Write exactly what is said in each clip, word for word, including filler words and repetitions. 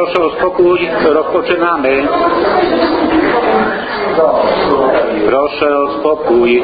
Proszę o spokój, rozpoczynamy. Proszę o spokój.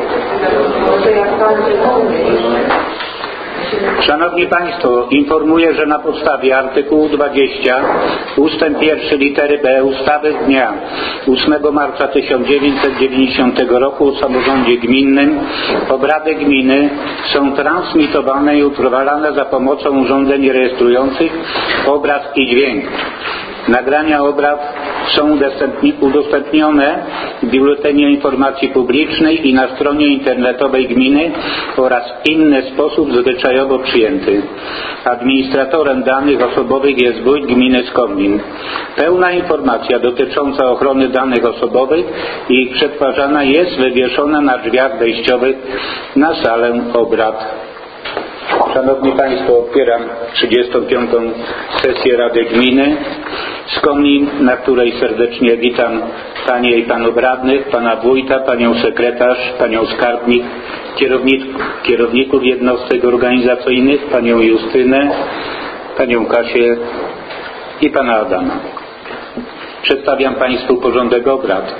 Szanowni Państwo, informuję, że na podstawie artykułu dwudziestego ustęp pierwszy litery B ustawy z dnia ósmego marca tysiąc dziewięćset dziewięćdziesiątego roku o samorządzie gminnym obrady gminy są transmitowane i utrwalane za pomocą urządzeń rejestrujących obraz i dźwięk. Nagrania obrad są udostępnione w Biuletynie Informacji Publicznej i na stronie internetowej gminy oraz w inny sposób zwyczajowo przyjęty. Administratorem danych osobowych jest wójt gminy Skomlin. Pełna informacja dotycząca ochrony danych osobowych i ich przetwarzania jest wywieszona na drzwiach wejściowych na salę obrad. Szanowni Państwo, otwieram trzydziestą piątą sesję Rady Gminy Skomlin, na której serdecznie witam Panie i Panów Radnych, Pana Wójta, Panią Sekretarz, Panią Skarbnik, kierowników, kierowników jednostek organizacyjnych, Panią Justynę, Panią Kasię i Pana Adama. Przedstawiam Państwu porządek obrad.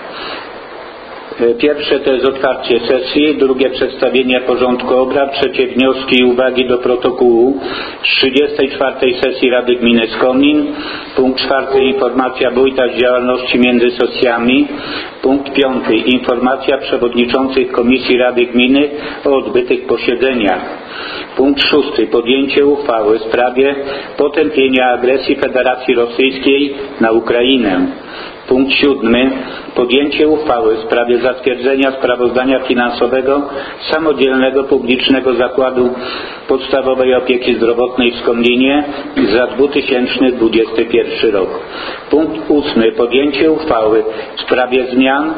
Pierwsze to jest otwarcie sesji, drugie przedstawienie porządku obrad, trzecie wnioski i uwagi do protokołu z trzydziestej czwartej sesji Rady Gminy Skomlin, punkt czwarty informacja wójta z działalności między sesjami, punkt piąty informacja przewodniczących Komisji Rady Gminy o odbytych posiedzeniach, punkt szósty podjęcie uchwały w sprawie potępienia agresji Federacji Rosyjskiej na Ukrainę. Punkt siódmy. Podjęcie uchwały w sprawie zatwierdzenia sprawozdania finansowego Samodzielnego Publicznego Zakładu Podstawowej Opieki Zdrowotnej w Skomlinie za dwa tysiące dwudziesty pierwszy rok. Punkt ósmy. Podjęcie uchwały w sprawie zmian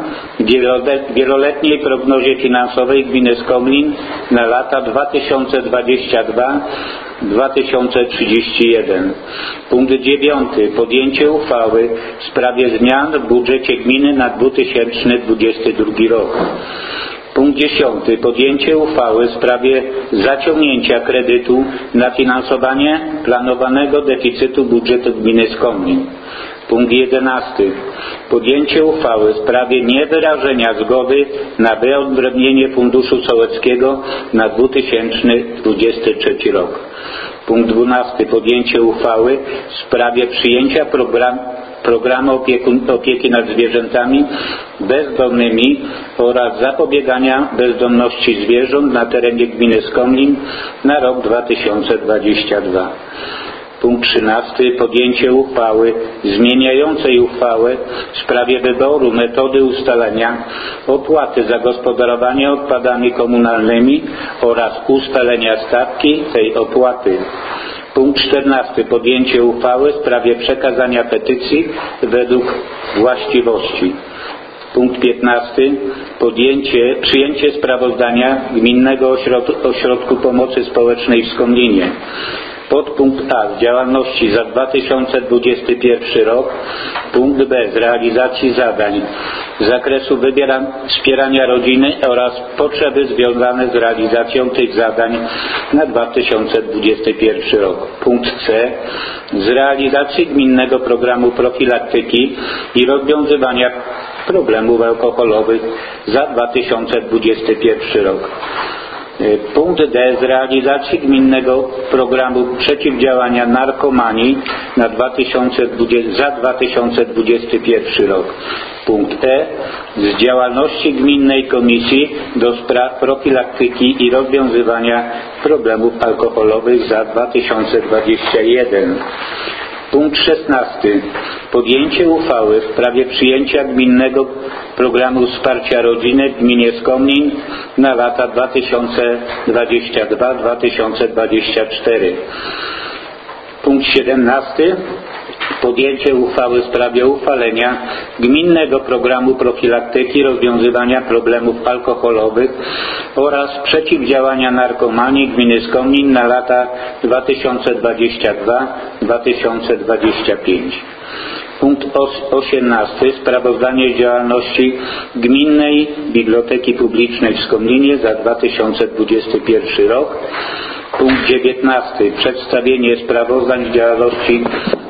w wieloletniej prognozie finansowej gminy Skomlin na lata dwa tysiące dwudziesty drugi do dwa tysiące trzydziestego pierwszego. Punkt dziewiąty. Podjęcie uchwały w sprawie zmian w budżecie gminy na dwa tysiące dwudziesty drugi rok. Punkt dziesiąty. Podjęcie uchwały w sprawie zaciągnięcia kredytu na finansowanie planowanego deficytu budżetu gminy Skomlin. Punkt jedenasty. Podjęcie uchwały w sprawie niewyrażenia zgody na wyodrębnienie Funduszu Sołeckiego na dwa tysiące dwudziesty trzeci rok. Punkt dwunasty. Podjęcie uchwały w sprawie przyjęcia programu programu opieki, opieki nad zwierzętami bezdomnymi oraz zapobiegania bezdomności zwierząt na terenie gminy Skomlin na rok dwa tysiące dwudziesty drugi. Punkt trzynasty. Podjęcie uchwały zmieniającej uchwałę w sprawie wyboru metody ustalenia opłaty za gospodarowanie odpadami komunalnymi oraz ustalenia stawki tej opłaty. Punkt czternasty. Podjęcie uchwały w sprawie przekazania petycji według właściwości. Punkt piętnasty. Podjęcie, przyjęcie sprawozdania Gminnego Ośrodku, Ośrodku Pomocy Społecznej w Skomlinie. Podpunkt A z działalności za dwa tysiące dwudziesty pierwszy rok. Punkt B z realizacji zadań z zakresu wybieran, wspierania rodziny oraz potrzeby związane z realizacją tych zadań na dwa tysiące dwudziesty pierwszy rok. Punkt C z realizacji gminnego programu profilaktyki i rozwiązywania problemów alkoholowych za dwa tysiące dwudziesty pierwszy rok. Punkt D z realizacji gminnego programu przeciwdziałania narkomanii na dwa tysiące dwudziesty, za dwa tysiące dwudziesty pierwszy rok. Punkt E z działalności Gminnej Komisji do spraw profilaktyki i rozwiązywania problemów alkoholowych za dwa tysiące dwudziesty pierwszy. Punkt szesnasty. Podjęcie uchwały w sprawie przyjęcia gminnego programu wsparcia rodziny w gminie Skomlin na lata dwa tysiące dwudziesty drugi do dwa tysiące dwudziestego czwartego. Punkt siedemnasty. Podjęcie uchwały w sprawie uchwalenia gminnego programu profilaktyki rozwiązywania problemów alkoholowych oraz przeciwdziałania narkomanii gminy Skomlin na lata dwa tysiące dwudziesty drugi do dwa tysiące dwudziestego piątego. Punkt osiemnasty. Sprawozdanie z działalności Gminnej Biblioteki Publicznej w Skomlinie za dwa tysiące dwudziesty pierwszy rok. Punkt dziewiętnasty. Przedstawienie sprawozdań z działalności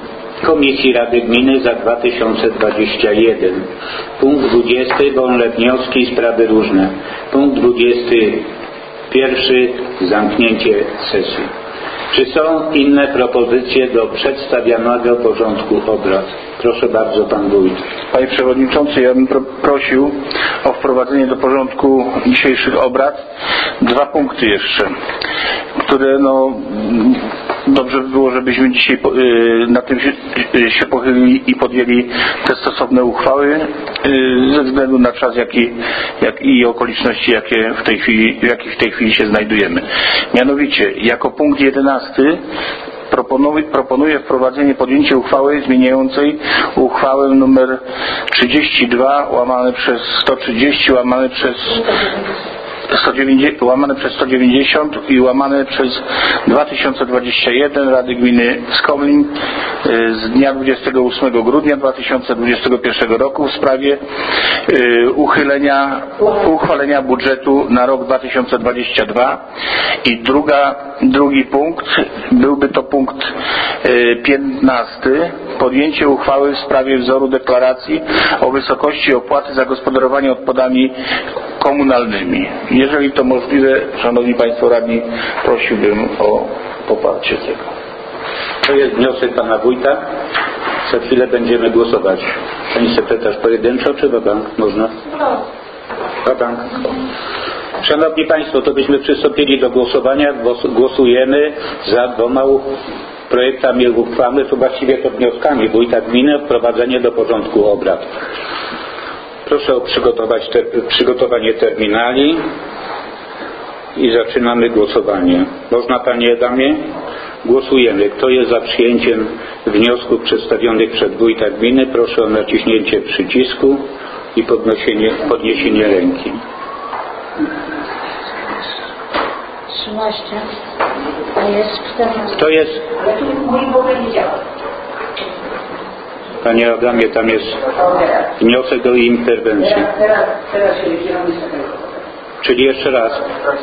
Komisji Rady Gminy za dwa tysiące dwudziesty pierwszy. Punkt dwudziesty. Wolne wnioski i sprawy różne. Punkt dwudziesty pierwszy. Zamknięcie sesji. Czy są inne propozycje do przedstawionego porządku obrad? Proszę bardzo, pan wójt. Panie Przewodniczący, ja bym pro, prosił o wprowadzenie do porządku dzisiejszych obrad dwa punkty jeszcze, które no dobrze by było, żebyśmy dzisiaj yy, na tym się, yy, się pochylili i podjęli te stosowne uchwały yy, ze względu na czas jaki, jak i okoliczności jakie w tej chwili, w jakich w tej chwili się znajdujemy. Mianowicie jako punkt jedenasty Proponuję, proponuję wprowadzenie, podjęcie uchwały zmieniającej uchwałę numer trzydzieści dwa łamane przez sto trzydzieści łamane przez sto dziewięćdziesiąt, łamane przez sto dziewięćdziesiąt i łamane przez dwa tysiące dwudziesty pierwszy Rady Gminy Skomlin z dnia dwudziestego ósmego grudnia dwa tysiące dwudziestego pierwszego roku w sprawie y, uchylenia, uchwalenia budżetu na rok dwa tysiące dwudziesty drugi i druga, drugi punkt byłby to punkt y, piętnasty. Podjęcie uchwały w sprawie wzoru deklaracji o wysokości opłaty za gospodarowanie odpadami komunalnymi. Jeżeli to możliwe, Szanowni Państwo Radni, prosiłbym o poparcie tego. To jest wniosek pana wójta. Za chwilę będziemy głosować. Pani sekretarz, pojedynczo czy wabank? Można? Wabank. Szanowni Państwo, to byśmy przystąpili do głosowania. Głosujemy za dwoma projektami uchwały, to właściwie to wnioskami wójta gminy o wprowadzenie do porządku obrad. Proszę o przygotować te, przygotowanie terminali i zaczynamy głosowanie. Można, Panie Adamie? Głosujemy. Kto jest za przyjęciem wniosków przedstawionych przez wójta gminy? Proszę o naciśnięcie przycisku i podniesienie, podniesienie ręki. trzynaście. A jest czternaście. Kto jest? Panie Adamie, tam jest wniosek o interwencję. Teraz, teraz się kierownictwo tego. Czyli jeszcze raz.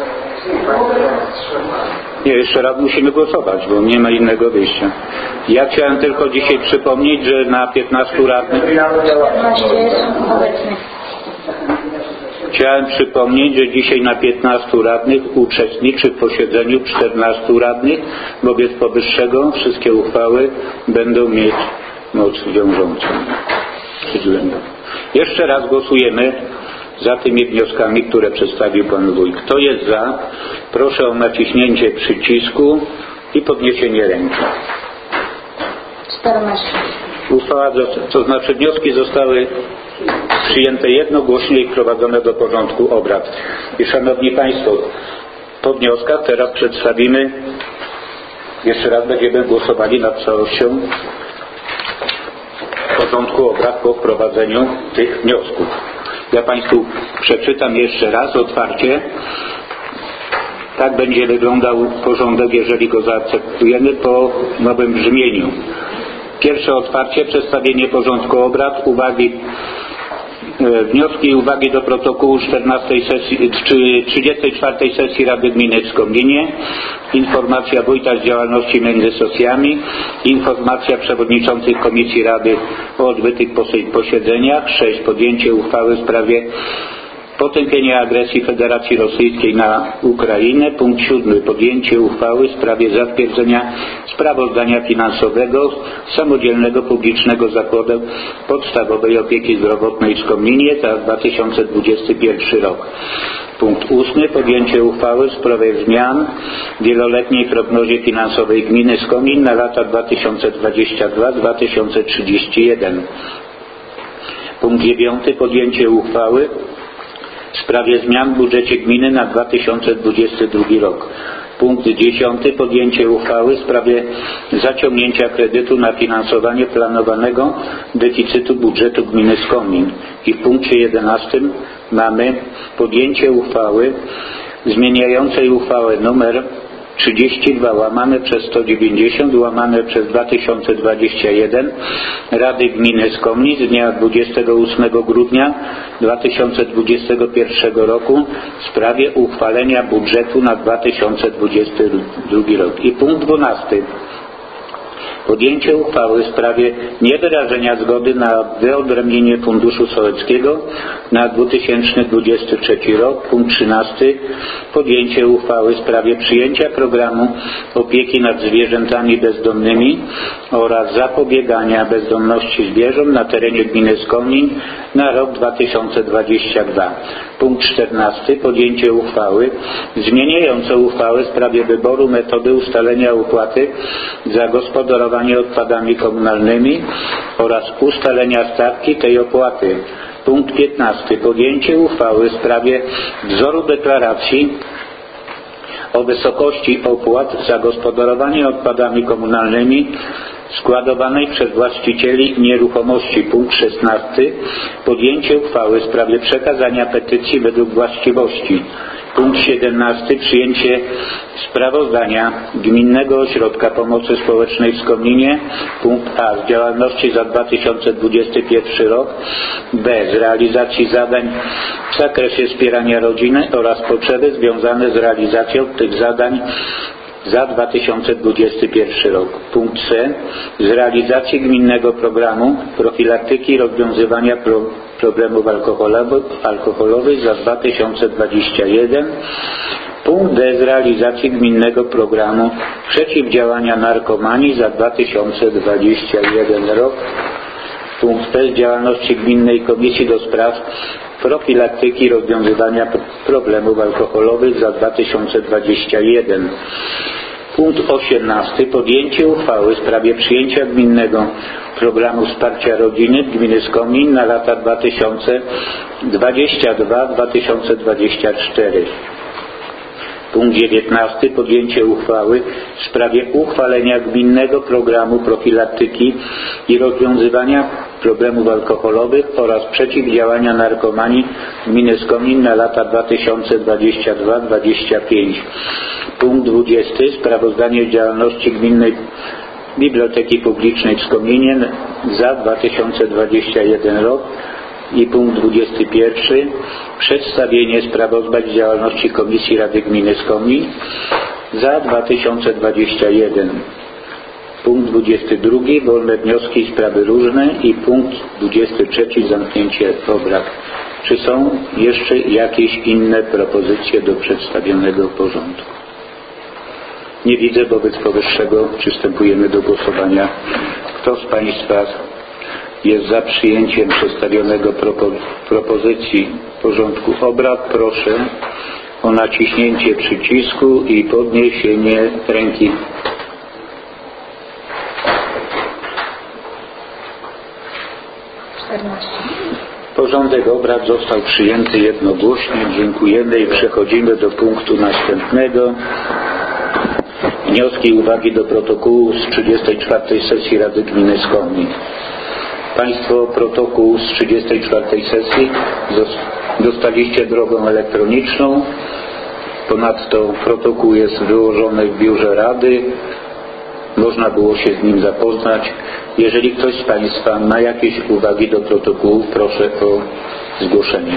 Nie, jeszcze raz musimy głosować, bo nie ma innego wyjścia. Ja chciałem tylko dzisiaj przypomnieć, że na piętnastu radnych... czternaście jest obecnych. Chciałem przypomnieć, że dzisiaj na piętnastu radnych uczestniczy w posiedzeniu czternastu radnych, wobec powyższego wszystkie uchwały będą mieć moc wiążącą. Jeszcze raz głosujemy za tymi wnioskami, które przedstawił pan wójt. Kto jest za? Proszę o naciśnięcie przycisku i podniesienie ręki. czternaście. Uchwała, to znaczy wnioski zostały przyjęte jednogłośnie i wprowadzone do porządku obrad. I Szanowni Państwo, po wnioskach teraz przedstawimy, jeszcze raz będziemy głosowali nad całością porządku obrad po wprowadzeniu tych wniosków. Ja Państwu przeczytam jeszcze raz otwarcie. Tak będzie wyglądał porządek, jeżeli go zaakceptujemy, po nowym brzmieniu. Pierwsze otwarcie, przedstawienie porządku obrad, uwagi, e, wnioski i uwagi do protokołu czternastej sesji, czy trzydziestej czwartej sesji Rady Gminy w Skomlinie, informacja wójta z działalności między sesjami, informacja przewodniczących Komisji Rady o odbytych posiedzeniach, sześć podjęcie uchwały w sprawie potępienia agresji Federacji Rosyjskiej na Ukrainę. Punkt siódmy. Podjęcie uchwały w sprawie zatwierdzenia sprawozdania finansowego samodzielnego publicznego zakładu podstawowej opieki zdrowotnej w Skomlinie za dwa tysiące dwudziesty pierwszy rok. Punkt ósmy. Podjęcie uchwały w sprawie zmian w wieloletniej prognozie finansowej gminy Skomlin na lata dwa tysiące dwudziesty drugi do dwa tysiące trzydziestego pierwszego. Punkt dziewiąty. Podjęcie uchwały w sprawie zmian w budżecie gminy na dwa tysiące dwudziesty drugi rok. Punkt dziesiąty. Podjęcie uchwały w sprawie zaciągnięcia kredytu na finansowanie planowanego deficytu budżetu gminy Skomlin. I w punkcie jedenastym mamy podjęcie uchwały zmieniającej uchwałę numer trzydzieści dwa łamane przez sto dziewięćdziesiąt łamane przez dwa tysiące dwudziesty pierwszy Rady Gminy Skomlin z dnia dwudziestego ósmego grudnia dwa tysiące dwudziestego pierwszego roku w sprawie uchwalenia budżetu na dwa tysiące dwudziesty drugi rok. I punkt dwunasty. Podjęcie uchwały w sprawie niewyrażenia zgody na wyodrębnienie Funduszu Sołeckiego na dwa tysiące dwudziesty trzeci rok. Punkt trzynasty. Podjęcie uchwały w sprawie przyjęcia programu opieki nad zwierzętami bezdomnymi oraz zapobiegania bezdomności zwierząt na terenie gminy Skonin na rok dwa tysiące dwudziesty drugi. Punkt czternasty. Podjęcie uchwały zmieniającej uchwałę w sprawie wyboru metody ustalenia opłaty za gospodarowanie odpadami komunalnymi oraz ustalenia stawki tej opłaty. Punkt piętnasty. Podjęcie uchwały w sprawie wzoru deklaracji o wysokości opłat za gospodarowanie odpadami komunalnymi składowanej przez właścicieli nieruchomości. Punkt szesnasty. Podjęcie uchwały w sprawie przekazania petycji według właściwości. Punkt siedemnasty. Przyjęcie sprawozdania Gminnego Ośrodka Pomocy Społecznej w Skoninie. Punkt A. Z działalności za dwa tysiące dwudziesty pierwszy rok. B. Z realizacji zadań w zakresie wspierania rodziny oraz potrzeby związane z realizacją tych zadań za dwa tysiące dwudziesty pierwszy rok. Punkt C. Z realizacji gminnego programu profilaktyki i rozwiązywania pro, problemów alkoholowych, alkoholowych za dwa tysiące dwudziesty pierwszy. Punkt D. Z realizacji gminnego programu przeciwdziałania narkomanii za dwa tysiące dwudziesty pierwszy rok. Punkt P. Z działalności Gminnej Komisji do Spraw Profilaktyki i Rozwiązywania Problemów Alkoholowych za dwa tysiące dwudziesty pierwszy. Punkt osiemnasty. Podjęcie uchwały w sprawie przyjęcia Gminnego Programu Wsparcia Rodziny Gminy Skonin na lata dwa tysiące dwudziesty drugi do dwa tysiące dwudziestego czwartego. Punkt dziewiętnasty. Podjęcie uchwały w sprawie uchwalenia Gminnego Programu Profilaktyki i Rozwiązywania Problemów Alkoholowych oraz Przeciwdziałania Narkomanii Gminy Skonin na lata dwa tysiące dwudziesty drugi do dwa tysiące dwudziestego piątego. Punkt dwudziesty. Sprawozdanie z działalności Gminnej Biblioteki Publicznej w Skoninie za dwa tysiące dwudziesty pierwszy rok. I punkt dwudziesty pierwszy. Przedstawienie sprawozdań z działalności Komisji Rady Gminy Skonin za dwa tysiące dwudziesty pierwszy. Punkt dwudziesty drugi. Wolne wnioski i sprawy różne. I punkt dwudziesty trzeci. Zamknięcie obrad. Czy są jeszcze jakieś inne propozycje do przedstawionego porządku? Nie widzę. Wobec powyższego przystępujemy do głosowania. Kto z Państwa jest za przyjęciem przedstawionego propo, propozycji porządku obrad? Proszę o naciśnięcie przycisku i podniesienie ręki. czternaście. Porządek obrad został przyjęty jednogłośnie. Dziękujemy i przechodzimy do punktu następnego. Wnioski i uwagi do protokołu z trzydziestej czwartej sesji Rady Gminy Skonin. Państwo protokół z trzydziestej czwartej sesji dostaliście drogą elektroniczną. Ponadto protokół jest wyłożony w biurze Rady. Można było się z nim zapoznać. Jeżeli ktoś z Państwa ma jakieś uwagi do protokołu, proszę o zgłoszenie.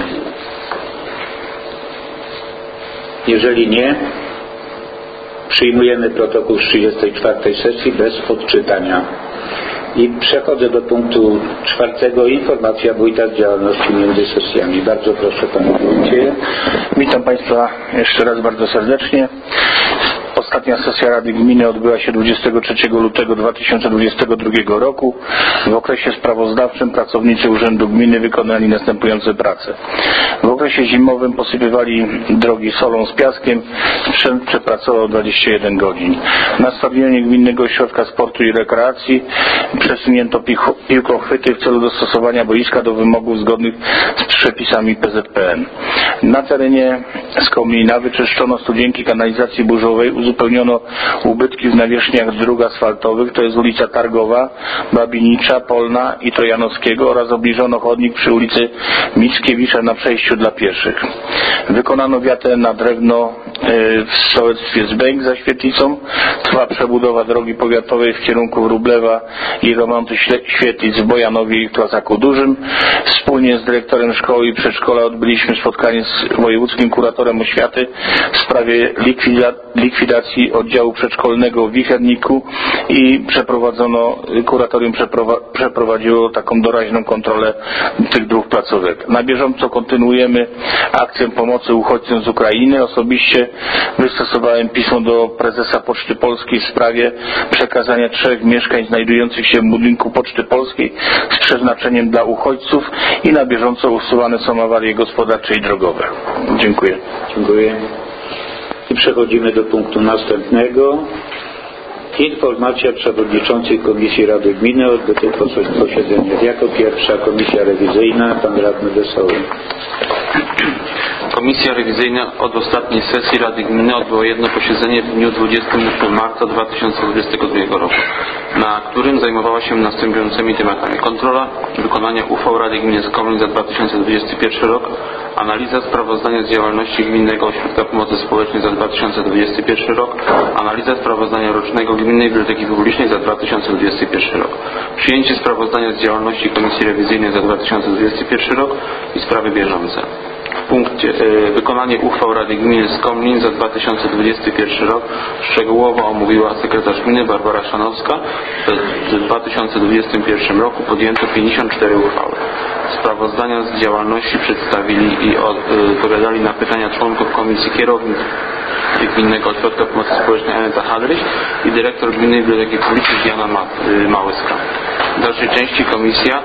Jeżeli nie, przyjmujemy protokół z trzydziestej czwartej sesji bez odczytania. I przechodzę do punktu czwartego. Informacja wójta z działalności między sesjami. Bardzo proszę Panie Wójcie. Witam Państwa jeszcze raz bardzo serdecznie. Ostatnia sesja Rady Gminy odbyła się dwudziestego trzeciego lutego dwa tysiące dwudziestego drugiego roku. W okresie sprawozdawczym pracownicy Urzędu Gminy wykonali następujące prace. W okresie zimowym posypywali drogi solą z piaskiem. Sprzęt przepracował dwadzieścia jeden godzin. Na stadionie Gminnego Ośrodka Sportu i Rekreacji przesunięto piłkochwyty w celu dostosowania boiska do wymogów zgodnych z przepisami P Z P N. Na terenie Skomina wyczyszczono studzienki kanalizacji burzowej, uzupełniono ubytki w nawierzchniach dróg asfaltowych, to jest ulica Targowa, Babinicza, Polna i Trojanowskiego, oraz obniżono chodnik przy ulicy Mickiewicza na przejściu dla pieszych. Wykonano wiatę na drewno w sołectwie Zbęk za Świetlicą. Trwa przebudowa drogi powiatowej w kierunku Wróblewa i remontu świetlic w Bojanowie i w Klasaku Dużym. Wspólnie z dyrektorem szkoły i przedszkola odbyliśmy spotkanie z wojewódzkim kuratorem oświaty w sprawie likwida likwidacji oddziału przedszkolnego w Wicherniku i przeprowadzono, kuratorium przeprowa przeprowadziło taką doraźną kontrolę tych dwóch placówek. Na bieżąco kontynuujemy akcję pomocy uchodźcom z Ukrainy. Osobiście wystosowałem pismo do prezesa Poczty Polskiej w sprawie przekazania trzech mieszkań znajdujących się w budynku Poczty Polskiej z przeznaczeniem dla uchodźców i na bieżąco usuwane są awarie gospodarcze i drogowe. Dziękuję. Dziękuję. I przechodzimy do punktu następnego. Informacja przewodniczących Komisji Rady Gminy o odbytych posiedzeniach. Jako pierwsza Komisja Rewizyjna, pan radny Wesoły. Komisja rewizyjna od ostatniej sesji Rady Gminy odbyła jedno posiedzenie w dniu dwudziestego ósmego marca dwa tysiące dwudziestego drugiego roku, na którym zajmowała się następującymi tematami: kontrola wykonania uchwał Rady Gminy Skomlin za dwa tysiące dwudziesty pierwszy rok, analiza sprawozdania z działalności Gminnego Ośrodka Pomocy Społecznej za dwa tysiące dwudziesty pierwszy rok, analiza sprawozdania rocznego Gminnej Biblioteki Publicznej za dwa tysiące dwudziesty pierwszy rok, przyjęcie sprawozdania z działalności Komisji Rewizyjnej za dwa tysiące dwudziesty pierwszy rok i sprawy bieżące. W punkcie y, wykonanie uchwał Rady Gminy Skomlin za dwa tysiące dwudziesty pierwszy rok szczegółowo omówiła sekretarz gminy Barbara Szanowska. W dwa tysiące dwudziestym pierwszym roku podjęto pięćdziesiąt cztery uchwały. Sprawozdania z działalności przedstawili i odpowiadali na pytania członków komisji kierownik Gminnego Ośrodka Pomocy Społecznej Aneta Hadryś i dyrektor Gminnej Biblioteki Publicznej Diana Ma y, Małyska. W dalszej części komisja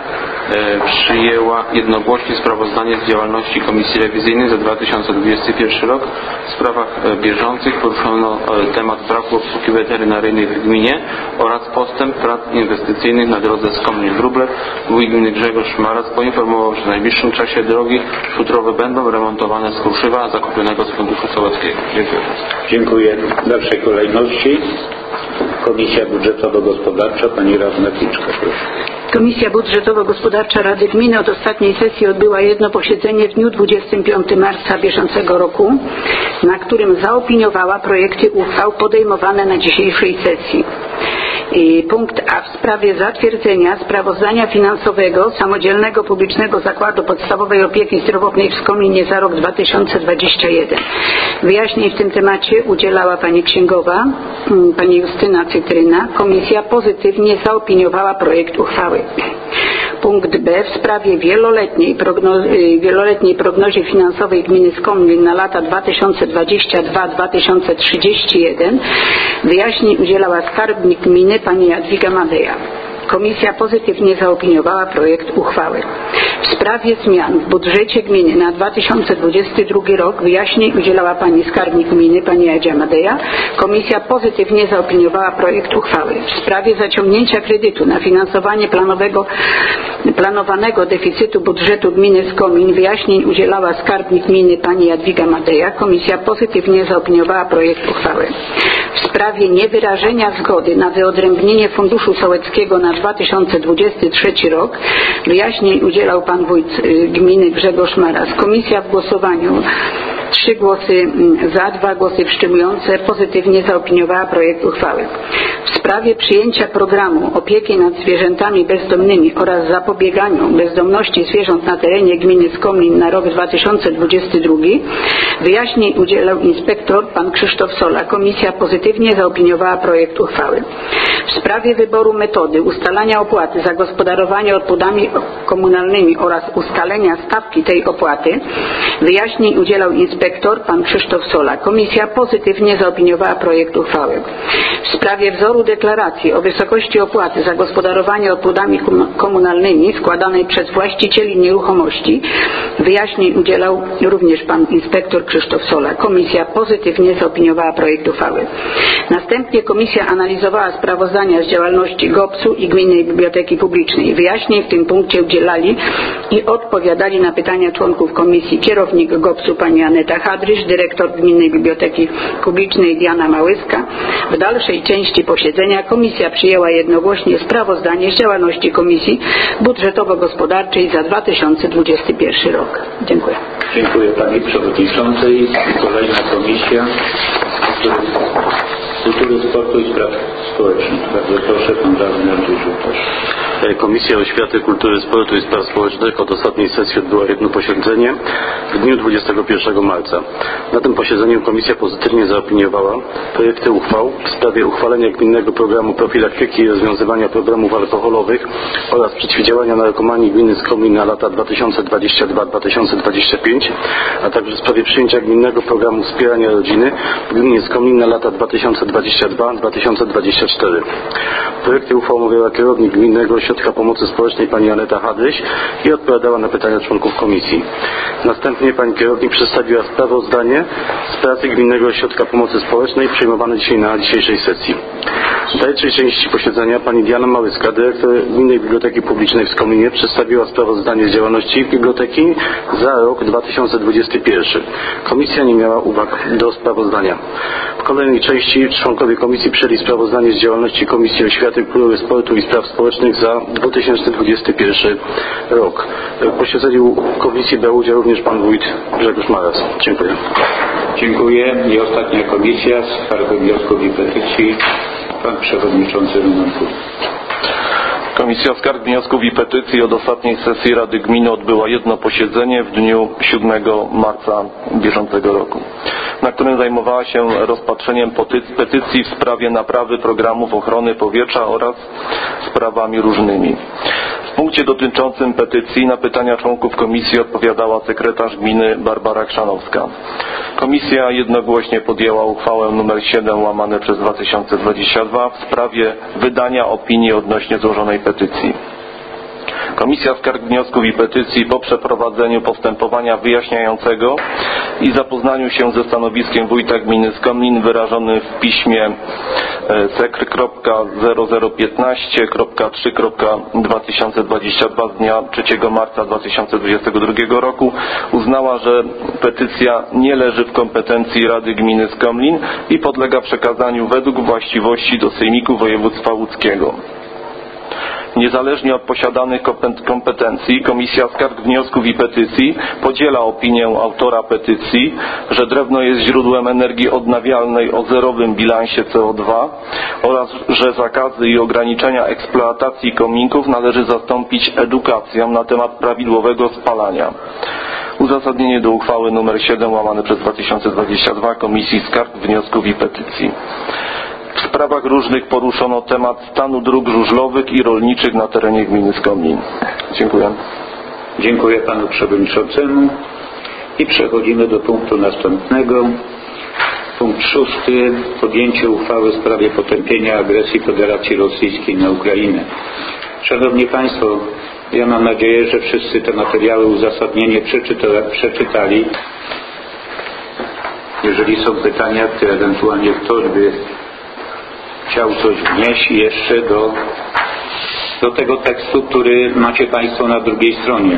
przyjęła jednogłośnie sprawozdanie z działalności Komisji Rewizyjnej za dwa tysiące dwudziesty pierwszy rok. W sprawach bieżących poruszono temat braku obsługi weterynaryjnej w gminie oraz postęp prac inwestycyjnych na drodze Skomlin-Wróblew. Wójt gminy Grzegorz Maras poinformował, że w najbliższym czasie drogi szutrowe będą remontowane z kruszywa zakupionego z funduszu sołeckiego. Dziękuję. Dziękuję. W dalszej kolejności Komisja Budżetowo-Gospodarcza, pani radna Kliczka, proszę. Komisja Budżetowo-Gospodarcza Rady Gminy od ostatniej sesji odbyła jedno posiedzenie w dniu dwudziestego piątego marca bieżącego roku, na którym zaopiniowała projekty uchwał podejmowane na dzisiejszej sesji. I punkt A w sprawie zatwierdzenia sprawozdania finansowego Samodzielnego Publicznego Zakładu Podstawowej Opieki Zdrowotnej w Skomlinie za rok dwa tysiące dwudziesty pierwszy. Wyjaśnień w tym temacie udzielała pani księgowa, pani Justyna Cytryna. Komisja pozytywnie zaopiniowała projekt uchwały. Punkt B w sprawie wieloletniej, prognozy, wieloletniej prognozie finansowej gminy Skomlin na lata dwa tysiące dwudziesty drugi do dwa tysiące trzydziestego pierwszego. Wyjaśnień udzielała skarbnik gminy pani Jadwiga Madeja. Komisja pozytywnie zaopiniowała projekt uchwały. W sprawie zmian w budżecie gminy na dwa tysiące dwudziesty drugi rok wyjaśnień udzielała pani skarbnik gminy pani Jadzia Madeja. Komisja pozytywnie zaopiniowała projekt uchwały. W sprawie zaciągnięcia kredytu na finansowanie planowego, planowanego deficytu budżetu gminy Skomlin wyjaśnień udzielała skarbnik gminy pani Jadwiga Madeja. Komisja pozytywnie zaopiniowała projekt uchwały. W sprawie niewyrażenia zgody na wyodrębnienie funduszu sołeckiego na dwa tysiące dwudziesty trzeci rok wyjaśnień udzielał pan wójt gminy Grzegorz Maras. Komisja w głosowaniu trzy głosy za, dwa głosy wstrzymujące pozytywnie zaopiniowała projekt uchwały. W sprawie przyjęcia programu opieki nad zwierzętami bezdomnymi oraz zapobieganiu bezdomności zwierząt na terenie gminy Skomlin na rok dwa tysiące dwudziesty drugi wyjaśnień udzielał inspektor pan Krzysztof Sola. Komisja pozytywnie zaopiniowała projekt uchwały. W sprawie wyboru metody ustalania opłaty za gospodarowanie odpadami komunalnymi oraz ustalenia stawki tej opłaty wyjaśnień udzielał inspektor pan Krzysztof Sola. Komisja pozytywnie zaopiniowała projekt uchwały. W sprawie wzoru deklaracji o wysokości opłaty za gospodarowanie odpadami komunalnymi składanej przez właścicieli nieruchomości wyjaśnień udzielał również pan inspektor Krzysztof Sola. Komisja pozytywnie zaopiniowała projekt uchwały. Następnie komisja analizowała sprawozdania z działalności gopsu i Gminnej Biblioteki Publicznej. Wyjaśnień w tym punkcie udzielali i odpowiadali na pytania członków komisji kierownik gopsu pani Aneta Aneta Hadryś, dyrektor Gminnej Biblioteki Publicznej Diana Małyska. W dalszej części posiedzenia komisja przyjęła jednogłośnie sprawozdanie z działalności Komisji Budżetowo-Gospodarczej za dwa tysiące dwudziesty pierwszy rok. Dziękuję. Dziękuję Pani Przewodniczącej. Kolejna komisja Kultury, Sportu i Spraw Społecznych. Bardzo proszę, Pan Radny Andrzej Żółtaś. Komisja Oświaty, Kultury, Sportu i Spraw Społecznych od ostatniej sesji odbyła jedno posiedzenie w dniu dwudziestego pierwszego marca. Na tym posiedzeniu komisja pozytywnie zaopiniowała projekty uchwał w sprawie uchwalenia gminnego programu profilaktyki i rozwiązywania problemów alkoholowych oraz przeciwdziałania narkomanii gminy Skomlin na lata dwa tysiące dwudziesty drugi do dwa tysiące dwudziestego piątego, a także w sprawie przyjęcia gminnego programu wspierania rodziny w gminie Skomlin na lata dwa tysiące dwudziesty drugi do dwa tysiące dwudziestego czwartego. Projekty uchwał omawiała kierownik Gminnego Ośrodka Pomocy Społecznej pani Aneta Hadryś i odpowiadała na pytania członków komisji. Następnie pani kierownik przedstawiła sprawozdanie z pracy Gminnego Ośrodka Pomocy Społecznej przyjmowane dzisiaj na dzisiejszej sesji. W dalszej części posiedzenia pani Diana Małyska, dyrektor Gminnej Biblioteki Publicznej w Skomlinie, przedstawiła sprawozdanie z działalności biblioteki za rok dwa tysiące dwudziesty pierwszy. Komisja nie miała uwag do sprawozdania. W kolejnej części członkowie komisji przyjęli sprawozdanie z działalności Komisji Oświaty, Kultury, Sportu i Spraw Społecznych za dwa tysiące dwudziesty pierwszy rok. W posiedzeniu komisji brał udział również pan wójt Grzegorz Maras. Dziękuję. Dziękuję. I ostatnia komisja z skarg, wniosków i petycji. Pan Przewodniczący Roman Kul. Komisja Skarg, Wniosków i Petycji od ostatniej sesji Rady Gminy odbyła jedno posiedzenie w dniu siódmego marca bieżącego roku, na którym zajmowała się rozpatrzeniem petycji w sprawie naprawy programów ochrony powietrza oraz sprawami różnymi. W punkcie dotyczącym petycji na pytania członków komisji odpowiadała sekretarz gminy Barbara Chrzanowska. Komisja jednogłośnie podjęła uchwałę nr siedem łamane przez dwa tysiące dwudziesty drugi w sprawie wydania opinii odnośnie złożonej petycji. Komisja Skarg, Wniosków i Petycji po przeprowadzeniu postępowania wyjaśniającego i zapoznaniu się ze stanowiskiem wójta gminy Skomlin wyrażonym w piśmie sekr zero zero piętnaście trzy dwa tysiące dwudziesty drugi z dnia trzeciego marca dwa tysiące dwudziestego drugiego roku uznała, że petycja nie leży w kompetencji Rady Gminy Skomlin i podlega przekazaniu według właściwości do Sejmiku Województwa Łódzkiego. Niezależnie od posiadanych kompetencji, Komisja Skarg, Wniosków i Petycji podziela opinię autora petycji, że drewno jest źródłem energii odnawialnej o zerowym bilansie C O dwa oraz że zakazy i ograniczenia eksploatacji kominków należy zastąpić edukacją na temat prawidłowego spalania. Uzasadnienie do uchwały nr siedem łamane przez dwa tysiące dwudziesty drugi Komisji Skarg, Wniosków i Petycji. W sprawach różnych poruszono temat stanu dróg żużlowych i rolniczych na terenie gminy Skomlin. Dziękuję. Dziękuję Panu Przewodniczącemu. I przechodzimy do punktu następnego. Punkt szósty. Podjęcie uchwały w sprawie potępienia agresji Federacji Rosyjskiej na Ukrainę. Szanowni Państwo, ja mam nadzieję, że wszyscy te materiały uzasadnienie przeczytali. Jeżeli są pytania, to ewentualnie ktoś by chciał coś wnieść jeszcze do, do tego tekstu, który macie Państwo na drugiej stronie.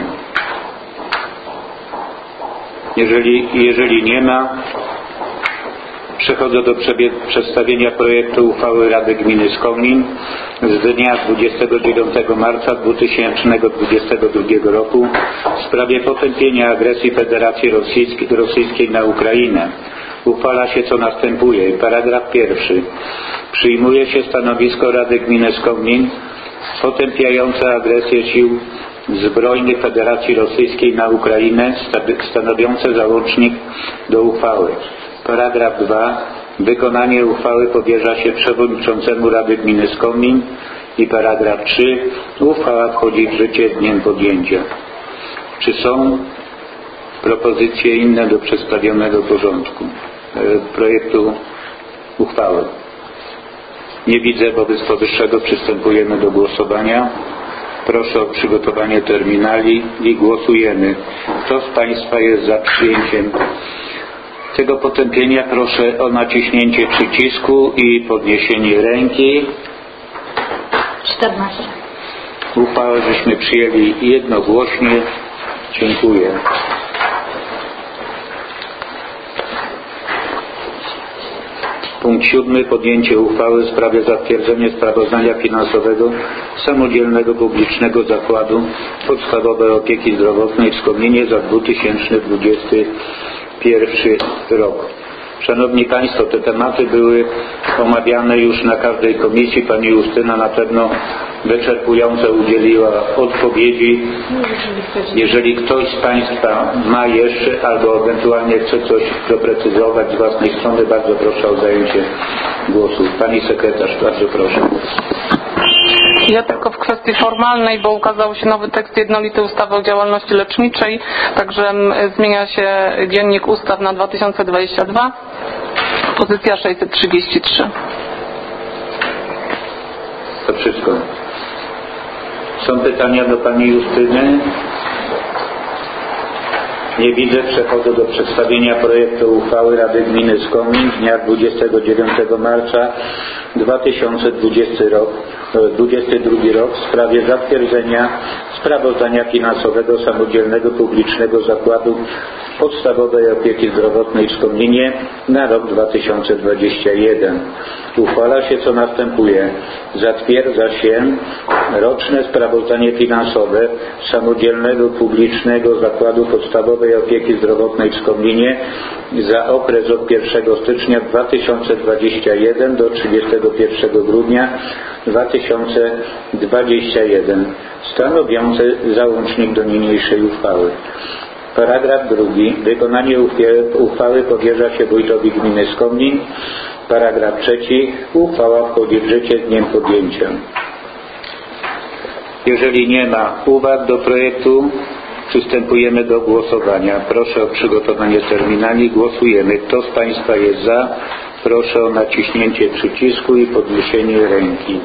Jeżeli, jeżeli nie ma, przechodzę do przedstawienia projektu uchwały Rady Gminy Skomlin z dnia dwudziestego dziewiątego marca dwa tysiące dwudziestego drugiego roku w sprawie potępienia agresji Federacji Rosyjskiej, Rosyjskiej na Ukrainę. Uchwala się co następuje. Paragraf pierwszy. Przyjmuje się stanowisko Rady Gminy Skomlin potępiające agresję sił zbrojnych Federacji Rosyjskiej na Ukrainę, stanowiące załącznik do uchwały. Paragraf dwa. Wykonanie uchwały powierza się przewodniczącemu Rady Gminy Skomlin. I paragraf trzy. Uchwała wchodzi w życie z dniem podjęcia. Czy są propozycje inne do przedstawionego porządku projektu uchwały? Nie widzę, wobec powyższego przystępujemy do głosowania. Proszę o przygotowanie terminali i głosujemy. Kto z Państwa jest za przyjęciem tego potępienia? Proszę o naciśnięcie przycisku i podniesienie ręki. czternaście. Uchwałę żeśmy przyjęli jednogłośnie. Dziękuję. Punkt siódmy. Podjęcie uchwały w sprawie zatwierdzenia sprawozdania finansowego Samodzielnego Publicznego Zakładu Podstawowej Opieki Zdrowotnej w Skomlinie za dwa tysiące dwudziesty pierwszy rok. Szanowni Państwo, te tematy były omawiane już na każdej komisji. Pani Justyna na pewno wyczerpująco udzieliła odpowiedzi. Jeżeli ktoś z Państwa ma jeszcze albo ewentualnie chce coś doprecyzować z własnej strony, bardzo proszę o zajęcie głosu. Pani sekretarz, bardzo proszę. Ja tylko w kwestii formalnej, bo ukazał się nowy tekst jednolitej ustawy o działalności leczniczej, także zmienia się dziennik ustaw na dwa tysiące dwudziesty drugi, pozycja sześćset trzydzieści trzy. To wszystko. Są pytania do Pani Justyny? Nie widzę. Przechodzę do przedstawienia projektu uchwały Rady Gminy Skomlin z dnia dwudziestego dziewiątego marca dwa tysiące dwudziesty drugi rok w sprawie zatwierdzenia sprawozdania finansowego Samodzielnego Publicznego Zakładu Podstawowej Opieki Zdrowotnej w Skomlinie na rok dwa tysiące dwudziesty pierwszy. Uchwala się, co następuje. Zatwierdza się roczne sprawozdanie finansowe Samodzielnego Publicznego Zakładu Podstawowej Opieki Zdrowotnej w Skomlinie za okres od pierwszego stycznia dwa tysiące dwudziestego pierwszego do trzydziestego pierwszego grudnia dwa tysiące dwudziestego pierwszego, stanowiący załącznik do niniejszej uchwały. Paragraf drugi. Wykonanie uchwały powierza się wójtowi gminy Skomlin. Paragraf trzeci. Uchwała wchodzi w życie z dniem podjęcia. Jeżeli nie ma uwag do projektu, przystępujemy do głosowania. Proszę o przygotowanie terminali. Głosujemy. Kto z Państwa jest za? Proszę o naciśnięcie przycisku i podniesienie ręki.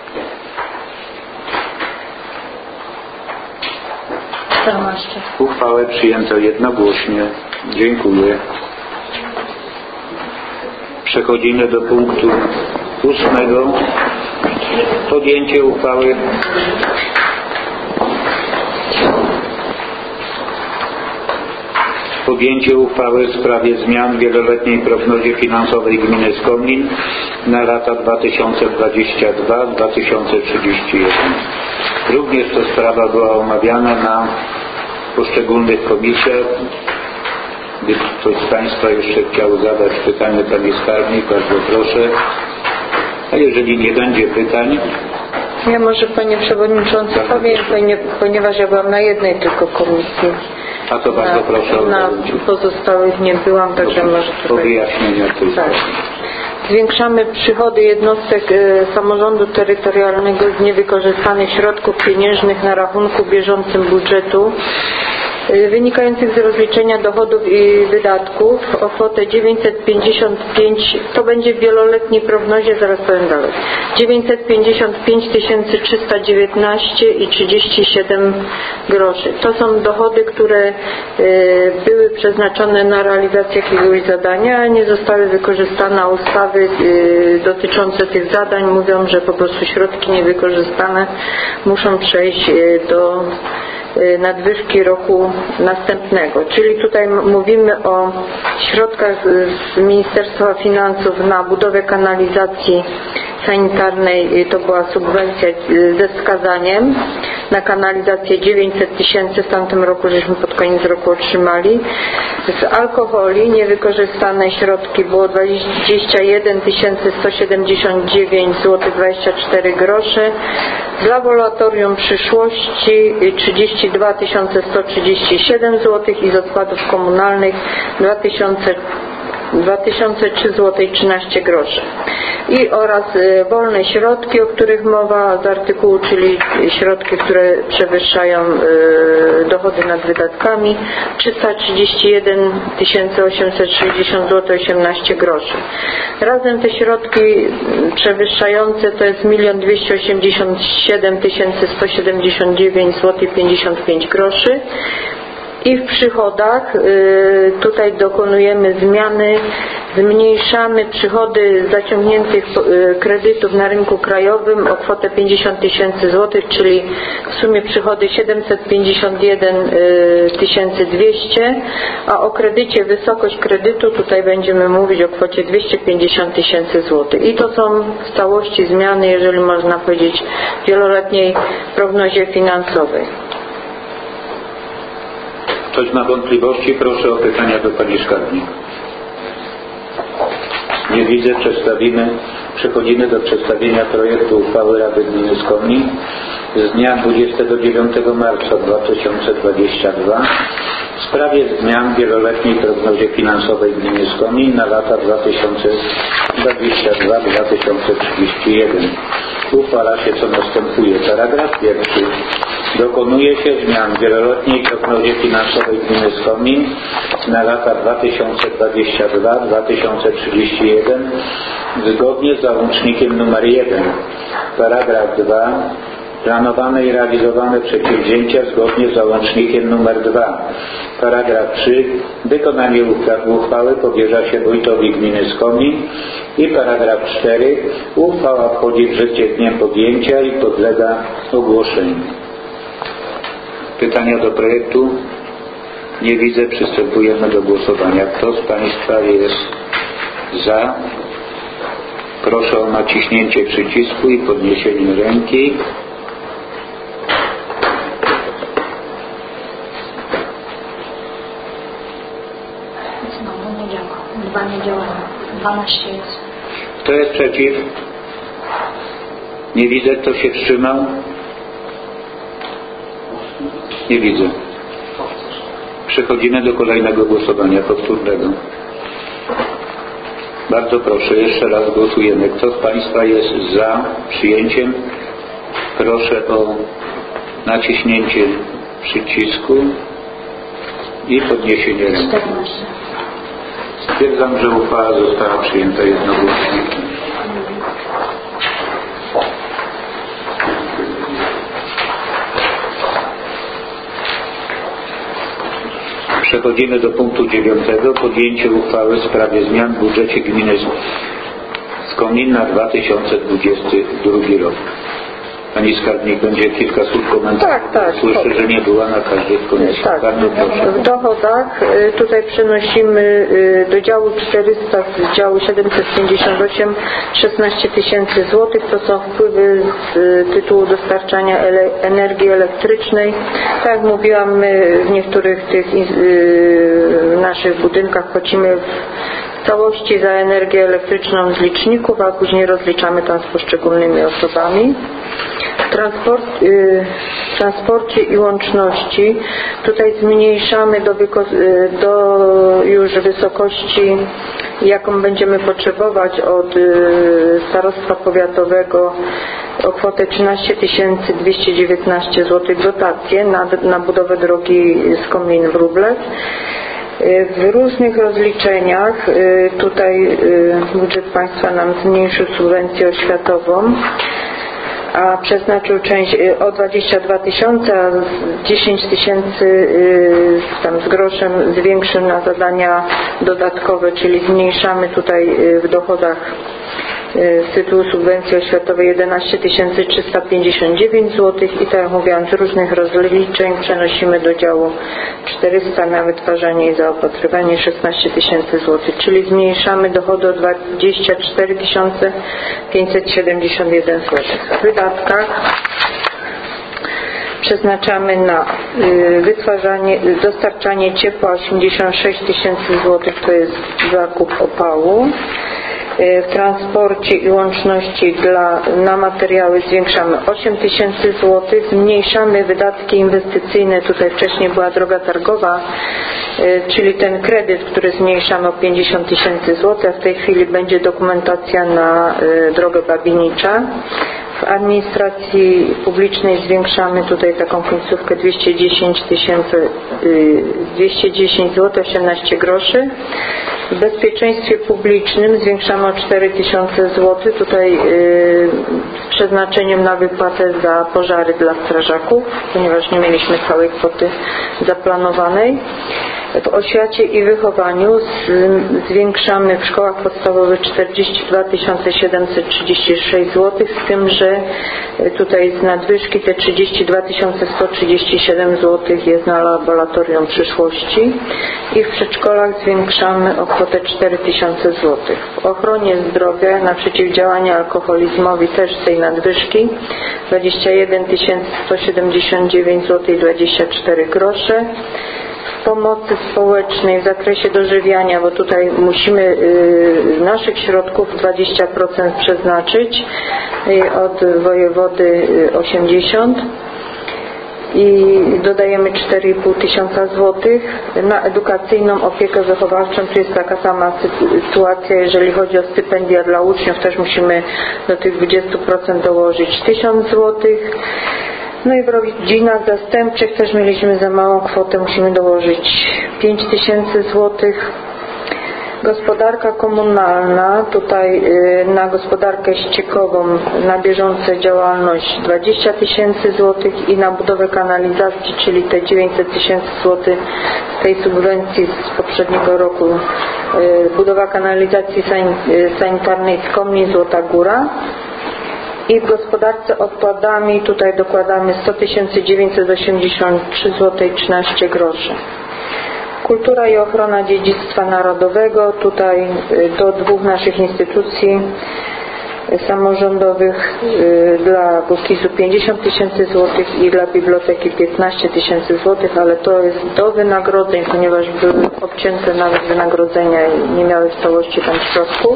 czternaście. Uchwałę przyjęto jednogłośnie. Dziękuję. Przechodzimy do punktu ósmego. Podjęcie uchwały Podjęcie uchwały w sprawie zmian w wieloletniej prognozie finansowej gminy Skomlin na lata dwa tysiące dwudziesty drugi do dwa tysiące trzydziestego pierwszego. Również ta sprawa była omawiana na poszczególnych komisjach. Gdyby ktoś z Państwa jeszcze chciał zadać pytanie, Panie Skarbnik, bardzo proszę. A jeżeli nie będzie pytań... Ja może Panie Przewodniczący powiem, ponieważ ja byłam na jednej tylko komisji. A to bardzo na, proszę. Na pozostałych nie byłam, także może tutaj... O wyjaśnienia tej tak. Zwiększamy przychody jednostek e, samorządu terytorialnego z niewykorzystanych środków pieniężnych na rachunku bieżącym budżetu e, wynikających z rozliczenia dochodów i wydatków o kwotę dziewięćset pięćdziesiąt pięć, to będzie w wieloletniej prognozie, zaraz powiem dalej, dziewięćset pięćdziesiąt pięć tysięcy trzysta dziewiętnaście i trzydzieści siedem groszy. To są dochody, które e, były przeznaczone na realizację jakiegoś zadania, a nie zostały wykorzystane. Ustawy e, dotyczące tych zadań mówią, że po prostu środki niewykorzystane muszą przejść e, do nadwyżki roku następnego. Czyli tutaj mówimy o środkach z Ministerstwa Finansów na budowę kanalizacji sanitarnej. To była subwencja ze wskazaniem na kanalizację dziewięćset tysięcy w tamtym roku, żeśmy pod koniec roku otrzymali. Z alkoholi niewykorzystane środki było dwadzieścia jeden tysięcy sto siedemdziesiąt dziewięć złotych dwadzieścia cztery groszy. Z laboratorium przyszłości trzydzieści dwa tysiące sto trzydzieści siedem złotych i z odpadów komunalnych dwa tysiące trzy złote trzynaście groszy. I oraz y, wolne środki, o których mowa z artykułu, czyli środki, które przewyższają y, dochody nad wydatkami, trzysta trzydzieści jeden tysięcy osiemset sześćdziesiąt złotych osiemnaście groszy. Razem te środki przewyższające to jest milion dwieście osiemdziesiąt siedem tysięcy sto siedemdziesiąt dziewięć złotych pięćdziesiąt pięć groszy. I w przychodach tutaj dokonujemy zmiany, zmniejszamy przychody zaciągniętych kredytów na rynku krajowym o kwotę pięćdziesiąt tysięcy złotych, czyli w sumie przychody siedemset pięćdziesiąt jeden tysięcy dwieście, a o kredycie, wysokość kredytu tutaj będziemy mówić o kwocie dwieście pięćdziesiąt tysięcy złotych. I to są w całości zmiany, jeżeli można powiedzieć, w wieloletniej prognozie finansowej. Ktoś ma wątpliwości? Proszę o pytania do Pani Skarbnik. Nie widzę. Przedstawimy, przechodzimy do przedstawienia projektu uchwały Rady Gminy Skomin z dnia dwudziestego dziewiątego marca dwa tysiące dwudziestego drugiego w sprawie zmian w wieloletniej prognozie finansowej Gminy Skomin na lata dwa tysiące dwudziesty drugi do dwa tysiące trzydziestego pierwszego. Uchwala się co następuje. Paragraf pierwszy. Dokonuje się zmian w wieloletniej prognozie finansowej Gminy Skomin na lata dwa tysiące dwudziesty drugi do dwa tysiące trzydziestego pierwszego zgodnie z załącznikiem nr jeden. Paragraf dwa. Planowane i realizowane przedsięwzięcia zgodnie z załącznikiem nr dwa. Paragraf trzy. Wykonanie uchwały powierza się wójtowi gminy Skomin. I paragraf cztery. Uchwała wchodzi w życie dniem podjęcia i podlega ogłoszeniu. Pytania do projektu? Nie widzę. Przystępujemy do głosowania. Kto z Państwa jest za? Proszę o naciśnięcie przycisku i podniesienie ręki. Znowu nie działa. Dwa nie działają. dwanaście jest. Kto jest przeciw? Nie widzę. Kto się wstrzymał? Nie widzę. Przechodzimy do kolejnego głosowania powtórnego. Bardzo proszę, jeszcze raz głosujemy. Kto z Państwa jest za przyjęciem? Proszę o naciśnięcie przycisku i podniesienie ręki. czternaście. Stwierdzam, że uchwała została przyjęta jednogłośnie. Przechodzimy do punktu dziewiątego. Podjęcie uchwały w sprawie zmian w budżecie gminy Skomin na dwa tysiące dwudziesty drugi rok. Pani Skarbnik będzie kilka słów komentarza. Tak, tak. Słyszę, że nie była na każdej komisji. Tak, Bardzo proszę. w dochodach tutaj przenosimy do działu czterysta z działu siedemset pięćdziesiąt osiem szesnaście tysięcy złotych. To są wpływy z tytułu dostarczania ele energii elektrycznej. Tak jak mówiłam, my w niektórych tych w naszych budynkach płacimy w całości za energię elektryczną z liczników, a później rozliczamy tam z poszczególnymi osobami. Transport, y, transporcie i łączności tutaj zmniejszamy do, do już wysokości, jaką będziemy potrzebować od y, starostwa powiatowego, o kwotę trzynaście tysięcy dwieście dziewiętnaście złotych dotację na, na budowę drogi Skomin-Wróblew. W różnych rozliczeniach tutaj budżet państwa nam zmniejszył subwencję oświatową, a przeznaczył część o dwadzieścia dwa tysiące, a dziesięć tysięcy tam z groszem zwiększył na zadania dodatkowe, czyli zmniejszamy tutaj w dochodach z tytułu subwencji oświatowej jedenaście tysięcy trzysta pięćdziesiąt dziewięć złotych i tak jak mówiłam, z różnych rozliczeń przenosimy do działu czterysta na wytwarzanie i zaopatrywanie szesnaście tysięcy złotych, czyli zmniejszamy dochody o dwadzieścia cztery tysiące pięćset siedemdziesiąt jeden złotych. W wydatkach przeznaczamy na wytwarzanie, dostarczanie ciepła osiemdziesiąt sześć tysięcy złotych, to jest zakup opału. W transporcie i łączności dla, na materiały zwiększamy osiem tysięcy złotych, zmniejszamy wydatki inwestycyjne, tutaj wcześniej była droga targowa, czyli ten kredyt, który zmniejszamy o pięćdziesiąt tysięcy złotych, a w tej chwili będzie dokumentacja na drogę Babinicza. W administracji publicznej zwiększamy tutaj taką końcówkę dwieście dziesięć tysięcy, dwieście dziesięć złotych osiemnaście groszy. W bezpieczeństwie publicznym zwiększamy o cztery tysiące złotych, tutaj yy, z przeznaczeniem na wypłatę za pożary dla strażaków, ponieważ nie mieliśmy całej kwoty zaplanowanej. W oświacie i wychowaniu z, zwiększamy w szkołach podstawowych czterdzieści dwa tysiące siedemset trzydzieści sześć złotych, z tym, że tutaj z nadwyżki te trzydzieści dwa tysiące sto trzydzieści siedem złotych jest na laboratorium przyszłości i w przedszkolach zwiększamy o kwotę cztery tysiące złotych. W ochronie zdrowia na przeciwdziałanie alkoholizmowi też z tej nadwyżki dwadzieścia jeden tysięcy sto siedemdziesiąt dziewięć złotych dwadzieścia cztery grosze. W pomocy społecznej w zakresie dożywiania, bo tutaj musimy y, naszych środków dwadzieścia procent przeznaczyć, y, od wojewody y, osiemdziesiąt i dodajemy cztery i pół tysiąca złotych. Na edukacyjną opiekę wychowawczą to jest taka sama sytuacja, jeżeli chodzi o stypendia dla uczniów, też musimy do tych dwudziestu procent dołożyć tysiąc złotych. No i w rodzinach zastępczych też mieliśmy za małą kwotę, musimy dołożyć pięć tysięcy złotych. Gospodarka komunalna, tutaj na gospodarkę ściekową, na bieżącą działalność dwadzieścia tysięcy złotych i na budowę kanalizacji, czyli te dziewięćset tysięcy złotych z tej subwencji z poprzedniego roku, budowa kanalizacji sanitarnej z Komlin Złota Góra. I w gospodarce odpadami tutaj dokładamy sto tysięcy dziewięćset osiemdziesiąt trzy złotych trzynaście groszy. Kultura i ochrona dziedzictwa narodowego, tutaj do dwóch naszych instytucji samorządowych dla Gokizu pięćdziesiąt tysięcy złotych i dla biblioteki piętnaście tysięcy złotych, ale to jest do wynagrodzeń, ponieważ były obcięte nawet wynagrodzenia i nie miały w całości tam środków.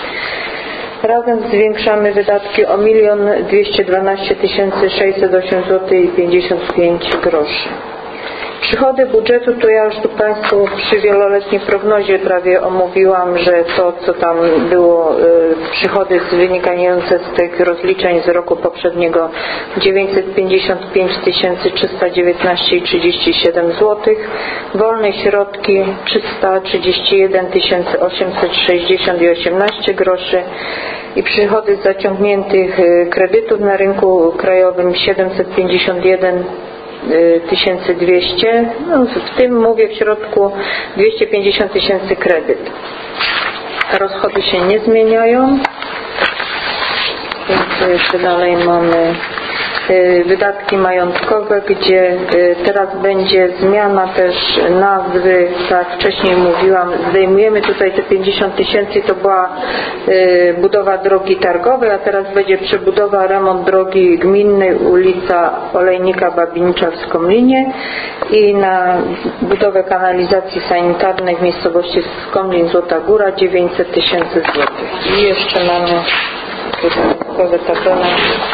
Razem zwiększamy wydatki o milion dwieście dwanaście tysięcy sześćset osiem złotych i pięćdziesiąt pięć groszy. Przychody budżetu to ja już tu Państwu przy wieloletniej prognozie prawie omówiłam, że to co tam było, y, przychody wynikające z tych rozliczeń z roku poprzedniego dziewięćset pięćdziesiąt pięć tysięcy trzysta dziewiętnaście i trzydzieści siedem złotych, wolne środki trzysta trzydzieści jeden tysięcy osiemset sześćdziesiąt i osiemnaście groszy i przychody z zaciągniętych kredytów na rynku krajowym siedemset pięćdziesiąt jeden tysięcy dwieście, no w tym mówię w środku dwieście pięćdziesiąt tysięcy kredyt. Rozchody się nie zmieniają, więc jeszcze dalej mamy wydatki majątkowe, gdzie teraz będzie zmiana też nazwy, tak jak wcześniej mówiłam, zdejmujemy tutaj te pięćdziesiąt tysięcy, to była budowa drogi targowej, a teraz będzie przebudowa, remont drogi gminnej ulica Olejnika Babinicza w Skomlinie i na budowę kanalizacji sanitarnej w miejscowości Skomlin Złota Góra dziewięćset tysięcy złotych. I jeszcze mamy dodatkowe tabele.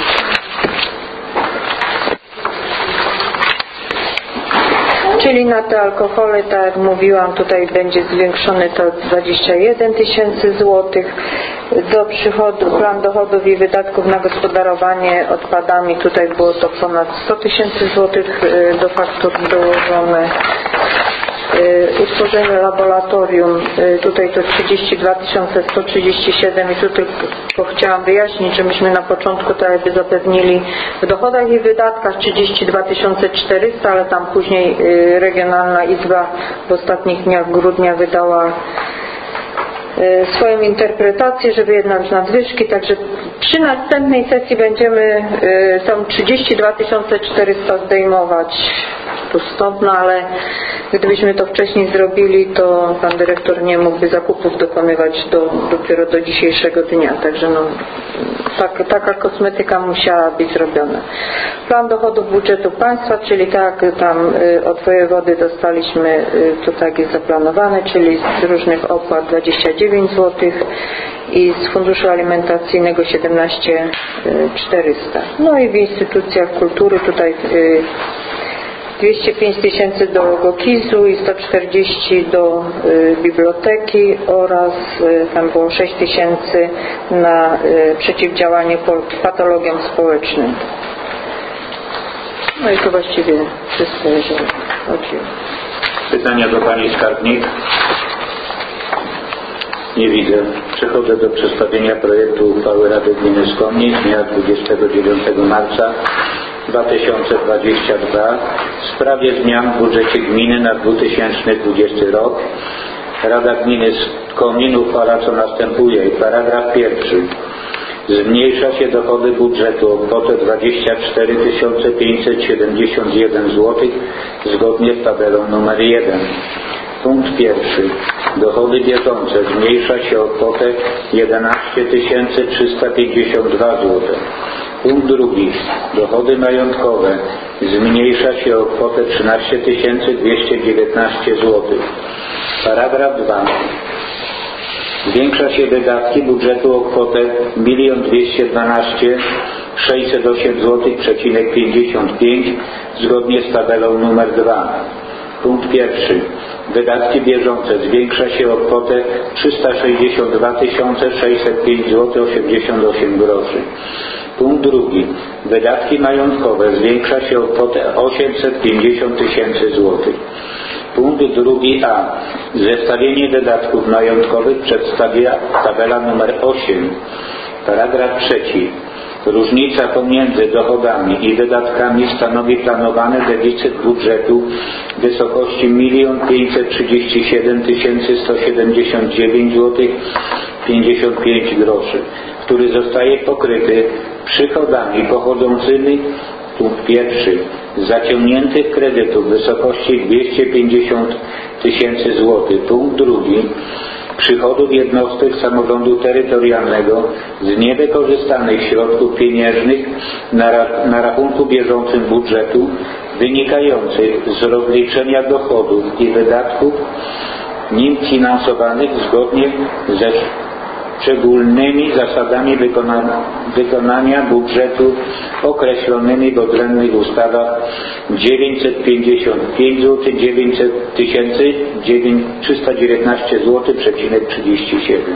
Czyli na te alkohole, tak jak mówiłam, tutaj będzie zwiększony to dwadzieścia jeden tysięcy złotych. Do przychodu, plan dochodów i wydatków na gospodarowanie odpadami, tutaj było to ponad sto tysięcy złotych do faktur dołożone. Utworzenie laboratorium, tutaj to trzydzieści dwa tysiące sto trzydzieści siedem i tu tylko chciałam wyjaśnić, że myśmy na początku tak jakby zapewnili w dochodach i wydatkach trzydzieści dwa tysiące czterysta, ale tam później Regionalna Izba w ostatnich dniach grudnia wydała swoją interpretację, żeby jednak nadwyżki, także przy następnej sesji będziemy tą trzydzieści dwa tysiące czterysta zdejmować tu stąd, no ale gdybyśmy to wcześniej zrobili, to pan dyrektor nie mógłby zakupów dokonywać do, dopiero do dzisiejszego dnia, także no tak, taka kosmetyka musiała być zrobiona. Plan dochodów budżetu państwa, czyli tak tam od wojewody dostaliśmy, to tak jest zaplanowane, czyli z różnych opłat dwadzieścia dziewięć złotych i z funduszu alimentacyjnego siedemnaście tysięcy czterysta. No i w instytucjach kultury tutaj dwieście pięć tysięcy do Gokizu i sto czterdzieści do y, biblioteki oraz y, tam było sześć tysięcy na y, przeciwdziałanie patologiom społecznym. No i to właściwie wszystko, jeżeli chodzi o... Pytania do Pani Skarbnik. Nie widzę. Przechodzę do przedstawienia projektu uchwały Rady Gminy Skomnin z dnia dwudziestego dziewiątego marca dwa tysiące dwudziestego drugiego w sprawie zmian w budżecie gminy na dwa tysiące dwudziesty rok. Rada Gminy Skomin uchwala co następuje. Paragraf pierwszy. Zmniejsza się dochody budżetu o kwotę dwadzieścia cztery tysiące pięćset siedemdziesiąt jeden złotych zgodnie z tabelą numer jeden. Punkt pierwszy. Dochody bieżące zmniejsza się o kwotę jedenaście tysięcy trzysta pięćdziesiąt dwa złote. Punkt drugi. Dochody majątkowe zmniejsza się o kwotę trzynaście tysięcy dwieście dziewiętnaście złotych. Paragraf dwa. Zwiększa się wydatki budżetu o kwotę milion dwieście dwanaście tysięcy sześćset osiem złotych przecinek pięćdziesiąt pięć zgodnie z tabelą numer dwa. Punkt pierwszy. Wydatki bieżące zwiększa się o kwotę trzysta sześćdziesiąt dwa tysiące sześćset pięć złotych osiemdziesiąt osiem groszy. Punkt drugi. Wydatki majątkowe zwiększa się o kwotę osiemset pięćdziesiąt tysięcy złotych. Punkt drugi A. Zestawienie wydatków majątkowych przedstawia tabela numer osiem. Paragraf trzeci. Różnica pomiędzy dochodami i wydatkami stanowi planowany deficyt budżetu w wysokości milion pięćset trzydzieści siedem tysięcy sto siedemdziesiąt dziewięć złotych pięćdziesiąt pięć groszy, który zostaje pokryty przychodami pochodzącymi, punkt pierwszy, z zaciągniętych kredytów w wysokości dwieście pięćdziesiąt tysięcy złotych. Punkt drugi. Przychodów jednostek samorządu terytorialnego z niewykorzystanych środków pieniężnych na, ra- na rachunku bieżącym budżetu wynikających z rozliczenia dochodów i wydatków nim finansowanych zgodnie ze szczególnymi zasadami wykona- wykonania budżetu określonymi w odrębnych ustawach dziewięćset pięćdziesiąt pięć złotych dziewięćset tysięcy trzysta dziewiętnaście złotych przecinek trzydzieści siedem.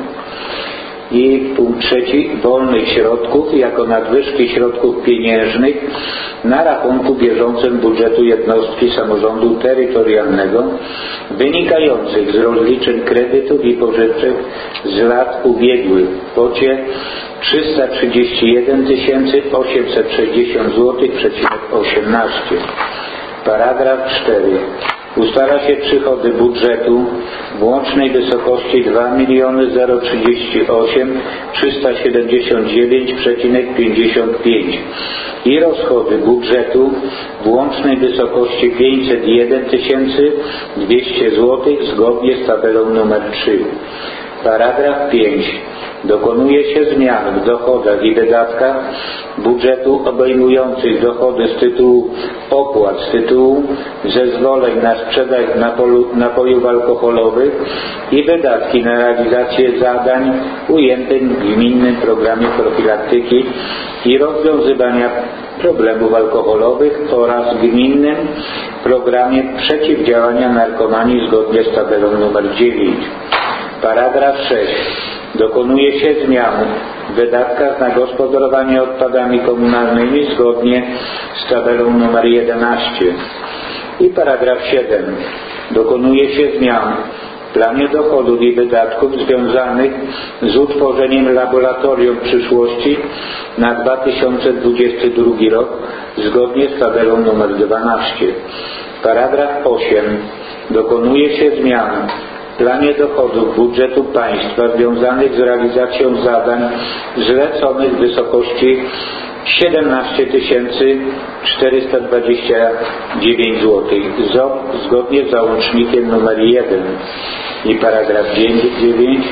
I punkt trzeci. Wolnych środków jako nadwyżki środków pieniężnych na rachunku bieżącym budżetu jednostki samorządu terytorialnego wynikających z rozliczeń kredytów i pożyczek z lat ubiegłych w kwocie trzysta trzydzieści jeden tysięcy osiemset sześćdziesiąt złotych przecinek osiemnaście. Paragraf cztery. Ustala się przychody budżetu w łącznej wysokości dwa miliony trzydzieści osiem tysięcy trzysta siedemdziesiąt dziewięć przecinek pięćdziesiąt pięć i rozchody budżetu w łącznej wysokości pięćset jeden tysięcy dwieście złotych zgodnie z tabelą numer trzy. Paragraf pięć. Dokonuje się zmian w dochodach i wydatkach budżetu obejmujących dochody z tytułu opłat, z tytułu zezwoleń na sprzedaż napojów alkoholowych i wydatki na realizację zadań ujętych w gminnym programie profilaktyki i rozwiązywania problemów alkoholowych oraz gminnym programie przeciwdziałania narkomanii zgodnie z tabelą numer dziewięć. Paragraf sześć. Dokonuje się zmian w wydatkach na gospodarowanie odpadami komunalnymi zgodnie z tabelą numer jedenaście. I paragraf siedem. Dokonuje się zmian w planie dochodów i wydatków związanych z utworzeniem laboratorium przyszłości na dwa tysiące dwudziesty drugi rok zgodnie z tabelą numer dwanaście. Paragraf osiem. Dokonuje się zmian w planie dochodów budżetu państwa związanych z realizacją zadań zleconych w wysokości siedemnaście tysięcy czterysta dwadzieścia dziewięć złotych zgodnie z załącznikiem numer jeden. I paragraf dziewięć.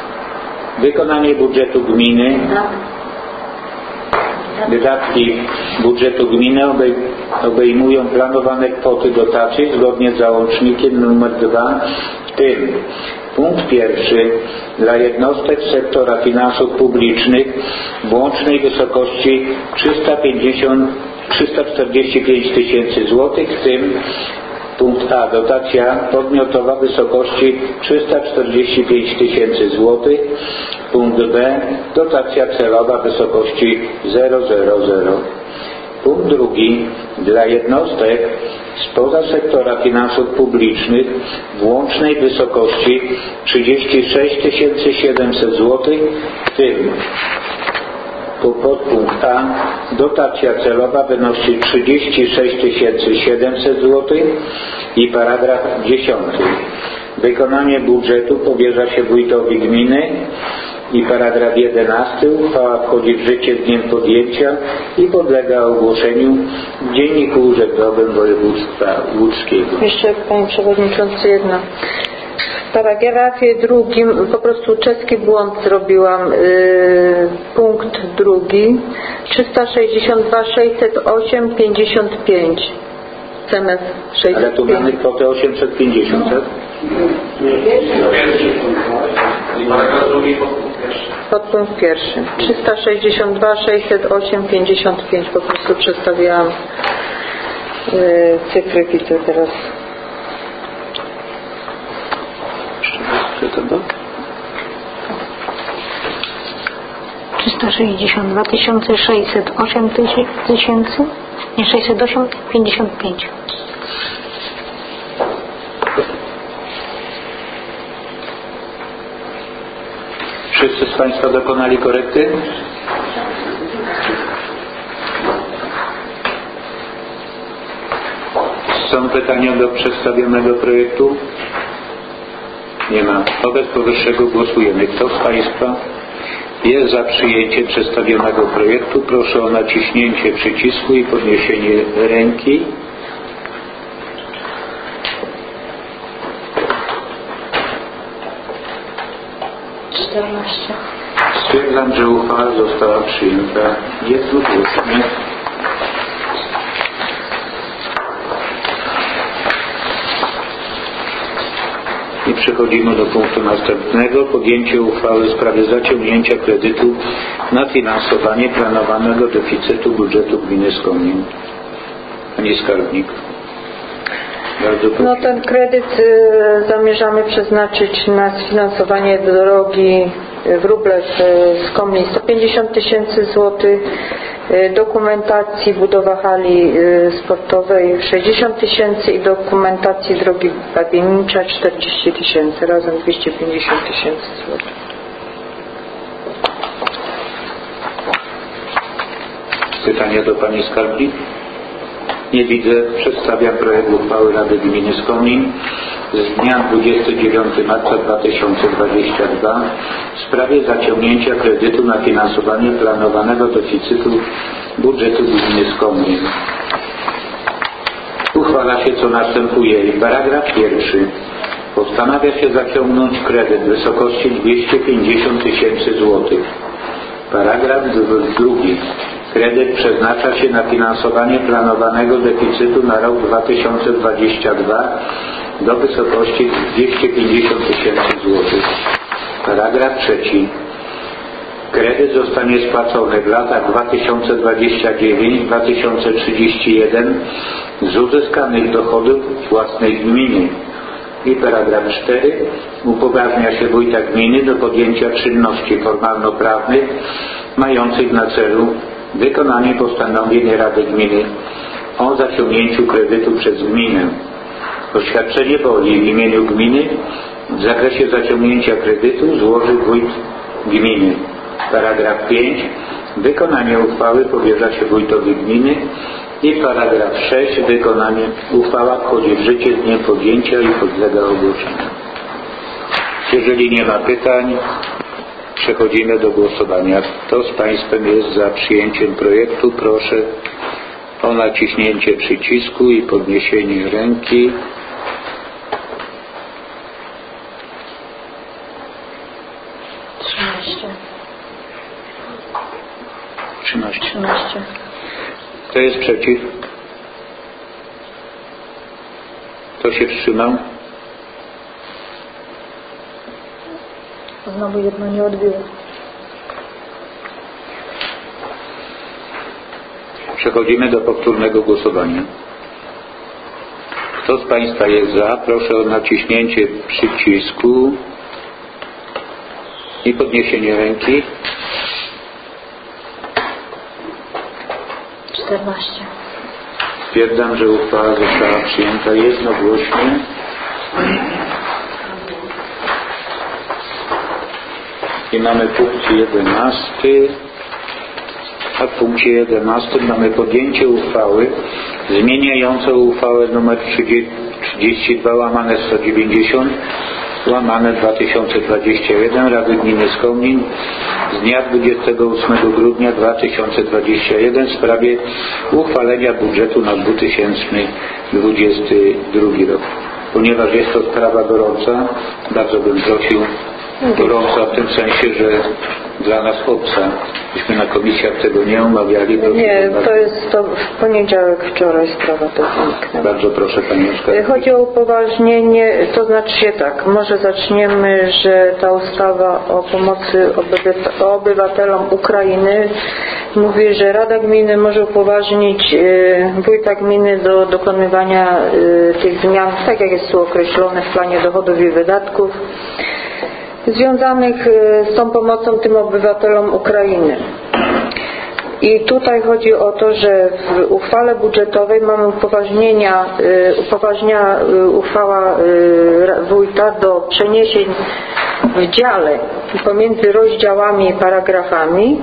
Wykonanie budżetu gminy. Wydatki budżetu gminy obejmują planowane kwoty dotacji zgodnie z załącznikiem numer dwa, w tym punkt pierwszy dla jednostek sektora finansów publicznych w łącznej wysokości trzysta czterdzieści pięć tysięcy złotych, w tym punkt A. Dotacja podmiotowa w wysokości trzysta czterdzieści pięć tysięcy złotych. Punkt B. Dotacja celowa w wysokości zero zero zero. Punkt drugi. Dla jednostek spoza sektora finansów publicznych w łącznej wysokości trzydzieści sześć tysięcy siedemset złotych, w tym podpunkt A dotacja celowa wynosi trzydzieści sześć tysięcy siedemset złotych i paragraf dziesiąty. Wykonanie budżetu powierza się wójtowi gminy i paragraf jedenasty. Uchwała wchodzi w życie z dniem podjęcia i podlega ogłoszeniu w Dzienniku Urzędowym Województwa Łódzkiego. Jeszcze Panie Przewodniczący jedno. W paragrafie drugim po prostu czeski błąd zrobiłam. Yy, punkt drugi. trzysta sześćdziesiąt dwa sześćset osiem pięćdziesiąt pięć. Zamiast sześćset pięć. Ale tu mamy kwotę osiemset pięćdziesiąt, tak? Podpunkt pierwszy. trzysta sześćdziesiąt dwa sześćset osiem pięćdziesiąt pięć. Po prostu przestawiałam yy, cyfry, widzę teraz. trzysta sześćdziesiąt dwa tysiące sześćset osiem tysięcy, nie sześćset osiem pięćdziesiąt pięć. Wszyscy z Państwa dokonali korekty? Są pytania do przedstawionego projektu? Nie ma. Wobec powyższego głosujemy. Kto z Państwa jest za przyjęciem przedstawionego projektu? Proszę o naciśnięcie przycisku i podniesienie ręki. czternaście. Stwierdzam, że uchwała została przyjęta jednogłośnie. I przechodzimy do punktu następnego. Podjęcie uchwały w sprawie zaciągnięcia kredytu na finansowanie planowanego deficytu budżetu gminy Skomin. Pani Skarbnik. Bardzo proszę. No ten kredyt y, zamierzamy przeznaczyć na sfinansowanie drogi Wróblew z Komlin sto pięćdziesiąt tysięcy złotych, y, dokumentacji budowa hali y, sportowej sześćdziesiąt tysięcy i dokumentacji drogi Babienicza czterdzieści tysięcy, razem dwieście pięćdziesiąt tysięcy złotych. Pytania do Pani Skarbnik? Nie widzę. Przedstawiam projekt uchwały Rady Gminy Skomin z dnia dwudziestego dziewiątego marca dwa tysiące dwudziestego drugiego w sprawie zaciągnięcia kredytu na finansowanie planowanego deficytu budżetu gminy Skomin. Uchwala się co następuje. Paragraf pierwszy. Postanawia się zaciągnąć kredyt w wysokości dwieście pięćdziesiąt tysięcy złotych. Paragraf drugi. Kredyt przeznacza się na finansowanie planowanego deficytu na rok dwa tysiące dwudziesty drugi do wysokości dwieście pięćdziesiąt tysięcy złotych. Paragraf trzeci. Kredyt zostanie spłacony w latach dwa tysiące dwudziestym dziewiątym do dwa tysiące trzydziestego pierwszego z uzyskanych dochodów własnej gminy. I paragraf czwarty. Upoważnia się wójta gminy do podjęcia czynności formalno-prawnych mających na celu wykonanie postanowienia Rady Gminy o zaciągnięciu kredytu przez gminę. Oświadczenie woli w imieniu gminy w zakresie zaciągnięcia kredytu złoży wójt gminy. Paragraf piąty. Wykonanie uchwały powierza się wójtowi gminy. I paragraf szósty. Wykonanie uchwała wchodzi w życie z dniem podjęcia i podlega ogłoszeniu. Jeżeli nie ma pytań, przechodzimy do głosowania. Kto z Państwem jest za przyjęciem projektu? Proszę o naciśnięcie przycisku i podniesienie ręki. trzynaście. trzynaście. trzynaście. Kto jest przeciw? Kto się wstrzymał? Znowu jedno nie odbiło. Przechodzimy do powtórnego głosowania. Kto z Państwa jest za? Proszę o naciśnięcie przycisku i podniesienie ręki. czternaście. Stwierdzam, że uchwała została przyjęta jednogłośnie. I mamy punkt jedenasty. A w punkcie jedenastym mamy podjęcie uchwały zmieniającą uchwałę nr trzydzieści dwa łamane sto dziewięćdziesiąt łamane dwa tysiące dwadzieścia jeden Rady Gminy Skomin z dnia dwudziestego ósmego grudnia dwa tysiące dwudziestego pierwszego w sprawie uchwalenia budżetu na dwa tysiące dwudziesty drugi rok. Ponieważ jest to sprawa gorąca, bardzo bym prosił, gorąca w tym sensie, że dla nas obca. Myśmy na komisjach tego nie omawiali. Nie, to jest to w poniedziałek wczoraj sprawa to zniknęła. Bardzo proszę Pani Oskar. Chodzi o upoważnienie, to znaczy się tak, może zaczniemy, że ta ustawa o pomocy obywatelom Ukrainy mówi, że Rada Gminy może upoważnić wójta gminy do dokonywania tych zmian, tak jak jest tu określone w planie dochodów i wydatków, związanych z tą pomocą tym obywatelom Ukrainy. I tutaj chodzi o to, że w uchwale budżetowej mamy upoważnienia, upoważnia uchwała wójta do przeniesień w dziale pomiędzy rozdziałami i paragrafami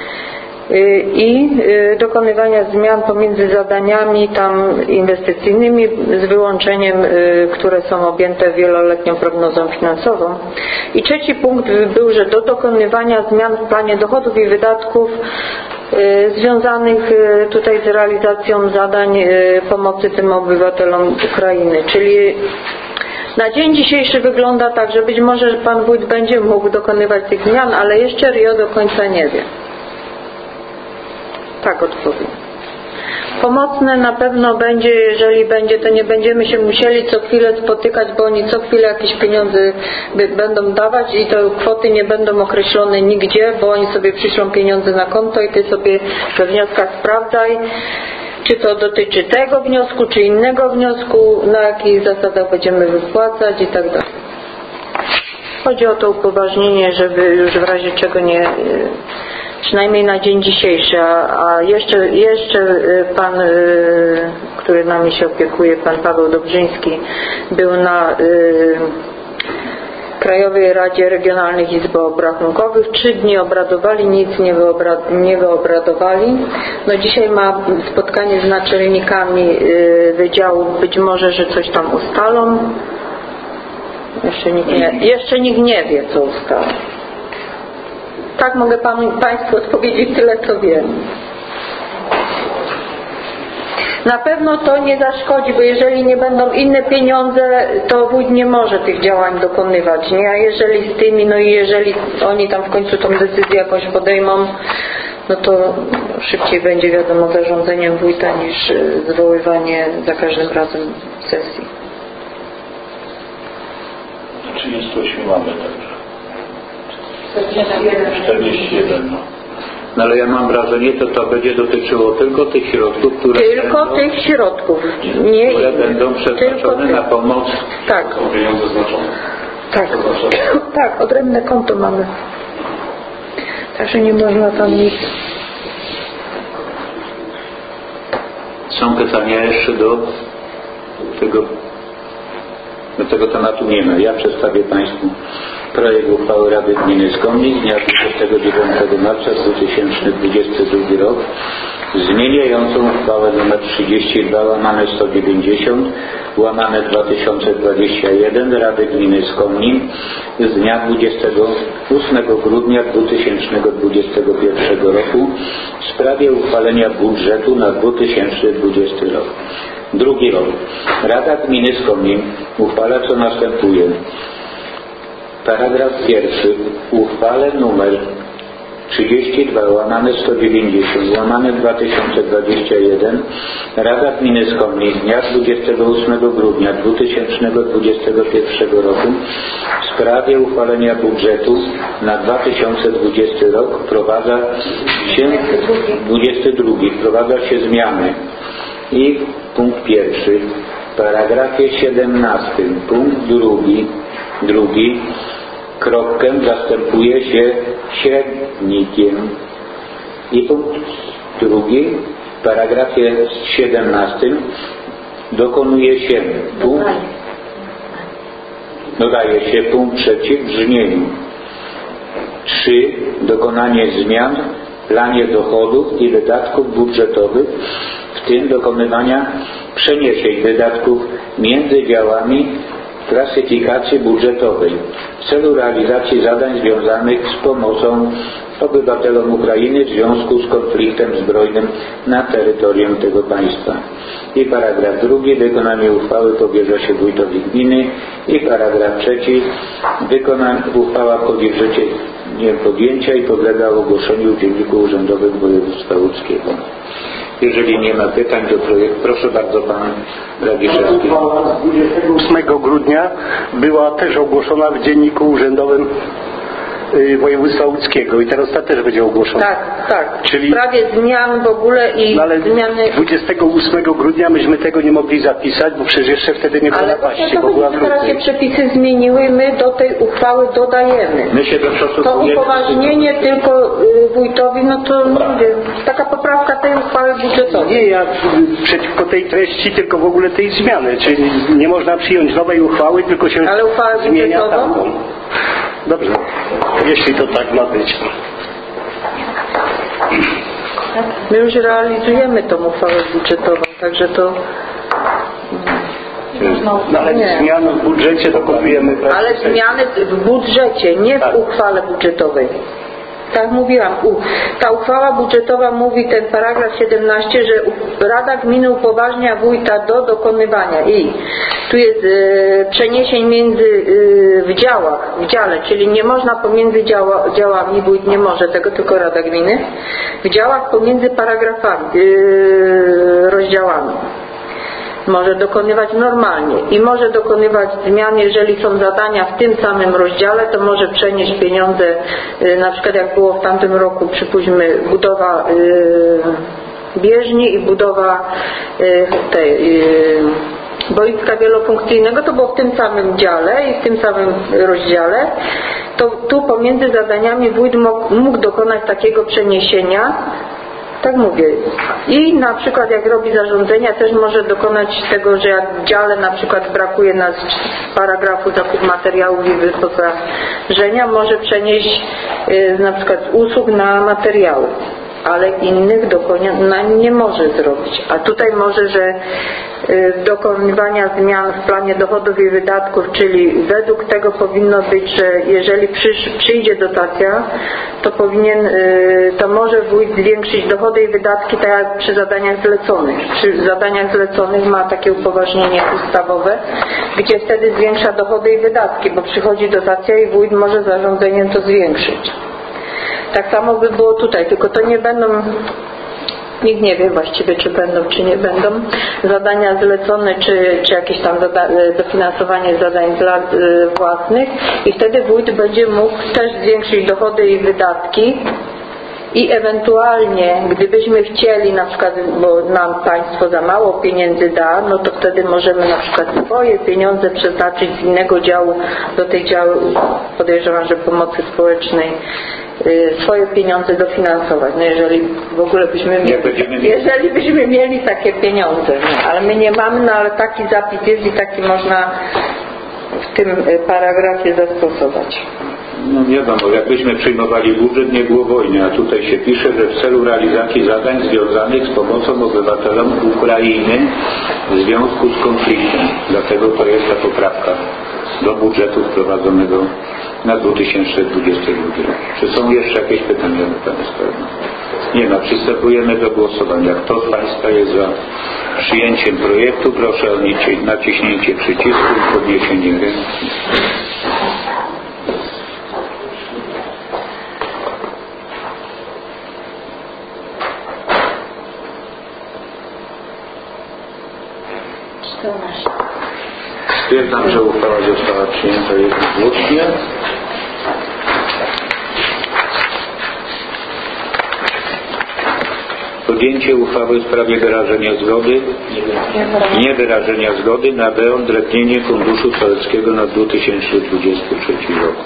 i dokonywania zmian pomiędzy zadaniami tam inwestycyjnymi z wyłączeniem, które są objęte wieloletnią prognozą finansową. I trzeci punkt był, że do dokonywania zmian w planie dochodów i wydatków związanych tutaj z realizacją zadań pomocy tym obywatelom Ukrainy. Czyli na dzień dzisiejszy wygląda tak, że być może Pan Wójt będzie mógł dokonywać tych zmian, ale jeszcze R I O do końca nie wie. Tak odpowiem. Pomocne na pewno będzie, jeżeli będzie, to nie będziemy się musieli co chwilę spotykać, bo oni co chwilę jakieś pieniądze będą dawać i te kwoty nie będą określone nigdzie, bo oni sobie przyślą pieniądze na konto i Ty sobie we wnioskach sprawdzaj, czy to dotyczy tego wniosku, czy innego wniosku, na jakich zasadach będziemy wypłacać i tak dalej. Chodzi o to upoważnienie, żeby już w razie czego nie, przynajmniej na dzień dzisiejszy, a jeszcze, jeszcze pan, który nami się opiekuje, pan Paweł Dobrzyński, był na Krajowej Radzie Regionalnych Izb Obrachunkowych. Trzy dni obradowali, nic nie, wyobrad, nie wyobradowali. No dzisiaj ma spotkanie z naczelnikami wydziału, być może, że coś tam ustalą. Jeszcze nikt nie, jeszcze nikt nie wie, co ustalą. Tak mogę panu, Państwu odpowiedzieć tyle, co wiem. Na pewno to nie zaszkodzi, bo jeżeli nie będą inne pieniądze, to wójt nie może tych działań dokonywać, nie? A jeżeli z tymi, no i jeżeli oni tam w końcu tą decyzję jakoś podejmą, no to szybciej będzie, wiadomo, zarządzeniem wójta niż zwoływanie za każdym razem sesji. trzydzieści osiem mamy także. czterdzieści jeden. No. No ale ja mam wrażenie, to to będzie dotyczyło tylko tych środków, które tylko będą, tych środków, nie które będą przeznaczone na pomoc. Tak. Są pieniądze znaczone. Tak. Tak, odrębne konto mamy. Także nie można tam nic. Są pytania jeszcze do tego, do tego tematu nie ma. Ja przedstawię Państwu projekt uchwały Rady Gminy Skomin z dnia dwudziestego dziewiątego marca dwa tysiące dwudziestego drugiego rok zmieniającą uchwałę nr trzydzieści dwa łamane sto dziewięćdziesiąt łamane dwa tysiące dwudziesty pierwszy Rady Gminy Skomin z dnia dwudziestego ósmego grudnia dwa tysiące dwudziestego pierwszego roku w sprawie uchwalenia budżetu na dwa tysiące dwudziesty rok. Drugi rok. Rada Gminy Skomin uchwala co następuje. Paragraf pierwszy. Uchwale numer trzydzieści dwa łamane sto dziewięćdziesiąt łamane dwa tysiące dwudziesty pierwszy Rada Gminy Skomin z dnia dwudziestego ósmego grudnia dwa tysiące dwudziestego pierwszego roku w sprawie uchwalenia budżetu na dwa tysiące dwudziesty rok wprowadza się dwudziesty drugi wprowadza się zmiany i punkt pierwszy w paragrafie siedemnastym punkt drugi drugi kropkę zastępuje się średnikiem i punkt drugi paragrafie siedemnastym dokonuje się punkt, dodaje się punkt trzeci w brzmieniu trzy. Dokonanie zmian w planie dochodów i wydatków budżetowych, w tym dokonywania przeniesień wydatków między działami klasyfikacji budżetowej w celu realizacji zadań związanych z pomocą obywatelom Ukrainy w związku z konfliktem zbrojnym na terytorium tego państwa. I paragraf drugi. Wykonanie uchwały powierza się wójtowi gminy. I paragraf trzeci. Wykonanie uchwała wchodzi w życie dniem podjęcia i podlega ogłoszeniu w Dzienniku Urzędowym Województwa Łódzkiego. Jeżeli nie ma pytań do projektu, proszę bardzo, pan Radziszewski. ósmego grudnia była też ogłoszona w Dzienniku Urzędowym Województwa Łódzkiego i teraz ta też będzie ogłoszona. Tak, tak. Czyli w sprawie zmian w ogóle i no ale zmiany... dwudziestego ósmego grudnia myśmy tego nie mogli zapisać, bo przecież jeszcze wtedy nie było ale napaści, bo była w teraz się lutym. przepisy zmieniły i my do tej uchwały dodajemy. My się To upoważnienie tylko y, wójtowi, no to mówię, taka poprawka tej uchwały budżetowej. Nie, ja przeciwko tej treści, tylko w ogóle tej zmiany, czyli nie można przyjąć nowej uchwały, tylko się ale uchwałę zmienia budżetową? tamtą. Dobrze, jeśli to tak ma być. My już realizujemy tą uchwałę budżetową, także to... No, ale nie. zmiany w budżecie dokonujemy. Ale zmiany w budżecie, nie w uchwale budżetowej. Tak mówiłam, ta uchwała budżetowa mówi, ten paragraf siedemnasty, że Rada Gminy upoważnia wójta do dokonywania i tu jest e, przeniesień między e, w działach, w dziale, czyli nie można pomiędzy działa, działami, wójt nie może tego, tylko Rada Gminy, w działach pomiędzy paragrafami, e, rozdziałami. Może dokonywać normalnie i może dokonywać zmian, jeżeli są zadania w tym samym rozdziale, to może przenieść pieniądze, na przykład jak było w tamtym roku, przypuśćmy, budowa bieżni i budowa tej boiska wielofunkcyjnego, to było w tym samym dziale i w tym samym rozdziale, to tu pomiędzy zadaniami wójt mógł, mógł dokonać takiego przeniesienia. Tak mówię. I na przykład jak robi zarządzenia, też może dokonać tego, że jak w dziale na przykład brakuje nas paragrafu zakup materiałów i wyposażenia, może przenieść y, na przykład usług na materiały, ale innych dokonań nie może zrobić. A tutaj może, że y, dokonywania zmian w planie dochodów i wydatków, czyli według tego powinno być, że jeżeli przysz, przyjdzie dotacja, to powinien, y, to może wójt zwiększyć dochody i wydatki tak jak przy zadaniach zleconych. Przy zadaniach zleconych ma takie upoważnienie ustawowe, gdzie wtedy zwiększa dochody i wydatki, bo przychodzi dotacja i wójt może zarządzeniem to zwiększyć. Tak samo by było tutaj, tylko to nie będą, nikt nie wie właściwie, czy będą, czy nie będą zadania zlecone, czy, czy jakieś tam dofinansowanie zadań dla, y, własnych i wtedy wójt będzie mógł też zwiększyć dochody i wydatki i ewentualnie, gdybyśmy chcieli na przykład, bo nam państwo za mało pieniędzy da, no to wtedy możemy na przykład swoje pieniądze przeznaczyć z innego działu do tej działu, podejrzewam, że pomocy społecznej, swoje pieniądze dofinansować. No jeżeli w ogóle byśmy mieli, jeżeli byśmy mieli takie pieniądze, no, ale my nie mamy, no ale taki zapis jest i taki można w tym paragrafie zastosować. No wiadomo, jakbyśmy przyjmowali budżet, nie było wojny, a tutaj się pisze, że w celu realizacji zadań związanych z pomocą obywatelom Ukrainy w związku z konfliktem. Dlatego to jest ta poprawka do budżetu wprowadzonego na dwa tysiące dwudziesty drugi rok. Czy są jeszcze jakieś pytania do Państwa? Nie ma. Przystępujemy do głosowania. Kto z Państwa jest za przyjęciem projektu? Proszę o naciśnięcie przycisku i podniesienie ręki. Stwierdzam, że uchwała została przyjęta jednogłośnie. Podjęcie uchwały w sprawie wyrażenia zgody, nie wyrażenia zgody na wyodrębnienie Funduszu Sołeckiego na dwa tysiące dwudziesty trzeci rok.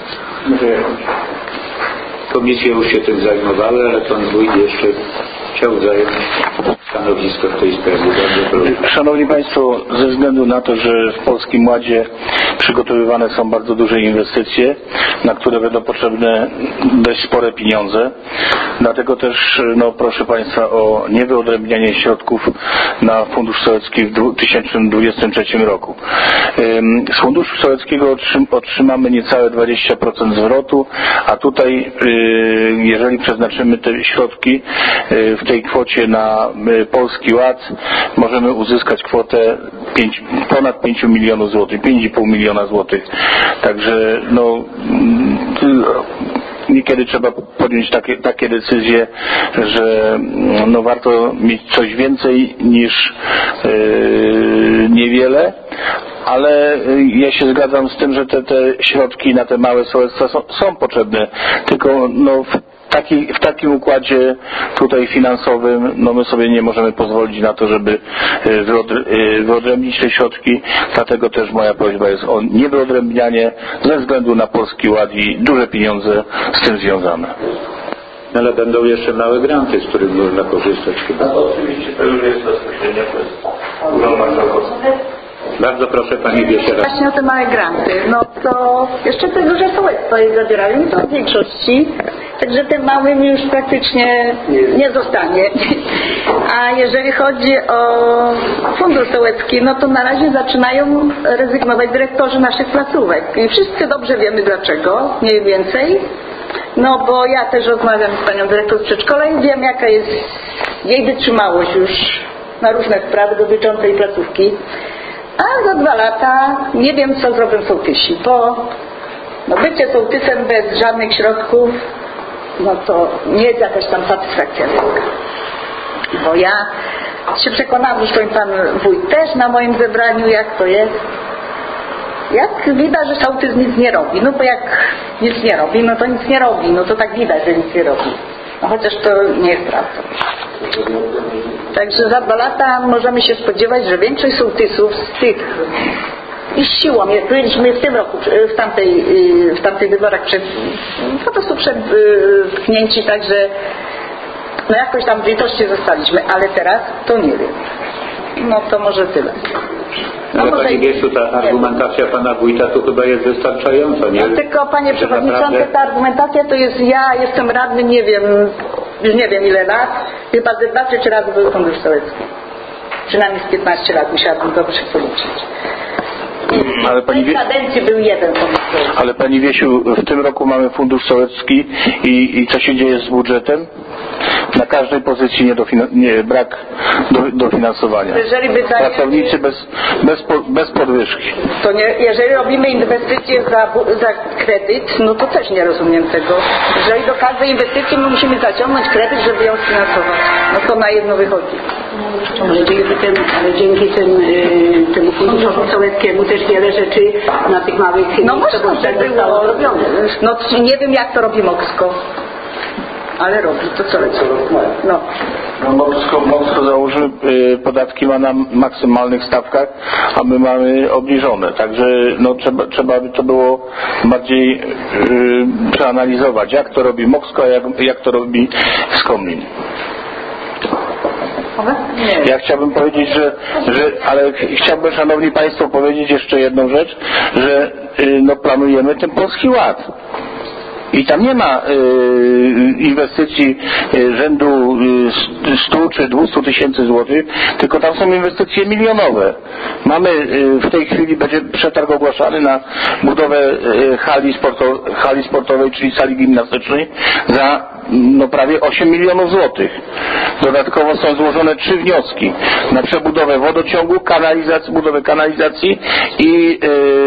Komisje już się tym zajmowały, ale pan wójt jeszcze chciał zająć Stanowisko w tej sprawie. Szanowni Państwo, ze względu na to, że w Polskim Ładzie przygotowywane są bardzo duże inwestycje, na które będą potrzebne dość spore pieniądze, dlatego też no, proszę Państwa o niewyodrębnianie środków na Fundusz Sołecki w dwa tysiące dwudziestym trzecim roku. Z Funduszu Sołeckiego otrzymamy niecałe dwadzieścia procent zwrotu, a tutaj jeżeli przeznaczymy te środki w tej kwocie na Polski Ład, możemy uzyskać kwotę pięć, ponad pięć milionów złotych, pięć i pół miliona złotych. Także no niekiedy trzeba podjąć takie, takie decyzje, że no warto mieć coś więcej niż yy, niewiele, ale ja się zgadzam z tym, że te, te środki na te małe sołectwa są, są potrzebne, tylko no w Taki, w takim układzie tutaj finansowym no my sobie nie możemy pozwolić na to, żeby wyodrębnić te środki, dlatego też moja prośba jest o niewyodrębnianie ze względu na Polski Ład i duże pieniądze z tym związane. Ale będą jeszcze małe granty, z których można korzystać chyba. No to oczywiście to już jest bezpośrednio przez Urząd Marszałkowski. Bardzo proszę Pani Wiesiera. Właśnie o te małe granty. No to jeszcze te duże sołectwa je zabierają, to w większości. Także tym małym już praktycznie nie zostanie. A jeżeli chodzi o Fundusz Sołecki, no to na razie zaczynają rezygnować dyrektorzy naszych placówek. I wszyscy dobrze wiemy dlaczego, mniej więcej. No bo ja też rozmawiam z panią dyrektor z przedszkola i wiem jaka jest jej wytrzymałość już na różne sprawy dotyczące jej placówki. A za dwa lata nie wiem co zrobią sołtysi, bo no bycie sołtysem bez żadnych środków no to nie jest jakaś tam satysfakcja wielka. Bo ja się przekonałam, zresztą pan wójt też na moim zebraniu, jak to jest. Jak widać, że sołtys nic nie robi. No bo jak nic nie robi, no to nic nie robi. No to tak widać, że nic nie robi. No chociaż to nie jest prawda. Także za dwa lata możemy się spodziewać, że większość sołtysów z tych i z siłą, jak byliśmy w tym roku, w tamtej, w tamtych wyborach przed, po prostu przepchnięci, także no jakoś tam w litości zostaliśmy, ale teraz to nie wiem. No to może tyle. No ale Pani Wiesiu, ta argumentacja Pana Wójta tu chyba jest wystarczająca, nie? No, tylko Panie Przewodniczący, naprawdę... ta argumentacja to jest ja, jestem radny, nie wiem, już nie wiem ile lat, chyba ze dwa czy trzy razy był Fundusz Sołecki. Przynajmniej z piętnaście lat musiałabym dobrze policzyć. Ale pani Wie... kadencji był jeden Fundusz Sołecki. Ale Pani Wiesiu, w tym roku mamy Fundusz Sołecki i, i co się dzieje z budżetem? Na każdej pozycji nie dofina... nie, brak do, dofinansowania. Jeżeli by daje... Pracownicy bez, bez, bez podwyżki. To nie, jeżeli robimy inwestycje za, za kredyt, no to też nie rozumiem tego. Jeżeli do każdej inwestycji my musimy zaciągnąć kredyt, żeby ją sfinansować. No to na jedno wychodzi. Ale dzięki, tym, ale dzięki tym, yy, temu Funduszowi Sołeckiemu też wiele rzeczy na tych małych no właśnie to było robione. No nie wiem jak to robi Moksko. Ale robi to co lecą. No. No Moksko, Moksko założyły y, podatki ma na maksymalnych stawkach, a my mamy obniżone. Także no, trzeba, trzeba by to było bardziej y, przeanalizować, jak to robi Moksko, a jak, jak to robi Skomlin. Ja chciałbym powiedzieć, że, że ale chciałbym, szanowni państwo, powiedzieć jeszcze jedną rzecz, że y, no, planujemy ten Polski Ład. I tam nie ma y, inwestycji y, rzędu y, stu czy dwustu tysięcy złotych, tylko tam są inwestycje milionowe. Mamy y, w tej chwili będzie przetarg ogłaszany na budowę y, hali, sporto, hali sportowej, czyli sali gimnastycznej za no, prawie osiem milionów złotych. Dodatkowo są złożone trzy wnioski na przebudowę wodociągu, kanalizacji, budowę kanalizacji i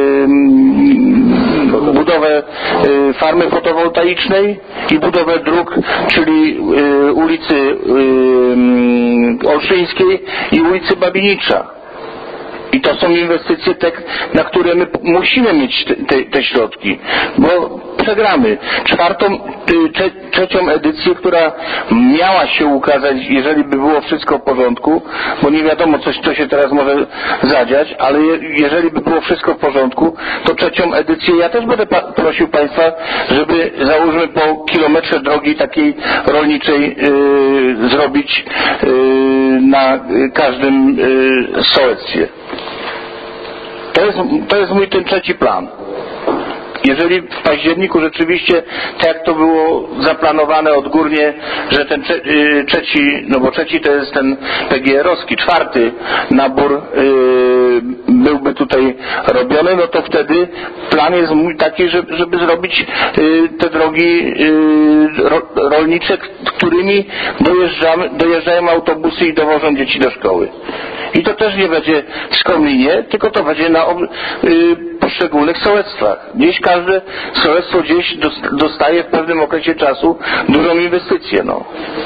y, budowę y, farmy fotowoltaicznej i budowę dróg, czyli y, ulicy y, Olszyńskiej i ulicy Babinicza. I to są inwestycje te, na które my musimy mieć te, te, te środki, bo przegramy. Czwartą, trze, trzecią edycję, która miała się ukazać, jeżeli by było wszystko w porządku, bo nie wiadomo, coś, co się teraz może zadziać, ale je, jeżeli by było wszystko w porządku, to trzecią edycję ja też będę pa, prosił Państwa, żeby załóżmy po kilometrze drogi takiej rolniczej yy, zrobić yy, na każdym yy, sołectwie. To jest, to jest mój ten trzeci plan. Jeżeli w październiku rzeczywiście, tak jak to było zaplanowane odgórnie, że ten trzeci, no bo trzeci to jest ten P G R-owski, czwarty nabór yy, byłby tutaj robiony, no to wtedy plan jest mój taki, żeby, żeby zrobić yy, te drogi yy, ro, rolnicze, którymi dojeżdżamy, dojeżdżają autobusy i dowożą dzieci do szkoły. I to też nie będzie w Skomlinie, tylko to będzie na yy, poszczególnych sołectwach. Gdzieś każde sołectwo gdzieś dostaje w pewnym okresie czasu dużą inwestycję. No.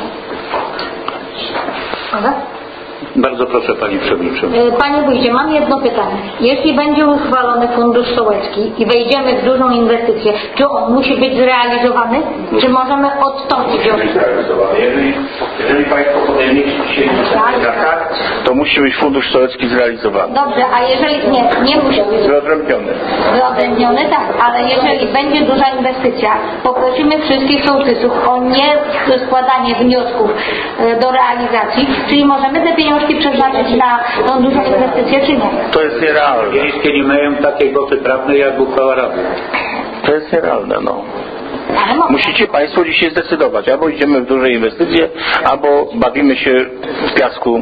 Bardzo proszę Pani Przewodnicząca. Panie Wójcie, mam jedno pytanie. Jeśli będzie uchwalony fundusz sołecki i wejdziemy w dużą inwestycję, czy on musi być zrealizowany? Czy możemy odstąpić od tego? Jeżeli, jeżeli Państwo podejmiecie dzisiaj tak, to musi być fundusz sołecki zrealizowany. Dobrze, a jeżeli nie, nie musi być wyodrębniony. Wyodrębniony, tak, ale jeżeli będzie duża inwestycja, poprosimy wszystkich sołtysów o nie składanie wniosków do realizacji, czyli możemy te pieniążki przeznaczyć na tą dużą inwestycję, czy nie? To jest nierealne. Wiejskie nie mają takiej mocy prawnej jak uchwała Rady. To jest nierealne, no. Musicie Państwo dzisiaj zdecydować, albo idziemy w duże inwestycje, albo bawimy się w piasku.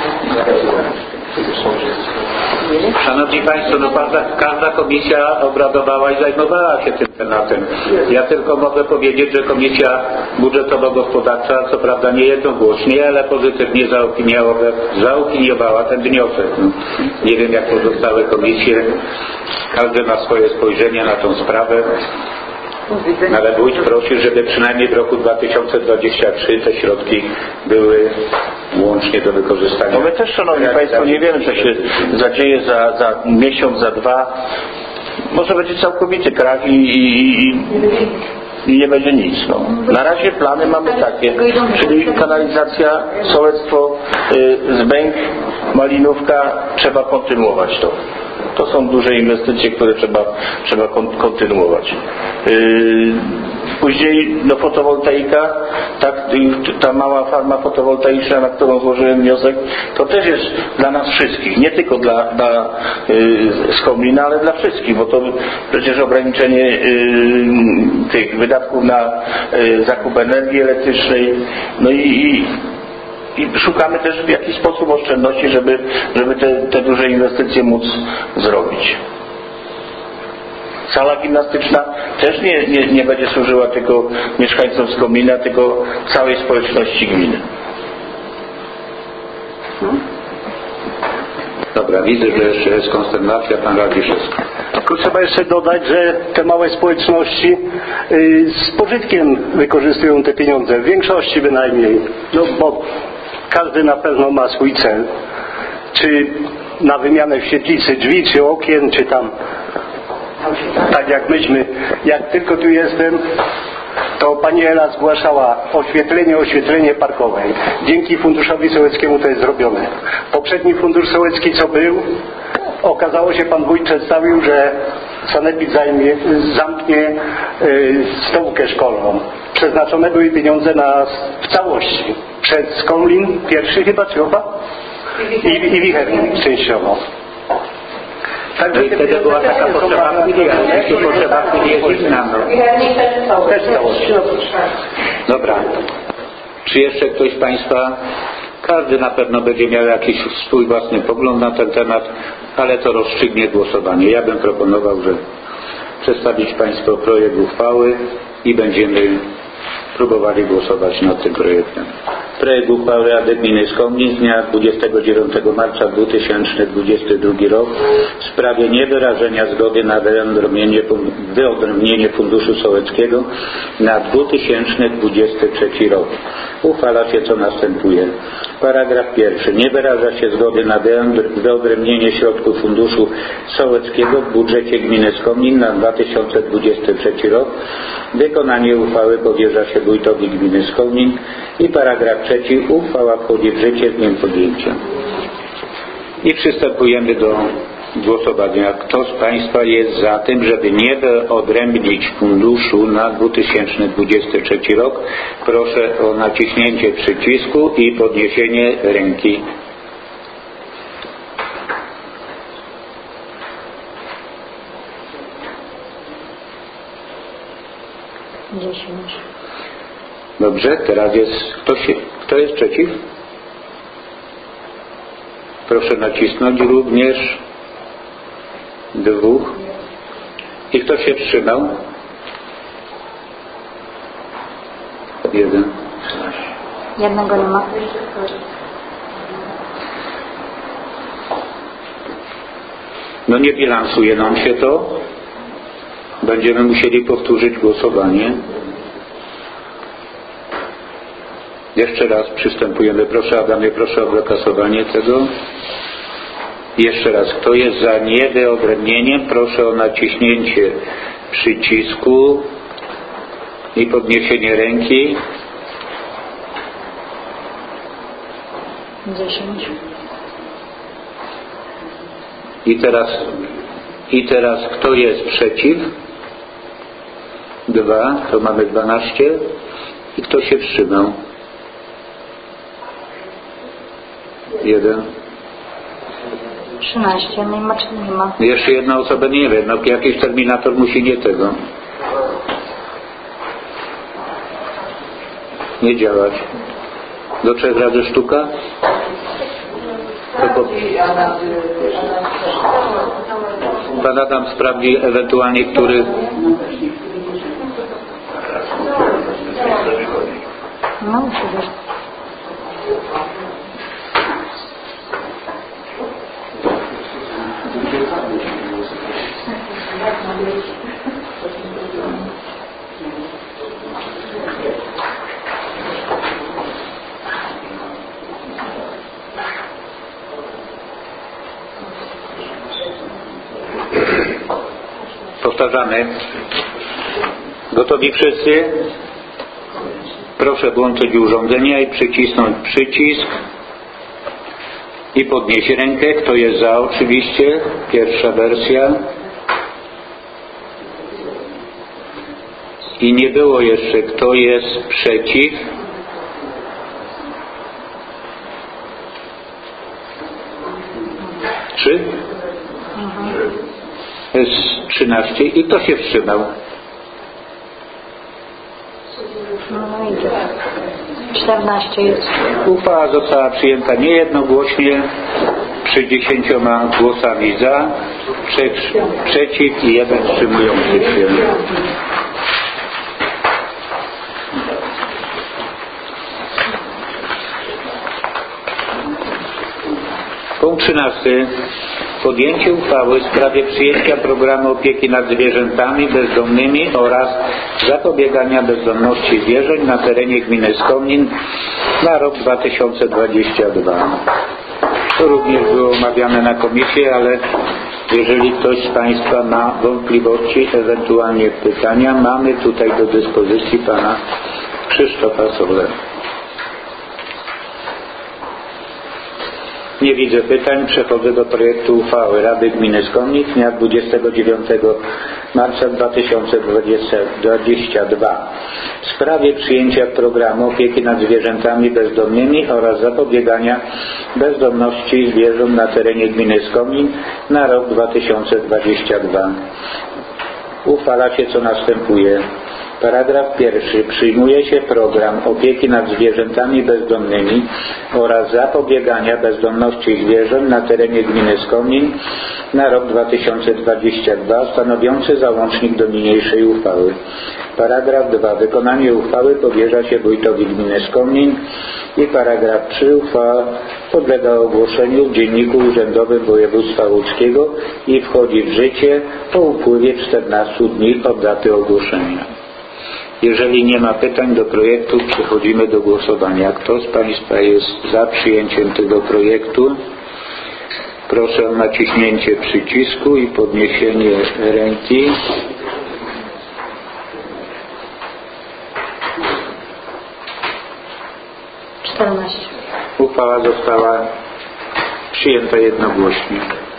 Szanowni Państwo, no każda, każda komisja obradowała i zajmowała się tym tematem. Ja tylko mogę powiedzieć, że Komisja Budżetowo-Gospodarcza, co prawda nie jednogłośnie, ale pozytywnie zaopiniowała, zaopiniowała ten wniosek. No, nie wiem jak pozostałe komisje, każdy ma swoje spojrzenie na tą sprawę. Ale wójt prosił, żeby przynajmniej w roku dwa tysiące dwudziestym trzecim te środki były łącznie do wykorzystania. No my też, Szanowni Państwo, nie wiemy, co się zadzieje za, za miesiąc, za dwa. Może będzie całkowity krach i, i, i, i nie będzie nic. No. Na razie plany mamy takie, czyli kanalizacja, sołectwo, y, Zbęk, Malinówka, trzeba kontynuować to. To są duże inwestycje, które trzeba, trzeba kontynuować. Yy, później no, fotowoltaika, tak, ta mała farma fotowoltaiczna, na którą złożyłem wniosek, to też jest dla nas wszystkich, nie tylko dla, dla yy, Skomlina, ale dla wszystkich, bo to przecież ograniczenie yy, tych wydatków na yy, zakup energii elektrycznej, no i, i I szukamy też w jakiś sposób oszczędności, żeby, żeby te, te duże inwestycje móc zrobić. Sala gimnastyczna też nie, nie, nie będzie służyła tylko mieszkańcom Skomlina, tylko całej społeczności gminy. Dobra, widzę, że jeszcze jest konsternacja, Pan Radziszewski. Tylko trzeba jeszcze dodać, że te małe społeczności y, z pożytkiem wykorzystują te pieniądze, w większości bynajmniej, no bo każdy na pewno ma swój cel, czy na wymianę w świetlicy drzwi, czy okien, czy tam tak jak myśmy, jak tylko tu jestem, to pani Ela zgłaszała oświetlenie, oświetlenie parkowej. Dzięki Funduszowi Sołeckiemu to jest zrobione. Poprzedni Fundusz Sołecki co był, okazało się, pan wójt przedstawił, że sanepid zajmie, zamknie y, stołówkę szkolną. Przeznaczone były pieniądze na, w całości. Przez Skomlin pierwszy chyba, czy oba? I, i Wichernik częściowo. Także wtedy była taka potrzeba jeśli potrzeba jest inna. No. Też całości. Dobra. Czy jeszcze ktoś z Państwa? Każdy na pewno będzie miał jakiś swój własny pogląd na ten temat, ale to rozstrzygnie głosowanie. Ja bym proponował, że przedstawić Państwu projekt uchwały i będziemy próbowali głosować nad tym projektem. Projekt uchwały Rady Gminy Skomlin z dnia dwudziestego dziewiątego marca dwa tysiące dwudziestego drugiego roku w sprawie niewyrażenia zgody na wyodrębnienie, wyodrębnienie Funduszu Sołeckiego na dwa tysiące dwudziesty trzeci rok. Uchwala się, co następuje. Paragraf pierwszy. Nie wyraża się zgody na wyodrębnienie środków Funduszu Sołeckiego w budżecie Gminy Skomlin na dwa tysiące dwudziesty trzeci rok. Wykonanie uchwały powierza się wójtowi Gminy Skomlin. I paragraf trzeci. Uchwała wchodzi w życie z dniem podjęcia. I przystępujemy do głosowania. Kto z Państwa jest za tym, żeby nie wyodrębnić funduszu na dwa tysiące dwudziesty trzeci rok? Proszę o naciśnięcie przycisku i podniesienie ręki. dziesięć. Dobrze, teraz jest kto, się, kto jest przeciw? Proszę nacisnąć również dwóch. I kto się wstrzymał? Jeden. Jednego nie ma. No nie bilansuje nam się to. Będziemy musieli powtórzyć głosowanie. Jeszcze raz przystępujemy. Proszę Adamie, proszę o wykasowanie tego. Jeszcze raz. Kto jest za niewyodrębnieniem? Proszę o naciśnięcie przycisku i podniesienie ręki. dziesięć. I teraz, i teraz kto jest przeciw? Dwa. To mamy dwanaście. I kto się wstrzymał? Jeden. trzynaście. Nie ma czy nie ma? Jeszcze jedna osoba nie wie. No jakiś terminator musi nie tego. Nie działać. Do trzech razy sztuka? To po... Pan Adam sprawdzi ewentualnie, który... No musi być. Powtarzamy. Gotowi wszyscy? Proszę włączyć urządzenia i przycisnąć przycisk i podnieść rękę. Kto jest za oczywiście? Pierwsza wersja. I nie było jeszcze kto jest przeciw. Trzy? Jest trzynaście. I kto się wstrzymał? No idzie. czternaście jest. Uchwała została przyjęta niejednogłośnie przy dziesięcioma głosami za, trzech przeciw i jeden wstrzymujący się. Punkt trzynasty. Podjęcie uchwały w sprawie przyjęcia programu opieki nad zwierzętami bezdomnymi oraz zapobiegania bezdomności zwierząt na terenie gminy Skomlin na rok dwa tysiące dwudziesty drugi. To również było omawiane na komisji, ale jeżeli ktoś z Państwa ma wątpliwości, ewentualnie pytania, mamy tutaj do dyspozycji Pana Krzysztofa Solę. Nie widzę pytań. Przechodzę do projektu uchwały Rady Gminy Skomlin z dnia dwudziestego dziewiątego marca dwa tysiące dwudziestego drugiego w sprawie przyjęcia programu opieki nad zwierzętami bezdomnymi oraz zapobiegania bezdomności zwierząt na terenie gminy Skomlin na rok dwa tysiące dwudziesty drugi. Uchwala się, co następuje. Paragraf pierwszy. Przyjmuje się program opieki nad zwierzętami bezdomnymi oraz zapobiegania bezdomności zwierząt na terenie gminy Skomin na rok dwa tysiące dwudziesty drugi, stanowiący załącznik do niniejszej uchwały. Paragraf dwa. Wykonanie uchwały powierza się wójtowi gminy Skomin i paragraf trzy. Uchwała podlega ogłoszeniu w Dzienniku Urzędowym Województwa Łódzkiego i wchodzi w życie po upływie czternastu dni od daty ogłoszenia. Jeżeli nie ma pytań do projektu, przechodzimy do głosowania. Kto z Państwa jest za przyjęciem tego projektu? Proszę o naciśnięcie przycisku i podniesienie ręki. czternaście. Uchwała została przyjęta jednogłośnie.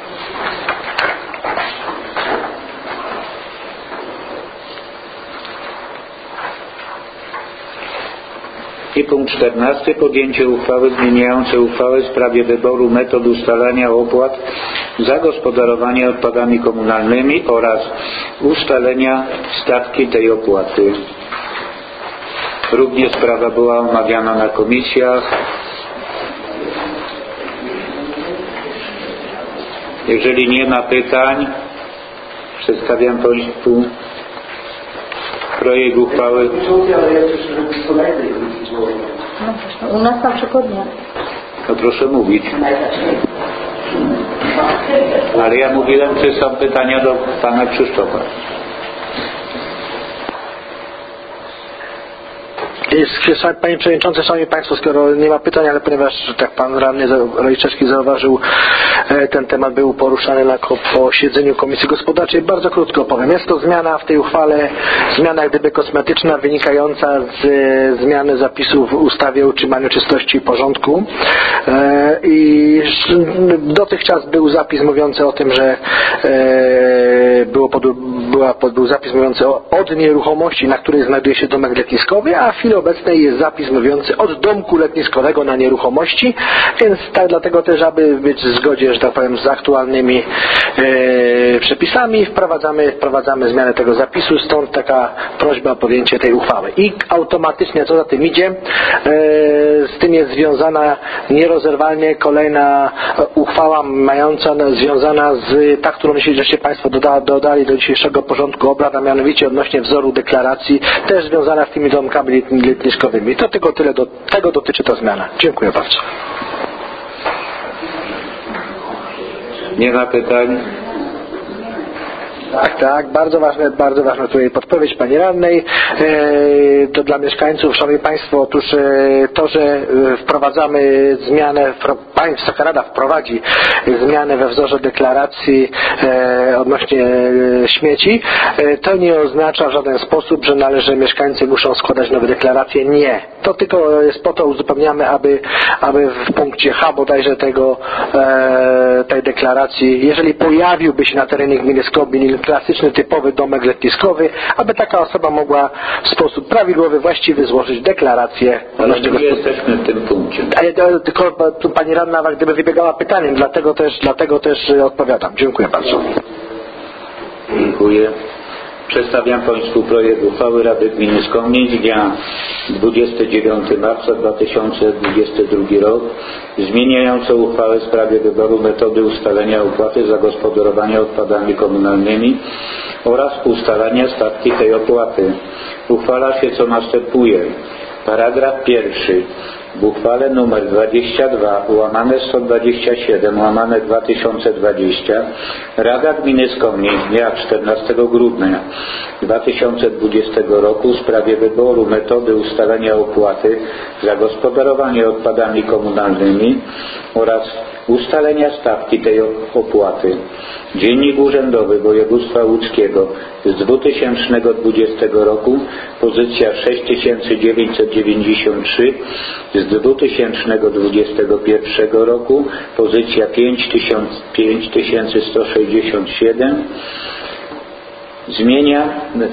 I punkt czternasty. Podjęcie uchwały zmieniającej uchwałę w sprawie wyboru metod ustalania opłat za gospodarowanie odpadami komunalnymi oraz ustalenia stawki tej opłaty. Również sprawa była omawiana na komisjach. Jeżeli nie ma pytań, przedstawiam Państwu projekt uchwały. U nas na przykład nie. No proszę mówić. Ale ja mówiłem, czy są pytania do Pana Krzysztofa. Panie Przewodniczący, Szanowni Państwo, skoro nie ma pytań, ale ponieważ tak Pan Radny Rojczewski zauważył, ten temat był poruszany na posiedzeniu Komisji Gospodarczej, bardzo krótko powiem. Jest to zmiana w tej uchwale, zmiana jak gdyby kosmetyczna, wynikająca z zmiany zapisów w ustawie o utrzymaniu czystości i porządku. I dotychczas był zapis mówiący o tym, że było pod, była, był zapis mówiący o od nieruchomości, na której znajduje się domek letniskowy, a w chwili obecnej jest zapis mówiący od domku letniskowego na nieruchomości, więc tak dlatego też, aby być w zgodzie, że tak powiem, z aktualnymi e, przepisami, wprowadzamy, wprowadzamy zmianę tego zapisu, stąd taka prośba o podjęcie tej uchwały. I automatycznie, co za tym idzie, e, z tym jest związana nierozerwalnie kolejna uchwała mająca, związana z ta, którą żeście Państwo doda, dodali do dzisiejszego porządku obrad, a mianowicie odnośnie wzoru deklaracji, też związana z tymi domkami letniskowymi. To tylko tyle, do, tego dotyczy ta zmiana. Dziękuję bardzo. Nie ma pytań? Tak, tak, bardzo ważne, bardzo ważna tutaj podpowiedź Pani Radnej. E, to dla mieszkańców, Szanowni Państwo, otóż e, to, że wprowadzamy zmianę, Państwa Rada wprowadzi zmianę we wzorze deklaracji e, odnośnie e, śmieci, e, to nie oznacza w żaden sposób, że należy, mieszkańcy muszą składać nowe deklaracje. Nie. To tylko jest po to, uzupełniamy, aby, aby w punkcie H bodajże tego, e, tej deklaracji, jeżeli pojawiłby się na terenie gminy Skomin klasyczny, typowy domek letniskowy, aby taka osoba mogła w sposób prawidłowy, właściwy złożyć deklarację. Ale nie jesteśmy w tym punkcie. Tylko Pani Radna gdyby wybiegała pytaniem, dlatego też, dlatego też odpowiadam. Dziękuję bardzo. Dziękuję. Przedstawiam Państwu projekt uchwały Rady Gminy Skomin z dnia dwudziestego dziewiątego marca dwa tysiące dwudziestego drugiego rok zmieniającą uchwałę w sprawie wyboru metody ustalenia opłaty za gospodarowanie odpadami komunalnymi oraz ustalania stawki tej opłaty. Uchwala się co następuje. Paragraf pierwszy. W uchwale nr dwadzieścia dwa łamane sto dwadzieścia siedem łamane dwa tysiące dwadzieścia Rada Gminy Skomin z dnia czternastego grudnia dwa tysiące dwudziestego roku w sprawie wyboru metody ustalenia opłaty za gospodarowanie odpadami komunalnymi oraz ustalenia stawki tej opłaty. Dziennik Urzędowy Województwa Łódzkiego z dwa tysiące dwudziestego roku, pozycja sześć tysięcy dziewięćset dziewięćdziesiąt trzy, z dwa tysiące dwudziestego pierwszego roku, pozycja pięć tysięcy sto sześćdziesiąt siedem. Zmienia,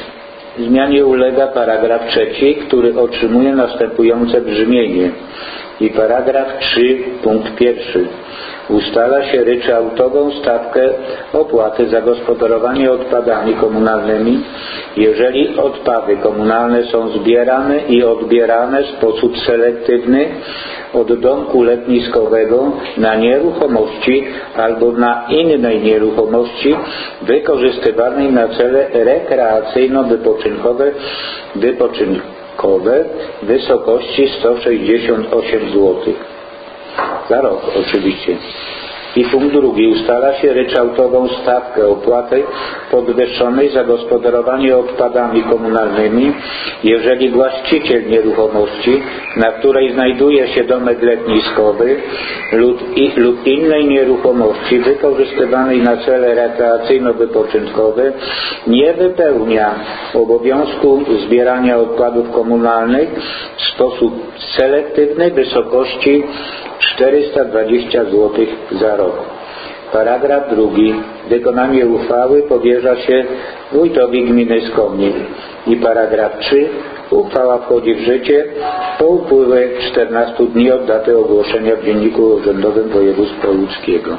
zmianie ulega paragraf trzeci, który otrzymuje następujące brzmienie. I paragraf trzy punkt pierwszy. Ustala się ryczałtową stawkę opłaty za gospodarowanie odpadami komunalnymi, jeżeli odpady komunalne są zbierane i odbierane w sposób selektywny od domku letniskowego na nieruchomości albo na innej nieruchomości wykorzystywanej na cele rekreacyjno-wypoczynkowe wypoczynkowe w wysokości sto sześćdziesiąt osiem złotych. Za rok oczywiście. I punkt drugi. Ustala się ryczałtową stawkę opłaty podwyższonej za gospodarowanie odpadami komunalnymi, jeżeli właściciel nieruchomości, na której znajduje się domek letniskowy lub, i, lub innej nieruchomości wykorzystywanej na cele rekreacyjno-wypoczynkowe, nie wypełnia obowiązku zbierania odpadów komunalnych w sposób selektywny w wysokości czterysta dwadzieścia złotych za rok. Paragraf drugi. Wykonanie uchwały powierza się wójtowi gminy Skomnin. I paragraf trzy. Uchwała wchodzi w życie po upływie czternastu dni od daty ogłoszenia w Dzienniku Urzędowym Województwa Łódzkiego.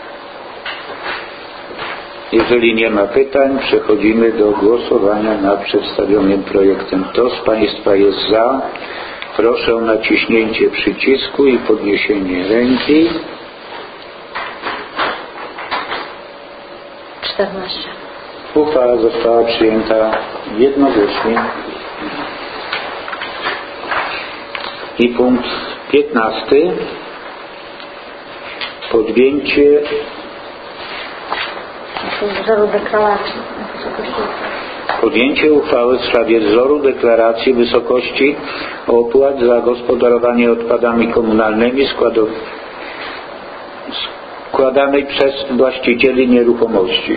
Jeżeli nie ma pytań, przechodzimy do głosowania nad przedstawionym projektem. Kto z Państwa jest za? Proszę o naciśnięcie przycisku i podniesienie ręki. czternaście. Uchwała została przyjęta jednogłośnie. I punkt piętnasty. Podjęcie wzoru deklaracji. Podjęcie uchwały w sprawie wzoru deklaracji wysokości opłat za gospodarowanie odpadami komunalnymi składanej przez właścicieli nieruchomości.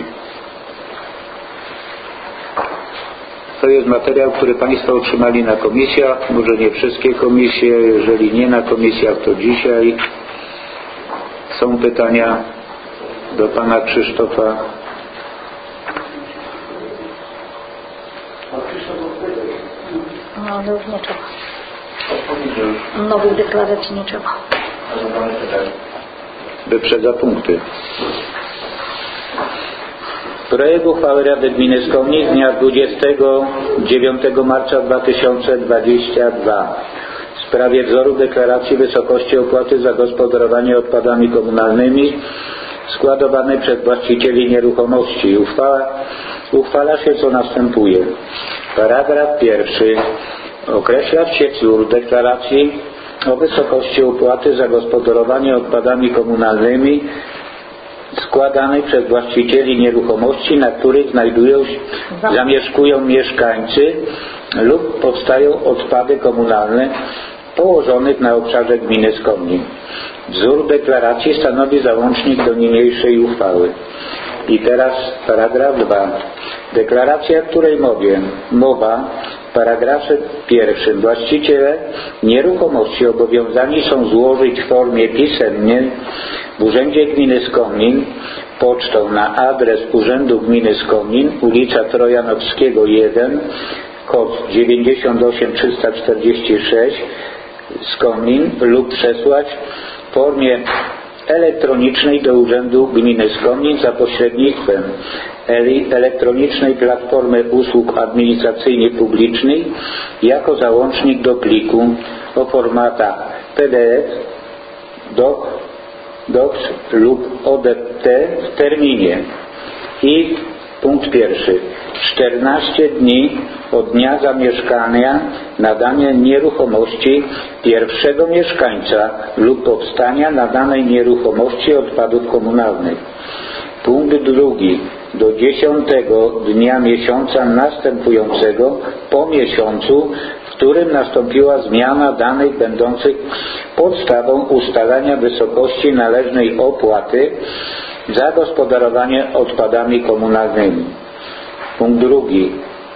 To jest materiał, który Państwo otrzymali na komisjach, może nie wszystkie komisje, jeżeli nie na komisjach, to dzisiaj. Są pytania do Pana Krzysztofa. No, ale już nie trzeba. Nowych deklaracji nie trzeba. Wyprzedza punkty. Projekt uchwały Rady Gminy Skomnin z dnia dwudziestego dziewiątego marca dwa tysiące dwudziestego drugiego w sprawie wzoru deklaracji wysokości opłaty za gospodarowanie odpadami komunalnymi składowanej przez właścicieli nieruchomości. Uchwała, uchwala się co następuje. Paragraf pierwszy. Określa się wzór deklaracji o wysokości opłaty za gospodarowanie odpadami komunalnymi składanej przez właścicieli nieruchomości, na których znajdują się, zamieszkują mieszkańcy lub powstają odpady komunalne położonych na obszarze gminy Skomnin. Wzór deklaracji stanowi załącznik do niniejszej uchwały. I teraz paragraf dwa. Deklaracja, której mowie, mowa w paragrafie pierwszym. Właściciele nieruchomości obowiązani są złożyć w formie pisemnej w Urzędzie Gminy Skomnin pocztą na adres Urzędu Gminy Skomnin, ulica Trojanowskiego jeden, kod dziewięćdziesiąt osiem trzysta czterdzieści sześć Skomnin lub przesłać w formie elektronicznej do Urzędu Gminy Skomnin za pośrednictwem elektronicznej platformy usług administracyjnych publicznych jako załącznik do pliku o formatach P D F, doc, docs lub O D T w terminie. I punkt pierwszy. czternaście dni od dnia zamieszkania nadania nieruchomości pierwszego mieszkańca lub powstania na danej nieruchomości odpadów komunalnych. Punkt drugi. Do dziesiątego dnia miesiąca następującego po miesiącu, w którym nastąpiła zmiana danych będących podstawą ustalania wysokości należnej opłaty za gospodarowanie odpadami komunalnymi. Punkt drugi.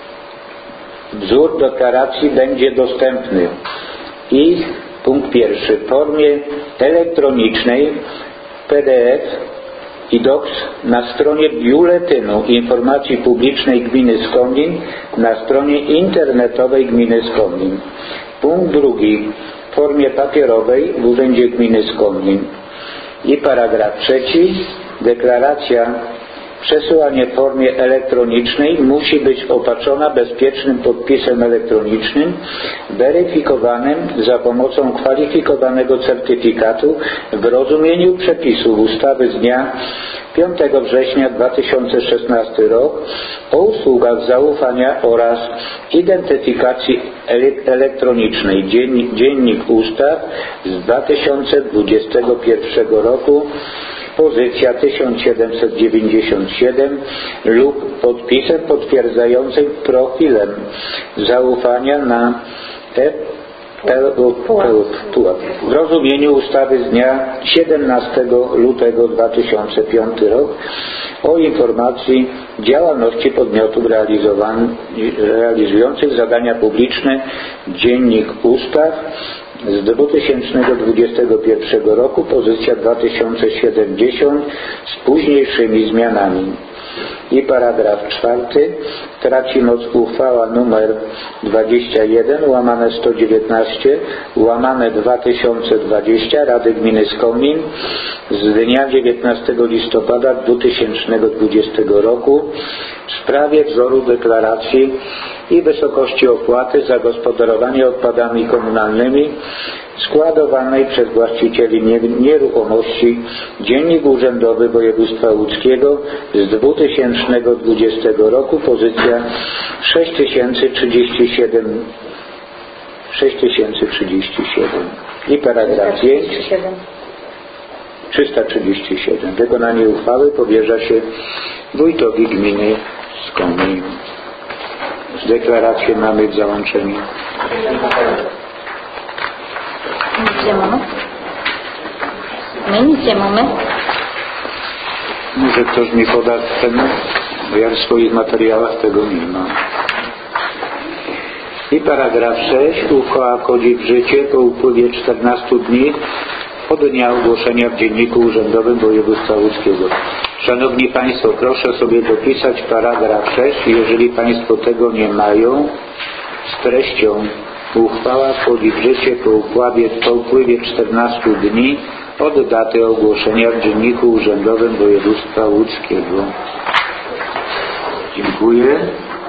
Wzór deklaracji będzie dostępny i punkt pierwszy w formie elektronicznej P D F i docs na stronie Biuletynu Informacji Publicznej Gminy Skomnin na stronie internetowej Gminy Skomnin. Punkt drugi. w formie papierowej w Urzędzie Gminy Skomlin. I paragraf trzeci. Deklaracja przesyłanie w formie elektronicznej musi być opatrzona bezpiecznym podpisem elektronicznym weryfikowanym za pomocą kwalifikowanego certyfikatu w rozumieniu przepisów ustawy z dnia piątego września dwa tysiące szesnastego rok o usługach zaufania oraz identyfikacji elektronicznej. Dziennik, Dziennik Ustaw z dwa tysiące dwudziestego pierwszego roku, pozycja tysiąc siedemset dziewięćdziesiąt siedem lub podpisem potwierdzającym profilem zaufania na e w rozumieniu ustawy z dnia siedemnastego lutego dwa tysiące piątego rok o informacji działalności podmiotów realizujących zadania publiczne. Dziennik Ustaw z dwa tysiące dwudziestego pierwszego roku, pozycja dwa tysiące siedemdziesiąt z późniejszymi zmianami. I paragraf czwarty. Traci moc uchwała numer dwadzieścia jeden łamane sto dziewiętnaście łamane dwa tysiące dwadzieścia Rady Gminy Skomlin z dnia dziewiętnastego listopada dwa tysiące dwudziestego roku w sprawie wzoru deklaracji i wysokości opłaty za gospodarowanie odpadami komunalnymi składowanej przez właścicieli nieruchomości. Dziennik Urzędowy Województwa Łódzkiego z dwa tysiące dwudziestego roku, pozycja sześć tysięcy trzydzieści siedem. sześć tysięcy trzydzieści siedem. I paragraf pięć. trzysta trzydzieści siedem. Wykonanie uchwały powierza się wójtowi gminy Skomlin. Deklarację mamy w załączeniu. Nic nie mamy? My nic nie mamy. Może ktoś mi poda ten, bo ja w swoich materiałach tego nie mam. I paragraf sześć. Uchwała wchodzi w życie po upływie czternastu dni od dnia ogłoszenia w Dzienniku Urzędowym Województwa Łódzkiego. Szanowni Państwo, proszę sobie dopisać paragraf sześć. Jeżeli Państwo tego nie mają, z treścią uchwała wchodzi w życie po upływie, po upływie czternastu dni od daty ogłoszenia w Dzienniku Urzędowym Województwa Łódzkiego. Dziękuję.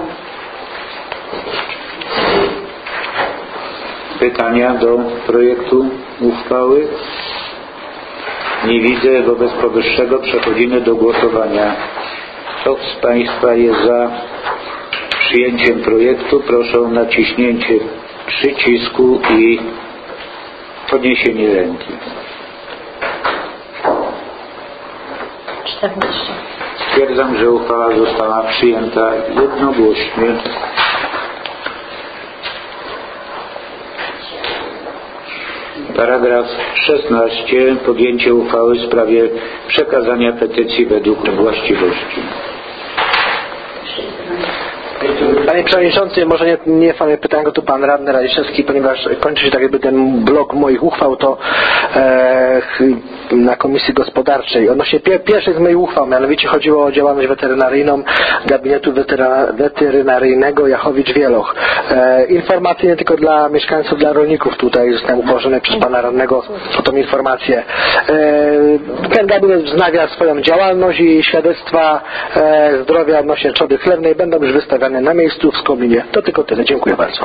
Pytania do projektu uchwały? Nie widzę. Wobec powyższego przechodzimy do głosowania. Kto z Państwa jest za przyjęciem projektu? Proszę o naciśnięcie przycisku i podniesienie ręki. czternaście. Stwierdzam, że uchwała została przyjęta jednogłośnie. Paragraf szesnaście. Podjęcie uchwały w sprawie przekazania petycji według właściwości. Panie Przewodniczący, może nie, nie mamy pytania, tu Pan Radny Radiszewski, ponieważ kończy się tak jakby ten blok moich uchwał, to e, na Komisji Gospodarczej. Odnośnie pier, pierwszych z moich uchwał, mianowicie chodziło o działalność weterynaryjną Gabinetu Weteryna, Weterynaryjnego Jachowicz-Wieloch. E, informacje nie tylko dla mieszkańców, dla rolników. Tutaj zostałem upoważniony przez Pana Radnego o tą informację. E, ten gabinet wznawia swoją działalność i świadectwa e, zdrowia odnośnie trzody chlewnej będą już wystawiane na miejscu w Skomlinie. To tylko tyle. Dziękuję bardzo.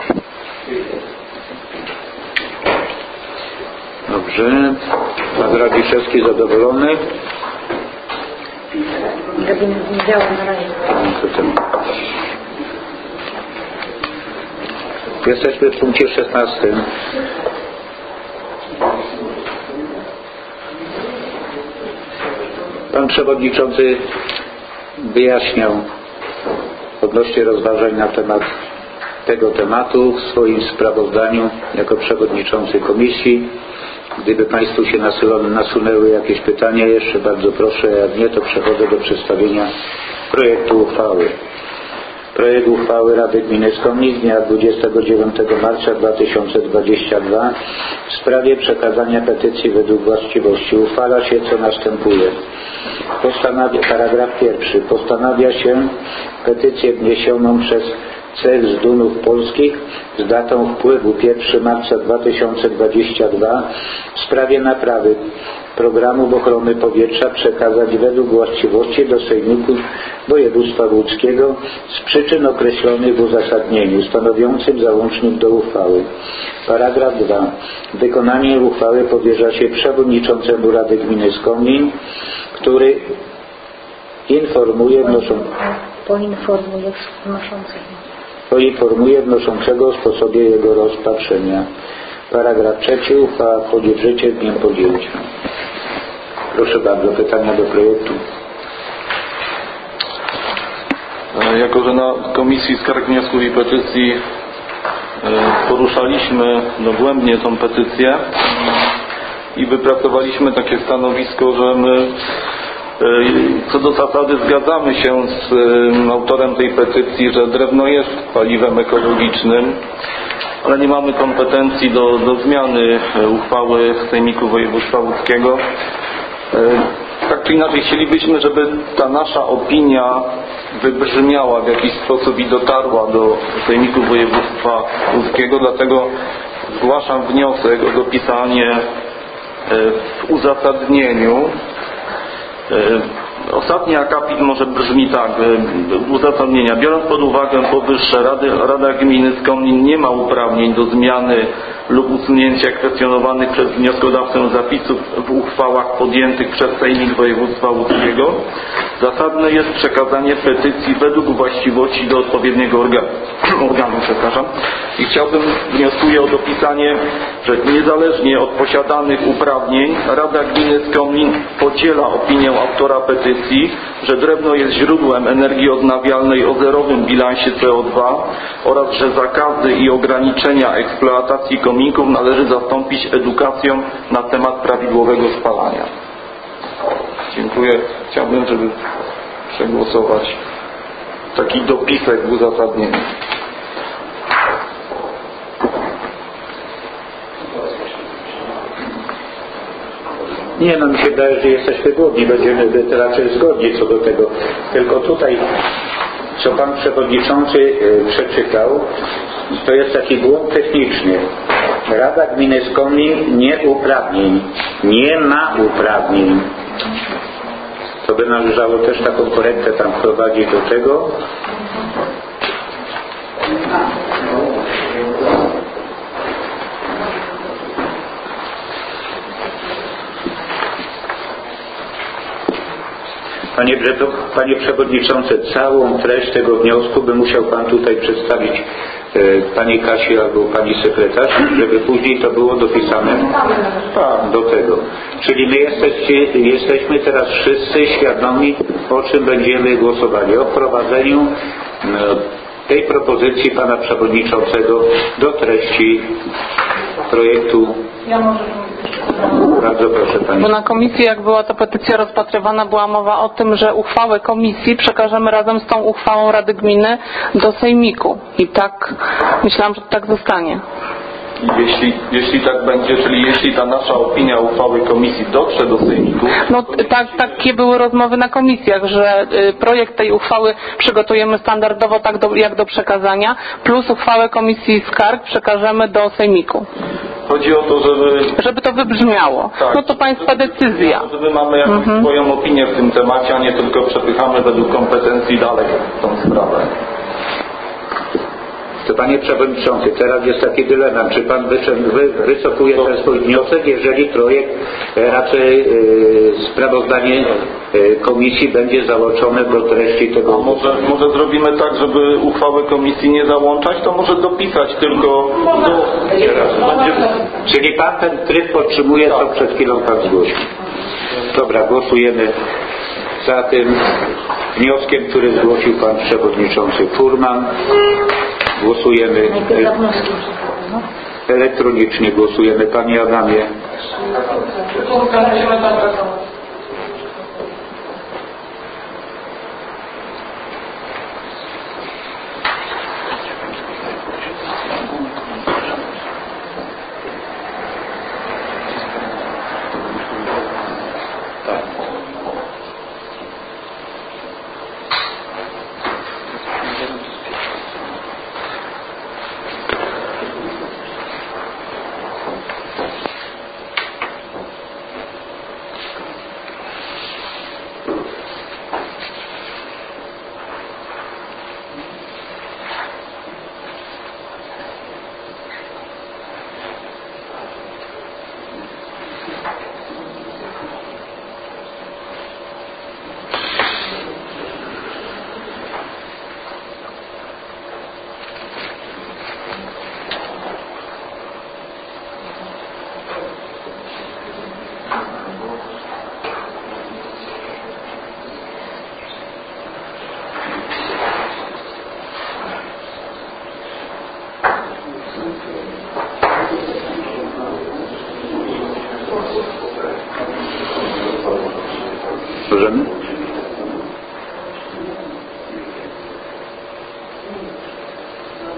Dobrze. Pan Radiszewski zadowolony? Gabinet nie działa na razie. Jesteśmy w punkcie szesnastym. Pan Przewodniczący wyjaśniał odnośnie rozważań na temat tego tematu w swoim sprawozdaniu jako przewodniczący komisji. Gdyby Państwu się nasunęły jakieś pytania jeszcze, bardzo proszę, jak nie, to przechodzę do przedstawienia projektu uchwały. Projekt uchwały Rady Gminy Skomlin z dnia dwudziestego dziewiątego marca dwa tysiące dwudziestego drugiego w sprawie przekazania petycji według właściwości. Uchwala się, co następuje. Postanawia, paragraf pierwszy. Postanawia się petycję wniesioną przez C Z Dunów Polskich z datą wpływu pierwszego marca dwa tysiące dwudziestego drugiego w sprawie naprawy programów ochrony powietrza przekazać według właściwości do Sejmiku Województwa Łódzkiego z przyczyn określonych w uzasadnieniu stanowiącym załącznik do uchwały. Paragraf drugi. Wykonanie uchwały powierza się przewodniczącemu Rady Gminy Skomlin, który informuje wnoszą... Poinformuje wnoszącego. poinformuje wnoszącego o sposobie jego rozpatrzenia. Paragraf trzeci. Uchwała wchodzi w życie z dniem podjęcia. Proszę bardzo, pytania do projektu. Jako że na Komisji Skarg, Wniosków i Petycji poruszaliśmy dogłębnie tą petycję i wypracowaliśmy takie stanowisko, że my co do zasady zgadzamy się z autorem tej petycji, że drewno jest paliwem ekologicznym, ale nie mamy kompetencji do, do zmiany uchwały Sejmiku Województwa Łódzkiego. Tak czy inaczej chcielibyśmy, żeby ta nasza opinia wybrzmiała w jakiś sposób i dotarła do Sejmiku Województwa Łódzkiego, dlatego zgłaszam wniosek o dopisanie w uzasadnieniu. Ostatni akapit może brzmi tak, uzasadnienia. Biorąc pod uwagę powyższe, Rady, Rada Gminy Skomlin nie ma uprawnień do zmiany lub usunięcia kwestionowanych przez wnioskodawcę zapisów w uchwałach podjętych przez Sejmik Województwa Łódzkiego. Zasadne jest przekazanie petycji według właściwości do odpowiedniego organu. organu przepraszam. I chciałbym, wnioskuję o dopisanie, że niezależnie od posiadanych uprawnień Rada Gminy Skomlin podziela opinię autora petycji, że drewno jest źródłem energii odnawialnej o zerowym bilansie C O dwa oraz że zakazy i ograniczenia eksploatacji kominków należy zastąpić edukacją na temat prawidłowego spalania. Dziękuję. Chciałbym, żeby przegłosować taki dopisek w uzasadnieniu. Nie, no mi się wydaje, że jesteśmy głodni, będziemy raczej zgodni co do tego. Tylko tutaj, co Pan Przewodniczący y, przeczytał, to jest taki błąd techniczny. Rada Gminy Skomlin nie uprawnień, nie ma uprawnień. To by należało też taką korektę tam wprowadzić do tego. Panie, Panie Przewodniczący, całą treść tego wniosku by musiał Pan tutaj przedstawić e, Pani Kasi albo Pani Sekretarz, żeby później to było dopisane do tego. Czyli my jesteście, jesteśmy teraz wszyscy świadomi, o czym będziemy głosowali. O wprowadzeniu e, tej propozycji Pana Przewodniczącego do treści projektu. Ja może Bardzo proszę Pani. Bo na komisji, jak była ta petycja rozpatrywana, była mowa o tym, że uchwałę komisji przekażemy razem z tą uchwałą Rady Gminy do Sejmiku. I tak myślałam, że tak zostanie. Jeśli, jeśli tak będzie, czyli jeśli ta nasza opinia uchwały komisji dotrze do Sejmiku... No tak, takie były rozmowy na komisjach, że projekt tej uchwały przygotujemy standardowo tak do, jak do przekazania, plus uchwałę Komisji Skarg przekażemy do Sejmiku. Chodzi o to, żeby... Żeby to wybrzmiało. Tak. No to Państwa decyzja. Żeby mamy jakąś mhm. swoją opinię w tym temacie, a nie tylko przepychamy według kompetencji dalej tą sprawę. To Panie Przewodniczący, teraz jest taki dylemat, czy Pan wy, wycofuje ten swój wniosek, jeżeli projekt, raczej yy, sprawozdanie yy, komisji będzie załączone do treści tego. A może, może zrobimy tak, żeby uchwałę komisji nie załączać, to może dopisać tylko do... Będzie... Czyli Pan ten tryb podtrzymuje, co przed chwilą Pan zgłosił. Dobra, głosujemy za tym wnioskiem, który zgłosił Pan Przewodniczący Furman. Głosujemy elektronicznie. Głosujemy. Panie Adamie.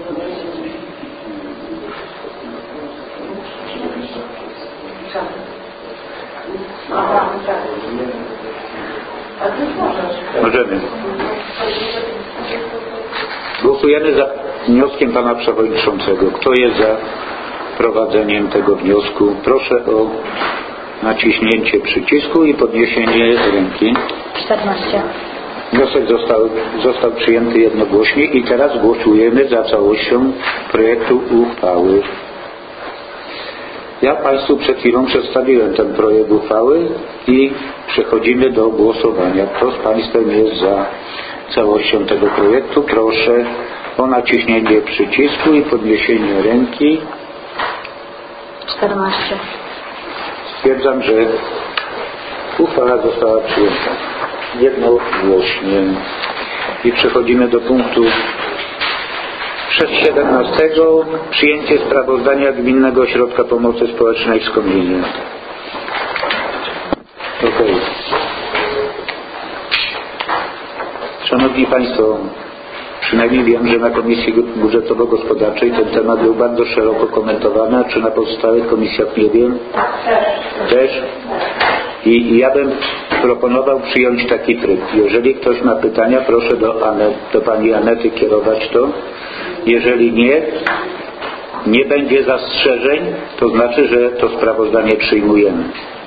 Możemy. Głosujemy za wnioskiem pana przewodniczącego. Kto jest za prowadzeniem tego wniosku? Proszę o naciśnięcie przycisku i podniesienie ręki. czternaście. Wniosek został, został przyjęty jednogłośnie i teraz głosujemy za całością projektu uchwały. Ja Państwu przed chwilą przedstawiłem ten projekt uchwały i przechodzimy do głosowania. Kto z Państwem jest za całością tego projektu? Proszę o naciśnięcie przycisku i podniesienie ręki. czternaście. Stwierdzam, że uchwała została przyjęta jednogłośnie. I przechodzimy do punktu siedemnastego. Przyjęcie sprawozdania Gminnego Ośrodka Pomocy Społecznej w Skomlinie. Okay. Szanowni Państwo, przynajmniej wiem, że na Komisji Budżetowo-Gospodarczej ten temat był bardzo szeroko komentowany, a czy na pozostałych komisjach nie wiem? Też? I ja bym proponował przyjąć taki tryb. Jeżeli ktoś ma pytania, proszę do, Anet, do pani Anety kierować to. Jeżeli nie, nie będzie zastrzeżeń, to znaczy, że to sprawozdanie przyjmujemy.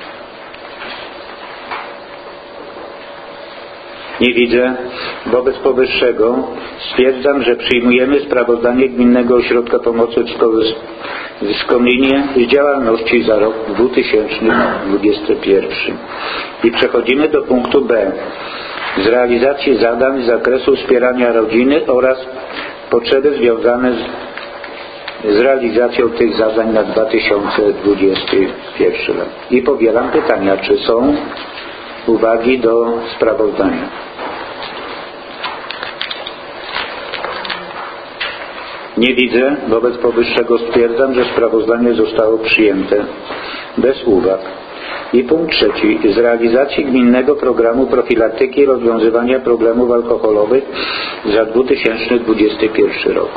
Nie widzę. Wobec powyższego stwierdzam, że przyjmujemy sprawozdanie Gminnego Ośrodka Pomocy w Skomlinie z działalności za rok dwa tysiące dwudziesty pierwszy. I przechodzimy do punktu B. Z realizacji zadań z zakresu wspierania rodziny oraz potrzeby związane z, z realizacją tych zadań na dwa tysiące dwudziesty pierwszy rok. I pobieram pytania, czy są uwagi do sprawozdania. Nie widzę. Wobec powyższego stwierdzam, że sprawozdanie zostało przyjęte bez uwag. I punkt trzeci. Z realizacji Gminnego Programu Profilaktyki i Rozwiązywania Problemów Alkoholowych za dwa tysiące dwudziesty pierwszy rok.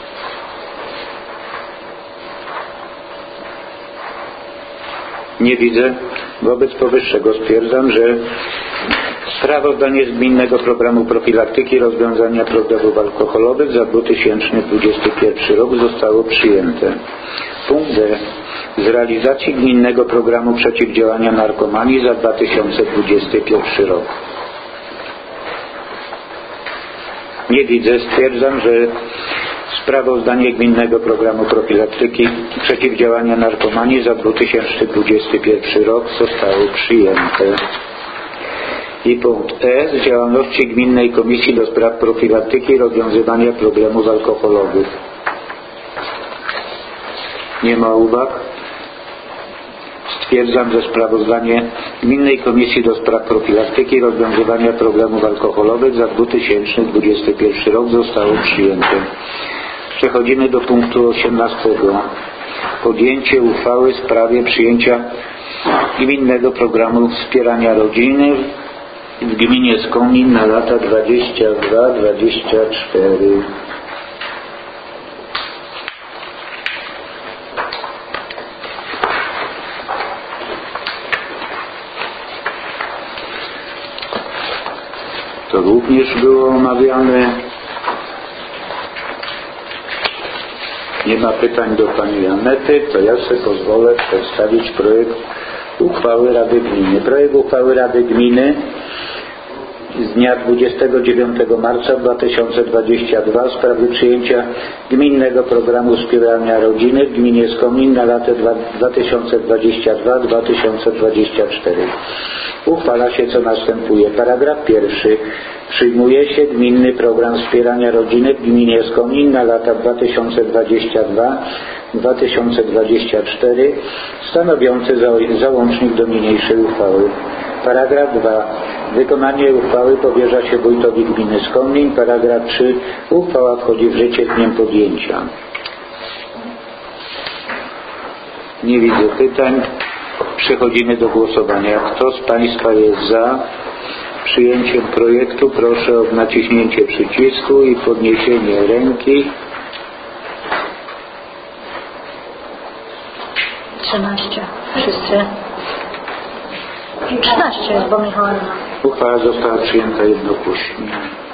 Nie widzę. Wobec powyższego stwierdzam, że sprawozdanie z Gminnego Programu Profilaktyki i Rozwiązania Problemów Alkoholowych za dwa tysiące dwudziesty pierwszy rok zostało przyjęte. Punkt D. Z realizacji Gminnego Programu Przeciwdziałania Narkomanii za dwa tysiące dwudziesty pierwszy rok. Nie widzę. Stwierdzam, że sprawozdanie Gminnego Programu Profilaktyki i Przeciwdziałania Narkomanii za dwa tysiące dwudziesty pierwszy rok zostało przyjęte. I punkt E. Z działalności Gminnej Komisji do Spraw Profilaktyki i Rozwiązywania Problemów Alkoholowych. Nie ma uwag. Stwierdzam, że sprawozdanie Gminnej Komisji do Spraw Profilaktyki i Rozwiązywania Problemów Alkoholowych za dwa tysiące dwudziesty pierwszy rok zostało przyjęte. Przechodzimy do punktu osiemnastego. Podjęcie uchwały w sprawie przyjęcia Gminnego Programu Wspierania Rodziny w Gminie Skomin na lata dwudziesty drugi do dwudziestego czwartego. To również było omawiane. Nie ma pytań do pani Anety, to ja sobie pozwolę przedstawić projekt uchwały Rady Gminy. Projekt uchwały Rady Gminy z dnia dwudziestego dziewiątego marca dwa tysiące dwudziestego drugiego w sprawie przyjęcia Gminnego Programu Wspierania Rodziny w Gminie Skomin na lata dwa tysiące dwudziesty drugi do dwa tysiące dwudziestego czwartego. Uchwala się co następuje. Paragraf pierwszy. Przyjmuje się Gminny Program Wspierania Rodziny w Gminie Skomin na lata dwa tysiące dwudziesty drugi do dwa tysiące dwudziestego czwartego stanowiący załącznik do niniejszej uchwały. Paragraf drugi. Wykonanie uchwały powierza się wójtowi gminy Skomin. Paragraf trzeci. Uchwała wchodzi w życie dniem podjęcia. Nie widzę pytań. Przechodzimy do głosowania. Kto z Państwa jest za przyjęciem projektu? Proszę o naciśnięcie przycisku i podniesienie ręki. trzynaście. Wszyscy. trzynaście jest, bo Michała nie ma. Uchwała została przyjęta jednogłośnie.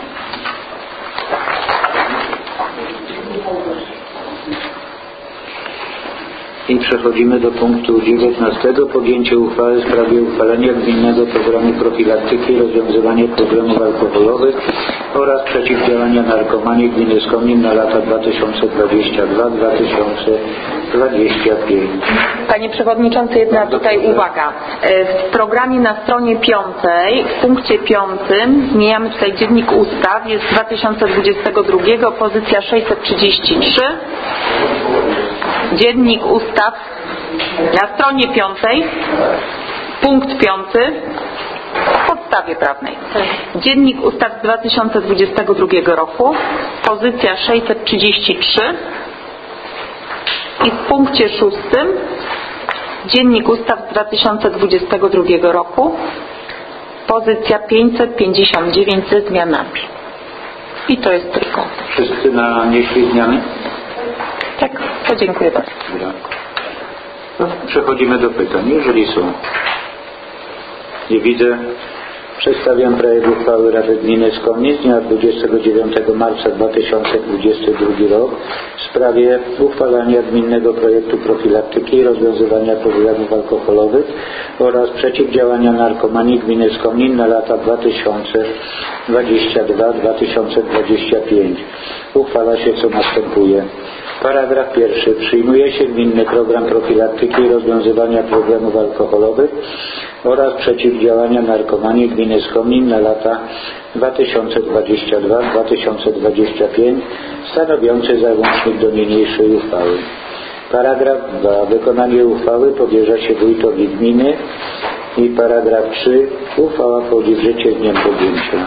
I przechodzimy do punktu dziewiętnastego. Podjęcie uchwały w sprawie uchwalenia gminnego programu profilaktyki i rozwiązywania problemów alkoholowych oraz przeciwdziałania narkomanii gminy Skomin na lata dwa tysiące dwudziesty drugi do dwa tysiące dwudziestego piątego. Panie Przewodniczący, jedna tutaj uwaga. W programie na stronie piątej, w punkcie piątym zmieniamy tutaj dziennik ustaw, jest dwa tysiące dwudziestego drugiego, pozycja sześćset trzydzieści trzy. Dziennik ustaw na stronie piątej, punkt piąty, w podstawie prawnej. Dziennik ustaw z dwa tysiące dwudziestego drugiego roku, pozycja sześćset trzydzieści trzy i w punkcie szóstym Dziennik ustaw z dwa tysiące dwudziestego drugiego roku, pozycja pięćset pięćdziesiąt dziewięć ze zmianami. I to jest tylko. Wszyscy nanieśli zmiany? Tak, to dziękuję bardzo. No, przechodzimy do pytań, jeżeli są. Nie widzę. Przedstawiam projekt uchwały Rady Gminy Skomin z dnia dwudziestego dziewiątego marca dwa tysiące dwudziestego drugiego roku w sprawie uchwalania gminnego projektu profilaktyki i rozwiązywania problemów alkoholowych oraz przeciwdziałania narkomanii gminy Skomin na lata dwa tysiące dwudziesty drugi do dwa tysiące dwudziestego piątego. Uchwala się co następuje. Paragraf pierwszy. Przyjmuje się gminny program profilaktyki i rozwiązywania problemów alkoholowych oraz przeciwdziałania narkomanii gminy Skomin na lata dwa tysiące dwudziesty drugi do dwa tysiące dwudziestego piątego, stanowiący załącznik do niniejszej uchwały. Paragraf dwa. Wykonanie uchwały powierza się wójtowi gminy i paragraf trzy. Uchwała wchodzi w życie z dniem podjęcia.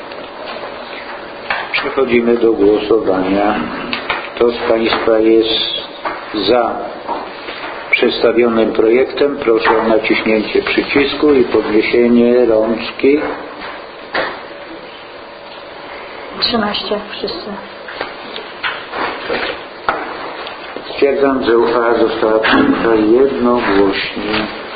Przechodzimy do głosowania. Kto z Państwa jest za przedstawionym projektem? Proszę o naciśnięcie przycisku i podniesienie rączki. trzynaście. Wszyscy. Stwierdzam, że uchwała została przyjęta jednogłośnie.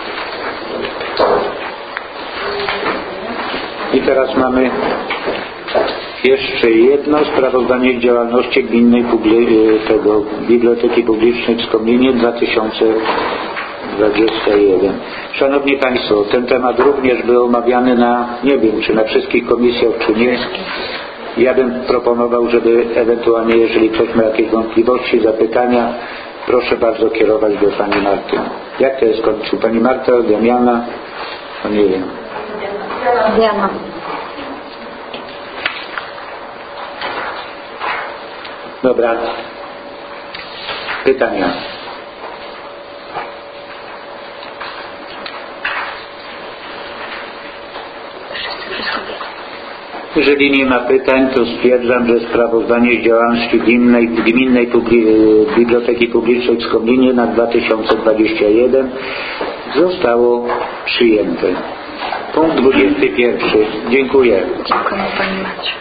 I teraz mamy jeszcze jedno sprawozdanie z działalności gminnej tego, Biblioteki Publicznej w Skominie dwa tysiące dwudziesty pierwszy. Szanowni Państwo, ten temat również był omawiany na, nie wiem czy na wszystkich komisjach czy nie. Ja bym proponował, żeby ewentualnie, jeżeli ktoś ma jakieś wątpliwości, zapytania, proszę bardzo kierować do Pani Marty. Jak to jest końcu? Pani Marta, Damiana? No nie wiem. Diana. Dobra. Pytania. Jeżeli nie ma pytań, to stwierdzam, że sprawozdanie z działalności gminnej, gminnej publi, Biblioteki Publicznej w Skominie na dwa tysiące dwudziesty pierwszy zostało przyjęte. Punkt dwudziesty pierwszy. Dziękuję. Dziękuję Pani Macie.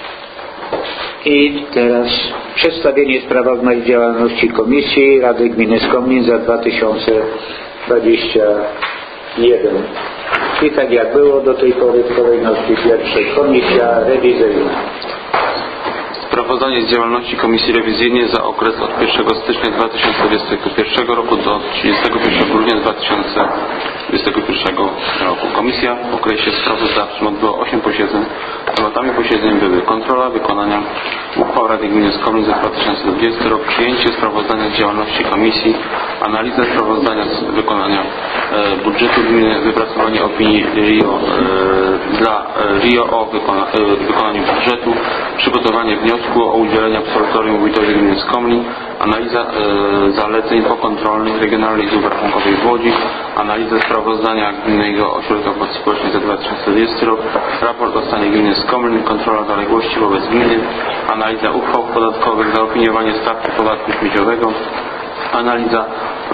I teraz przedstawienie sprawozdań z działalności Komisji Rady Gminy Skomin za dwa tysiące dwudziesty pierwszy. I tak jak było do tej pory w kolejności pierwszej Komisja Rewizyjna. Sprawozdanie z działalności Komisji Rewizyjnej za okres od pierwszego stycznia dwa tysiące dwudziestego pierwszego roku do trzydziestego pierwszego grudnia dwa tysiące dwudziestego pierwszego roku. Komisja w okresie sprawozdawczym odbyła osiem posiedzeń. Tematami posiedzeń były kontrola wykonania uchwał Rady Gminy Skomin za dwa tysiące dwudziesty rok, przyjęcie sprawozdania z działalności Komisji, analiza sprawozdania z wykonania e, budżetu gminy, wypracowanie opinii R I O e, dla e, R I O o wykona, e, wykonaniu budżetu, przygotowanie wniosku o udzielenie absolutorium wójtowi gminy Skomin, analiza e, zaleceń pokontrolnych Regionalnej Izby Rachunkowej w Łodzi, analiza sprawozdania Gminnego Ośrodka Pomocy Społecznej za dwa tysiące dwudziesty rok, raport o stanie gminy Skomin, kontrola zaległości wobec gminy, analiza uchwał podatkowych, zaopiniowanie stawki podatku śmieciowego, analiza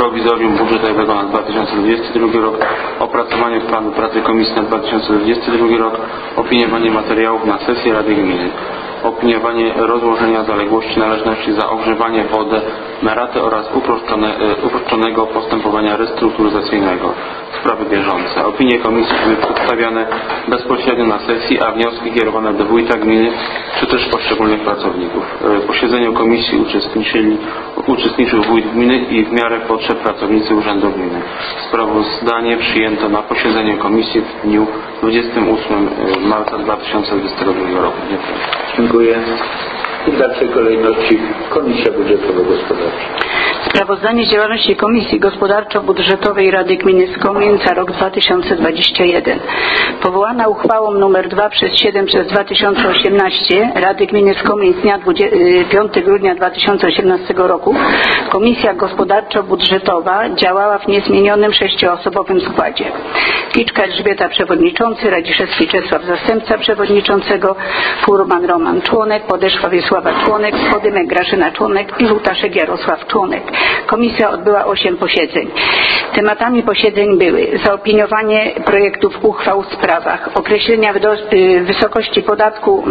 prowizorium budżetowego na dwa tysiące dwudziesty drugi rok, opracowanie planu pracy Komisji na dwa tysiące dwudziesty drugi rok, opiniowanie materiałów na sesji Rady Gminy, opiniowanie rozłożenia zaległości należności za ogrzewanie, wodę na ratę oraz uproszczone, uproszczonego postępowania restrukturyzacyjnego. Sprawy bieżące. Opinie komisji były przedstawiane bezpośrednio na sesji, a wnioski kierowane do wójta gminy czy też poszczególnych pracowników. W posiedzeniu komisji uczestniczyli, uczestniczył wójt gminy i w miarę potrzeb pracownicy urzędu gminy. Sprawozdanie przyjęto na posiedzeniu komisji w dniu dwudziestego ósmego marca dwa tysiące dwudziestego drugiego roku. Dziękuję. I w dalszej kolejności Komisja Budżetowo-Gospodarcza. Sprawozdanie z działalności Komisji Gospodarczo-Budżetowej Rady Gminy Skomlin za rok dwa tysiące dwudziesty pierwszy. Powołana uchwałą nr dwa przez siedem przez dwa tysiące osiemnaście Rady Gminy Skomlin z dnia piątego grudnia dwa tysiące osiemnastego roku Komisja Gospodarczo-Budżetowa działała w niezmienionym sześcioosobowym składzie. Kiczka Elżbieta przewodniczący, Radziszewski Czesław zastępca przewodniczącego, Furman Roman członek, Podeszła Wiesława członek, Podymek Grażyna członek i Żółtaszek Jarosław członek. Komisja odbyła osiem posiedzeń. Tematami posiedzeń były zaopiniowanie projektów uchwał w sprawach, określenia wysokości podatku,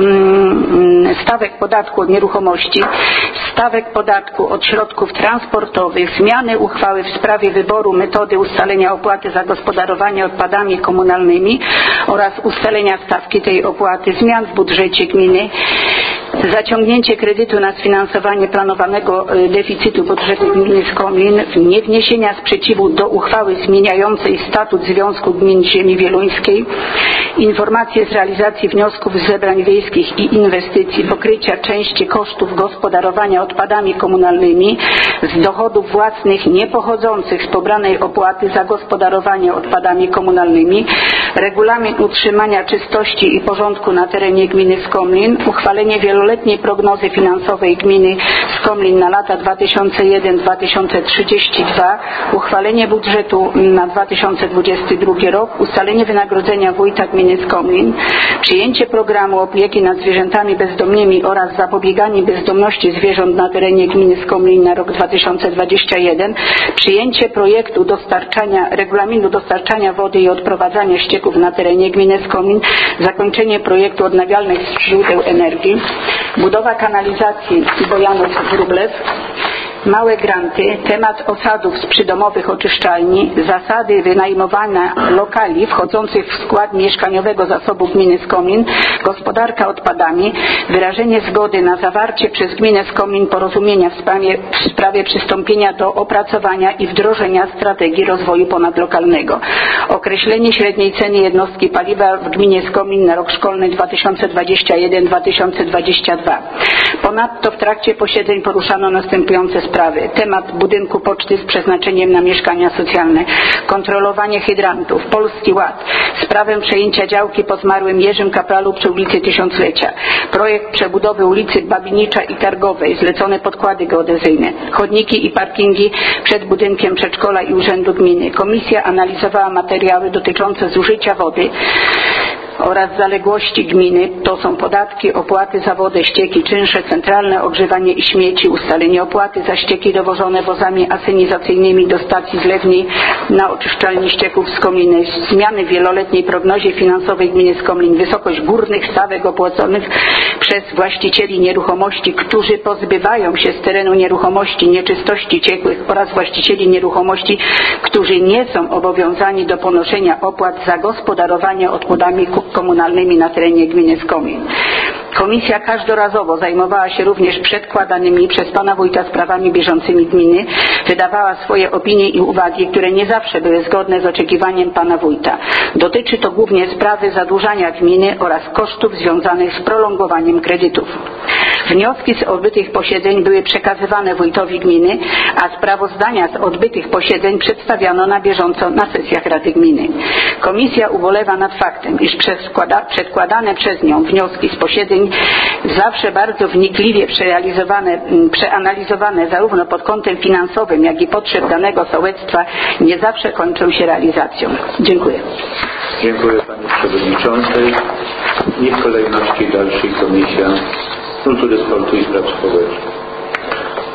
stawek podatku od nieruchomości, stawek podatku od środków transportowych, zmiany uchwały w sprawie wyboru metody ustalenia opłaty za gospodarowanie odpadami komunalnymi oraz ustalenia stawki tej opłaty, zmian w budżecie gminy, zaciągnięcie kredytu na sfinansowanie planowanego deficytu budżetu gminy Skomlin, niewniesienia sprzeciwu do uchwały zmieniającej statut Związku Gmin Ziemi Wieluńskiej, informacje z realizacji wniosków z zebrań wiejskich i inwestycji, pokrycia części kosztów gospodarowania odpadami komunalnymi z dochodów własnych niepochodzących z pobranej opłaty za gospodarowanie odpadami komunalnymi, regulamin utrzymania czystości i porządku na terenie gminy Skomlin, uchwalenie wieloletniej prognozy finansowej gminy Skomlin na lata dwa tysiące pierwszy do dwa tysiące trzydziestego drugiego, uchwalenie budżetu na dwa tysiące dwudziesty drugi rok, ustalenie wynagrodzenia wójta gminy Skomlin, przyjęcie programu opieki nad zwierzętami bezdomnymi oraz zapobieganie bezdomności zwierząt na terenie gminy Skomlin na rok dwa tysiące dwudziesty pierwszy, przyjęcie projektu dostarczania, regulaminu dostarczania wody i odprowadzania ścieków na terenie gminy Skomlin, zakończenie projektu odnawialnych źródeł energii, budowa kanalizacji Bojanów-Wróblew, małe granty, temat osadów z przydomowych oczyszczalni, zasady wynajmowania lokali wchodzących w skład mieszkaniowego zasobu gminy Skomlin, gospodarka odpadami, wyrażenie zgody na zawarcie przez gminę Skomlin porozumienia w sprawie, w sprawie przystąpienia do opracowania i wdrożenia strategii rozwoju ponadlokalnego, określenie średniej ceny jednostki paliwa w gminie Skomlin na rok szkolny dwa tysiące dwudziesty pierwszy do dwa tysiące dwudziestego drugiego. Ponadto w trakcie posiedzeń poruszano następujące sprawy. Temat budynku poczty z przeznaczeniem na mieszkania socjalne, kontrolowanie hydrantów, Polski Ład, sprawę przejęcia działki po zmarłym Jerzym Kapralu przy ulicy Tysiąclecia, projekt przebudowy ulicy Babinicza i Targowej, zlecone podkłady geodezyjne, chodniki i parkingi przed budynkiem przedszkola i urzędu gminy. Komisja analizowała materiały dotyczące zużycia wody oraz zaległości gminy, to są podatki, opłaty za wodę, ścieki, czynsze, centralne ogrzewanie i śmieci, ustalenie opłaty za ścieki dowożone wozami asynizacyjnymi do stacji zlewnej na oczyszczalni ścieków Skomlin, zmiany w wieloletniej prognozie finansowej gminy Skomlin, wysokość górnych stawek opłaconych przez właścicieli nieruchomości, którzy pozbywają się z terenu nieruchomości nieczystości ciekłych oraz właścicieli nieruchomości, którzy nie są obowiązani do ponoszenia opłat za gospodarowanie odpadami komunalnymi na terenie gminy Skomlin. Komisja każdorazowo zajmowała się również przedkładanymi przez pana wójta sprawami bieżącymi gminy, wydawała swoje opinie i uwagi, które nie zawsze były zgodne z oczekiwaniem pana wójta. Dotyczy to głównie sprawy zadłużania gminy oraz kosztów związanych z prolongowaniem kredytów. Wnioski z odbytych posiedzeń były przekazywane wójtowi gminy, a sprawozdania z odbytych posiedzeń przedstawiano na bieżąco na sesjach Rady Gminy. Komisja ubolewa nad faktem, iż przedkładane przez nią wnioski z posiedzeń zawsze bardzo wnikliwie przerealizowane, przeanalizowane zarówno pod kątem finansowym, jak i potrzeb danego sołectwa nie zawsze kończą się realizacją. Dziękuję. Dziękuję pani przewodniczącej. I w kolejności dalszej Komisja Kultury, Sportu i Spraw Społecznych. Sprawozdanie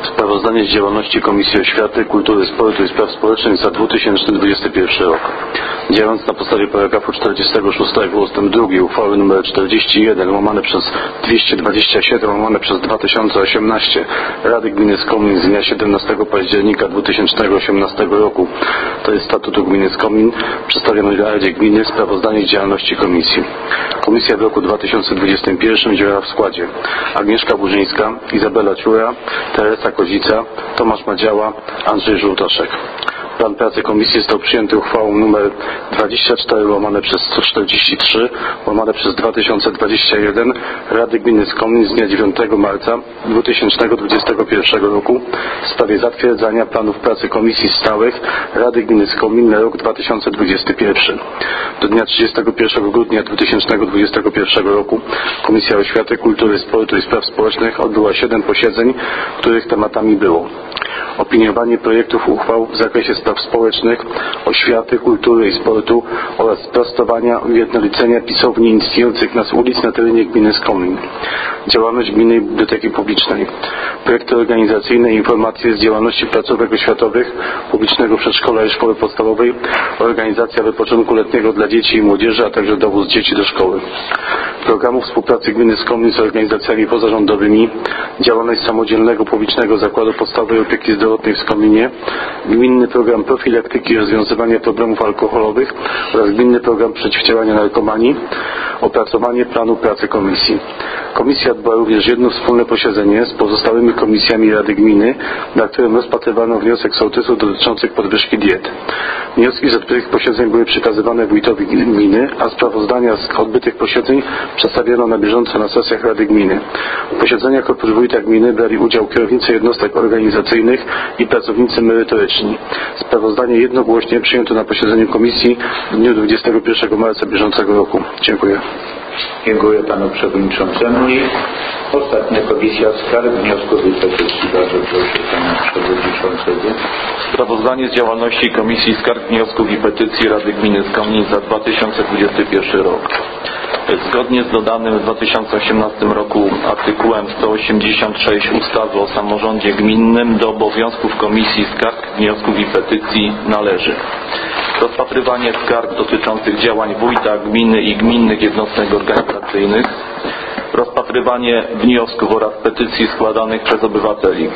Sprawozdanie z działalności Komisji Oświaty, Kultury, Sportu i Spraw Społecznych za dwa tysiące dwudziesty pierwszy rok. Działając na podstawie paragrafu czterdziestego szóstego ustęp drugi uchwały nr czterdzieści jeden łamane przez dwieście dwadzieścia siedem łamane przez dwa tysiące osiemnaście Rady Gminy Skomin z dnia siedemnastego października dwa tysiące osiemnastego roku, to jest Statutu Gminy Skomin, przedstawiono Radzie Gminy sprawozdanie z działalności Komisji. Komisja w roku dwa tysiące dwudziestym pierwszym działała w składzie: Agnieszka Burzyńska, Izabela Ciura, Teresa Kozica, Tomasz Madziała, Andrzej Żółtoszek. Plan pracy Komisji został przyjęty uchwałą nr dwadzieścia cztery łamane przez sto czterdzieści trzy łamane przez dwa tysiące dwadzieścia jeden Rady Gminy Skomin z dnia dziewiątego marca dwa tysiące dwudziestego pierwszego roku w sprawie zatwierdzania planów pracy Komisji Stałych Rady Gminy Skomin na rok dwa tysiące dwudziesty pierwszy. Do dnia trzydziestego pierwszego grudnia dwa tysiące dwudziestego pierwszego roku Komisja Oświaty, Kultury, Sportu i Spraw Społecznych odbyła siedem posiedzeń, których tematami było: opiniowanie projektów uchwał w zakresie spraw społecznych, oświaty, kultury i sportu oraz sprostowania ujednolicenia pisowni istniejących nas ulic na terenie gminy Skomin, działalność Gminnej Biblioteki Publicznej, projekty organizacyjne i informacje z działalności placówek oświatowych, publicznego przedszkola i szkoły podstawowej, organizacja wypoczynku letniego dla dzieci i młodzieży, a także dowóz dzieci do szkoły, programu współpracy gminy Skomin z organizacjami pozarządowymi, działalność samodzielnego publicznego zakładu podstawowej opieki zdrowotnej w Skominie, gminny program profilaktyki i rozwiązywania problemów alkoholowych oraz gminny program przeciwdziałania narkomanii, opracowanie planu pracy Komisji. Komisja odbyła również jedno wspólne posiedzenie z pozostałymi komisjami Rady Gminy, na którym rozpatrywano wniosek sołtysu dotyczący podwyżki diet. Wnioski z odbytych posiedzeń były przekazywane wójtowi gminy, a sprawozdania z odbytych posiedzeń przedstawiono na bieżąco na sesjach Rady Gminy. W posiedzeniach oprócz wójta gminy brali udział kierownicy jednostek organizacyjnych i pracownicy merytoryczni. Sprawozdanie jednogłośnie przyjęto na posiedzeniu komisji w dniu dwudziestego pierwszego marca bieżącego roku. Dziękuję. Dziękuję panu przewodniczącemu. I ostatnia komisja skarg, wniosków i petycji. Bardzo proszę pana przewodniczącego. Sprawozdanie z działalności Komisji Skarg, Wniosków i Petycji Rady Gminy Skomin za dwa tysiące dwudziesty pierwszy rok. Zgodnie z dodanym w dwa tysiące osiemnastym roku artykułem sto osiemdziesiąt sześć ustawy o samorządzie gminnym do obowiązków Komisji Skarg, Wniosków i Petycji należy rozpatrywanie skarg dotyczących działań wójta, gminy i gminnych jednostek organizacyjnych, rozpatrywanie wniosków oraz petycji składanych przez obywateli.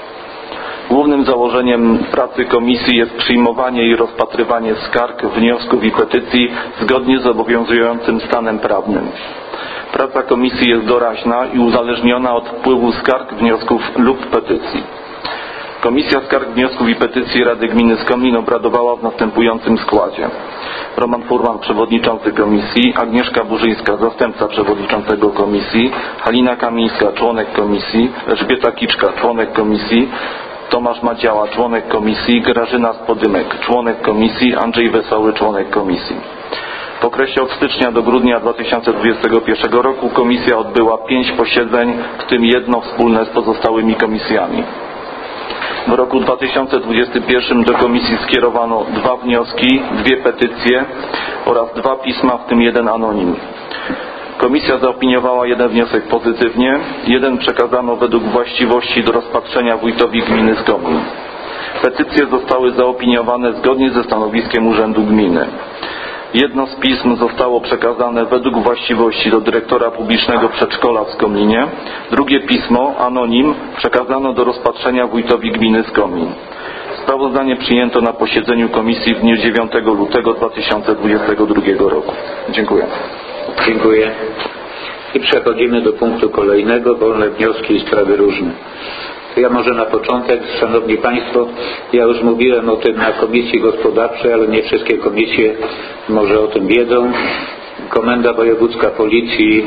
Głównym założeniem pracy Komisji jest przyjmowanie i rozpatrywanie skarg, wniosków i petycji zgodnie z obowiązującym stanem prawnym. Praca Komisji jest doraźna i uzależniona od wpływu skarg, wniosków lub petycji. Komisja Skarg, Wniosków i Petycji Rady Gminy Skomin obradowała w następującym składzie: Roman Furman, przewodniczący komisji, Agnieszka Burzyńska, zastępca przewodniczącego komisji, Halina Kamińska, członek komisji, Elżbieta Kiczka, członek komisji, Tomasz Madziała, członek komisji, Grażyna Spodymek, członek komisji, Andrzej Wesoły, członek komisji. W okresie od stycznia do grudnia dwa tysiące dwudziestego pierwszego roku komisja odbyła pięć posiedzeń, w tym jedno wspólne z pozostałymi komisjami. W roku dwa tysiące dwudziestym pierwszym do komisji skierowano dwa wnioski, dwie petycje oraz dwa pisma, w tym jeden anonim. Komisja zaopiniowała jeden wniosek pozytywnie, jeden przekazano według właściwości do rozpatrzenia wójtowi gminy Skomin. Petycje zostały zaopiniowane zgodnie ze stanowiskiem Urzędu Gminy. Jedno z pism zostało przekazane według właściwości do dyrektora publicznego przedszkola w Skominie. Drugie pismo, anonim, przekazano do rozpatrzenia wójtowi gminy Skomin. Sprawozdanie przyjęto na posiedzeniu komisji w dniu dziewiątego lutego dwa tysiące dwudziestego drugiego roku. Dziękuję. Dziękuję. I przechodzimy do punktu kolejnego, wolne wnioski i sprawy różne. To ja może na początek, Szanowni Państwo, ja już mówiłem o tym na Komisji Gospodarczej, ale nie wszystkie komisje może o tym wiedzą. Komenda Wojewódzka Policji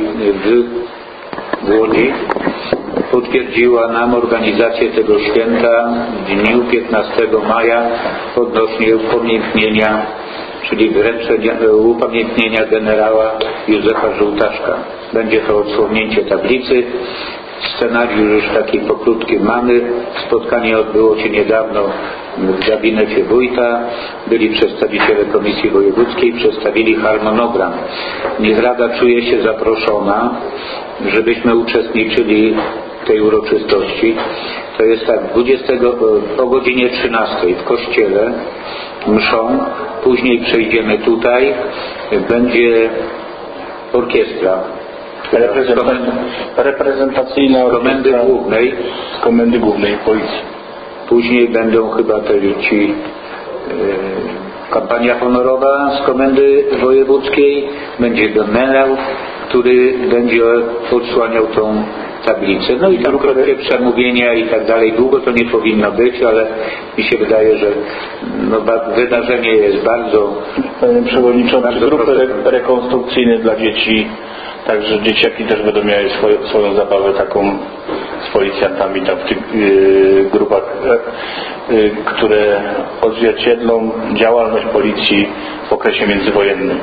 w Łodzi potwierdziła nam organizację tego święta w dniu piętnastego maja odnośnie upamiętnienia, czyli wręczenia, upamiętnienia generała Józefa Żółtaszka. Będzie to odsłonięcie tablicy. Scenariusz już taki pokrótki mamy. Spotkanie odbyło się niedawno w gabinecie wójta. Byli przedstawiciele Komisji Wojewódzkiej, przedstawili harmonogram. Niech Rada czuje się zaproszona, żebyśmy uczestniczyli w tej uroczystości. To jest tak, dwudziestego o godzinie trzynastej w kościele mszą, później przejdziemy tutaj, będzie orkiestra. Reprezentacyjna z komendy głównej. Z komendy głównej policji. Później będą chyba te ci yy, kampania honorowa z komendy wojewódzkiej. Będzie generał, który będzie odsłaniał tą tablicę. No i tam krótkie przemówienia i tak dalej. Długo to nie powinno być, ale mi się wydaje, że no, wydarzenie jest bardzo... Panie Przewodniczący, bardzo grupy proste. rekonstrukcyjne dla dzieci, także dzieciaki też będą miały swoją, swoją zabawę taką z policjantami tam w tych yy, grupach, yy, które odzwierciedlą działalność policji w okresie międzywojennym.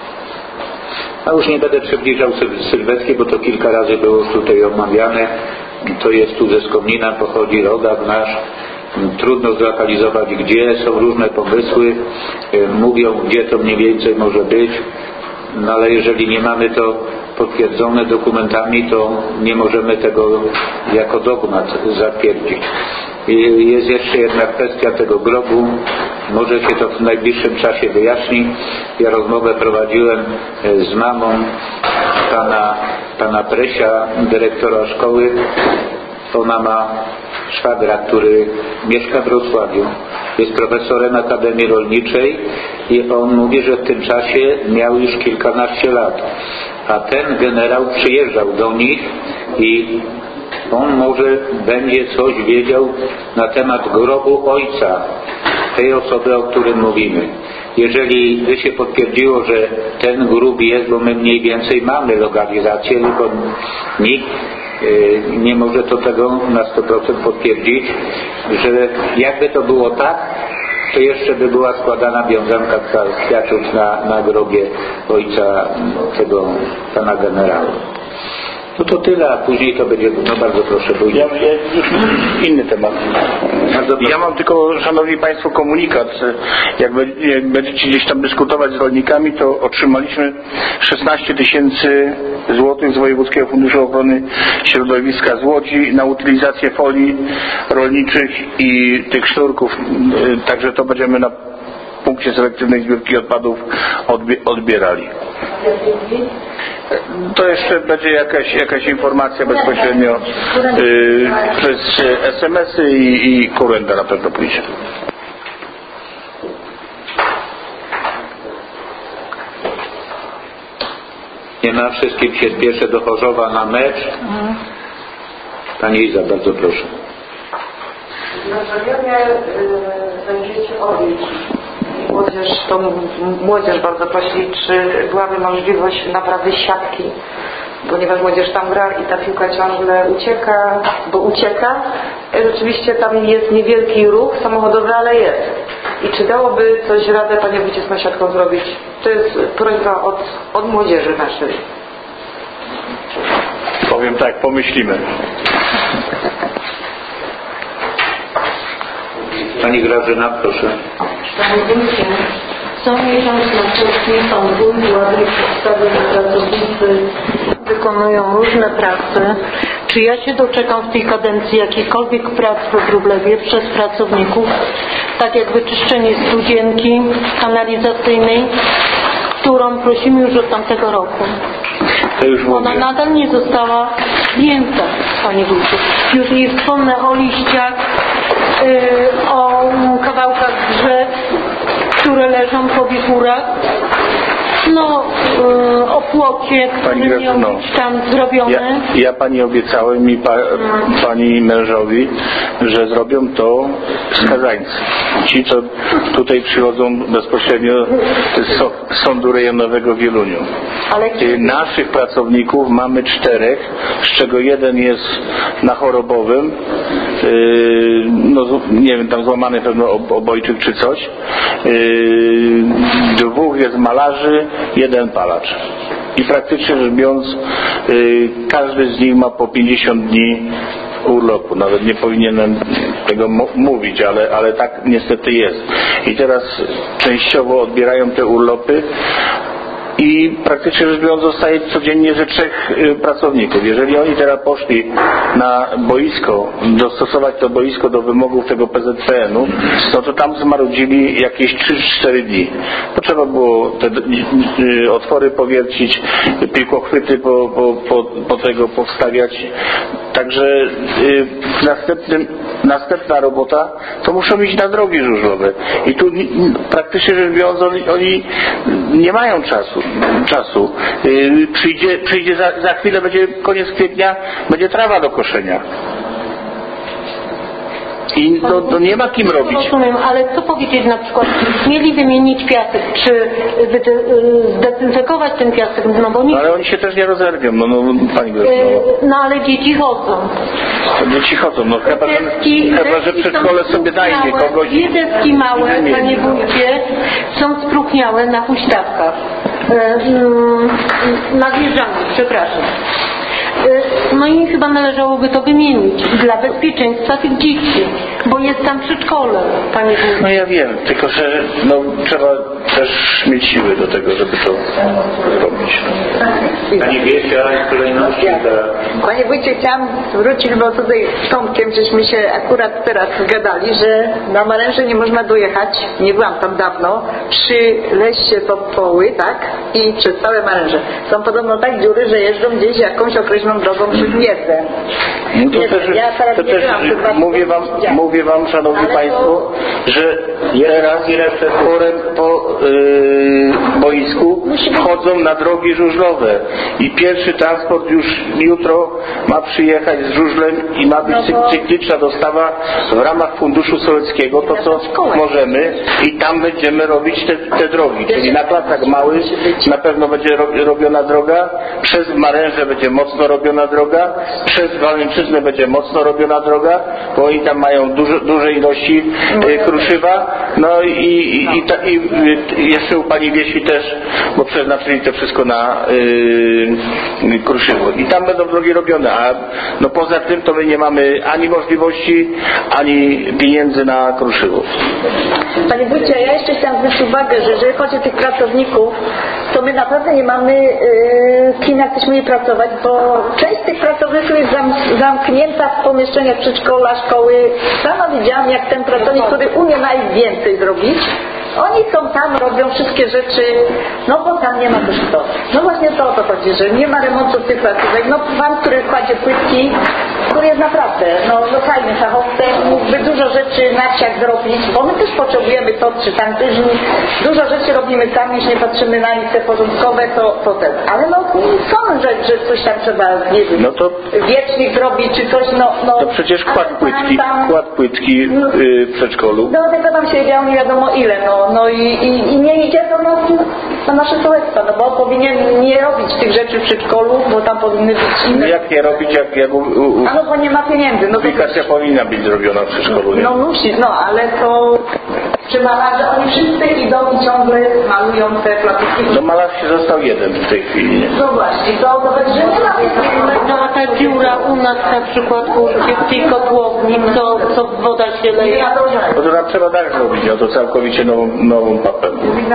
A już nie będę przybliżał sylwetki, bo to kilka razy było tutaj omawiane. To jest tu ze Skomlina, pochodzi rodak nasz. Trudno zlokalizować gdzie, są różne pomysły. Mówią, gdzie to mniej więcej może być. No ale jeżeli nie mamy to potwierdzone dokumentami, to nie możemy tego jako dogmat zatwierdzić. I jest jeszcze jedna kwestia tego grobu. Może się to w najbliższym czasie wyjaśni. Ja rozmowę prowadziłem z mamą pana, pana Presia, dyrektora szkoły. Ona ma szwagra, który mieszka w Wrocławiu. Jest profesorem Akademii Rolniczej i on mówi, że w tym czasie miał już kilkanaście lat. A ten generał przyjeżdżał do nich i on może będzie coś wiedział na temat grobu ojca tej osoby, o którym mówimy. Jeżeli by się potwierdziło, że ten grób jest, bo my mniej więcej mamy lokalizację, tylko nikt yy, nie może to tego na sto procent potwierdzić, że jakby to było tak, to jeszcze by była składana wiązanka kwiatów na, na grobie ojca tego pana generała. No to tyle, a później to będzie, no bardzo proszę, pójdzie. Ja, ja, inny temat. Ja mam tylko, Szanowni Państwo, komunikat. Jak, jak będziecie gdzieś tam dyskutować z rolnikami, to otrzymaliśmy szesnaście tysięcy złotych z Wojewódzkiego Funduszu Ochrony Środowiska z Łodzi na utylizację folii rolniczych i tych sznurków. Także to będziemy na punkcie selektywnej zbiórki odpadów odbierali. To jeszcze będzie jakaś, jakaś informacja bezpośrednio yy, przez es em esy i, i korenda na pewno pójdzie. Nie ma, wszystkim się spieszę do Chorzowa na mecz. Pani Iza, bardzo proszę. Na Żarionie yy, będziecie odwiedzić młodzież, to młodzież bardzo prosili, czy byłaby możliwość naprawy siatki, ponieważ młodzież tam gra i ta piłka ciągle ucieka, bo ucieka. Rzeczywiście tam jest niewielki ruch samochodowy, ale jest. I czy dałoby coś radę, Panie Wójcie, z tą siatką zrobić? To jest prośba od, od młodzieży naszej. Powiem tak, pomyślimy. Pani Grażyna, proszę. Co miesiąc następnie konwój władnych przedstawionych pracownicy wykonują różne prace. Czy ja się doczekam w tej kadencji jakichkolwiek prac w Wróblewie przez pracowników, tak jak wyczyszczenie studzienki kanalizacyjnej, którą prosimy już od tamtego roku. To już mówię. Ona nadal nie została zdjęta, Panie Wójcie. Już nie wspomnę o liściach, yy, o kawałkach drzew, które leżą po wichurach, no yy, o płocie, który miał być tam zrobione. Ja, ja Pani obiecałem i pa, Pani mężowi, że zrobią to skazańcy. Ci, co tutaj przychodzą bezpośrednio z Sądu Rejonowego w Wieluniu. Ale naszych pracowników mamy czterech, z czego jeden jest na chorobowym, yy, no nie wiem, tam złamany pewno obojczyk czy coś, yy, dwóch jest malarzy, jeden palacz. I praktycznie rzecz biorąc, yy, każdy z nich ma po pięćdziesiąt dni urlopu. Nawet nie powinienem tego mówić, ale, ale tak niestety jest. I teraz częściowo odbierają te urlopy, i praktycznie rzecz biorąc zostaje codziennie ze trzech pracowników. Jeżeli oni teraz poszli na boisko, dostosować to boisko do wymogów tego P Z P N u, no to tam zmarudzili jakieś trzy cztery dni. To trzeba było te otwory powiercić, piłkochwyty po, po, po, po tego powstawiać. Także w następnym, następna robota to muszą iść na drogi żużlowe. I tu praktycznie rzecz biorąc oni, oni nie mają czasu. czasu. Przyjdzie, przyjdzie za, za chwilę, będzie koniec kwietnia, będzie trawa do koszenia. I to, to nie ma kim robić. Rozumiem, ale co powiedzieć na przykład, mieli wymienić piasek, czy zdezynfekować ten piasek, no bo nie... No, ale oni się też nie rozerwią, no, no pani Grzegorz, no. No ale dzieci chodzą. To dzieci chodzą, no chyba, deski, że, chyba, że przedszkole sobie daje kogoś. Dwie deski małe, panie wójcie, są spróchniałe na huśtawkach. Na wjeżdżaniu, przepraszam. No i chyba należałoby to wymienić dla bezpieczeństwa tych dzieci, bo jest tam przedszkole, panie wójcie. No ja wiem, tylko że no, trzeba też mieć siły do tego, żeby to robić. Pani Wiesia, w kolejności za... Panie wójcie, chciałam wrócić, bo tutaj z Tomkiem żeśmy się akurat teraz zgadali, że na Maręże nie można dojechać, nie byłam tam dawno, przy leście pod Poły, tak? I przez całe Maręże. Są podobno tak dziury, że jeżdżą gdzieś jakąś określoną drogą przy Gniezdem. No to też, ja teraz to nie też byłam, mówię wam, mówię wam, szanowni ale państwo, to... że teraz po, po yy, boisku wchodzą na drogi żużlowe i pierwszy transport już jutro ma przyjechać z żużlem i ma być no bo... cykliczna dostawa w ramach Funduszu Sołeckiego, to co możemy, i tam będziemy robić te, te drogi, czyli na Placach Małych na pewno będzie robiona droga, przez Maręże będzie mocno robiona droga, przez Walęczyznę będzie mocno robiona droga, bo oni tam mają duże, duże ilości y, kruszywa, no i, i, i, ta, i y, jeszcze u pani Wiesi też, bo przeznaczyli to wszystko na y, kruszywo i tam będą drogi robione, a no poza tym to my nie mamy ani możliwości, ani pieniędzy na kruszywo. Panie wójcie, ja jeszcze chciałam zwrócić uwagę, że jeżeli chodzi o tych pracowników, to my naprawdę nie mamy yy, kim jak chcemy pracować, bo część tych pracowników jest zam, zamknięta w pomieszczeniach przedszkola, szkoły. Sama widziałam, jak ten pracownik, który umie najwięcej zrobić, oni są tam, robią wszystkie rzeczy, no bo tam nie ma też kto. No właśnie to o to chodzi, że nie ma remontu tych placówek. No pan, który kładzie płytki, który jest naprawdę no, no fajny fachowcem, mógłby dużo rzeczy na wsiach zrobić, bo my też potrzebujemy to czy tam też dużo rzeczy robimy sami, jeśli nie patrzymy na listę porządkowe, to, to ten. Ale no są, że, że coś tam trzeba, nie wiem, no to, wiecznik zrobić, czy coś, no... no to przecież kład płytki, tam, kład płytki yy, w przedszkolu. No tego tam się działo nie wiadomo ile, no, no i, i, i nie idzie to na, na nasze sołectwo, no bo powinien nie robić tych rzeczy w przedszkolu, bo tam powinny być inne. Jak nie robić, jak... jak u, u, A no bo nie ma pieniędzy. No publikacja to... powinna być zrobiona w przedszkolu, nie? No musi, no ale to... Czy malarze, oni wszyscy idą i ciągle malują te placówki. No malarz został jeden w tej chwili, nie? No właśnie, to oznacza, że nie ma pieniędzy. No a ta dziura u nas na przykład w tej kotłowni, co, co woda się leje. No to nam trzeba tak zrobić, no to całkowicie nową, nową papę.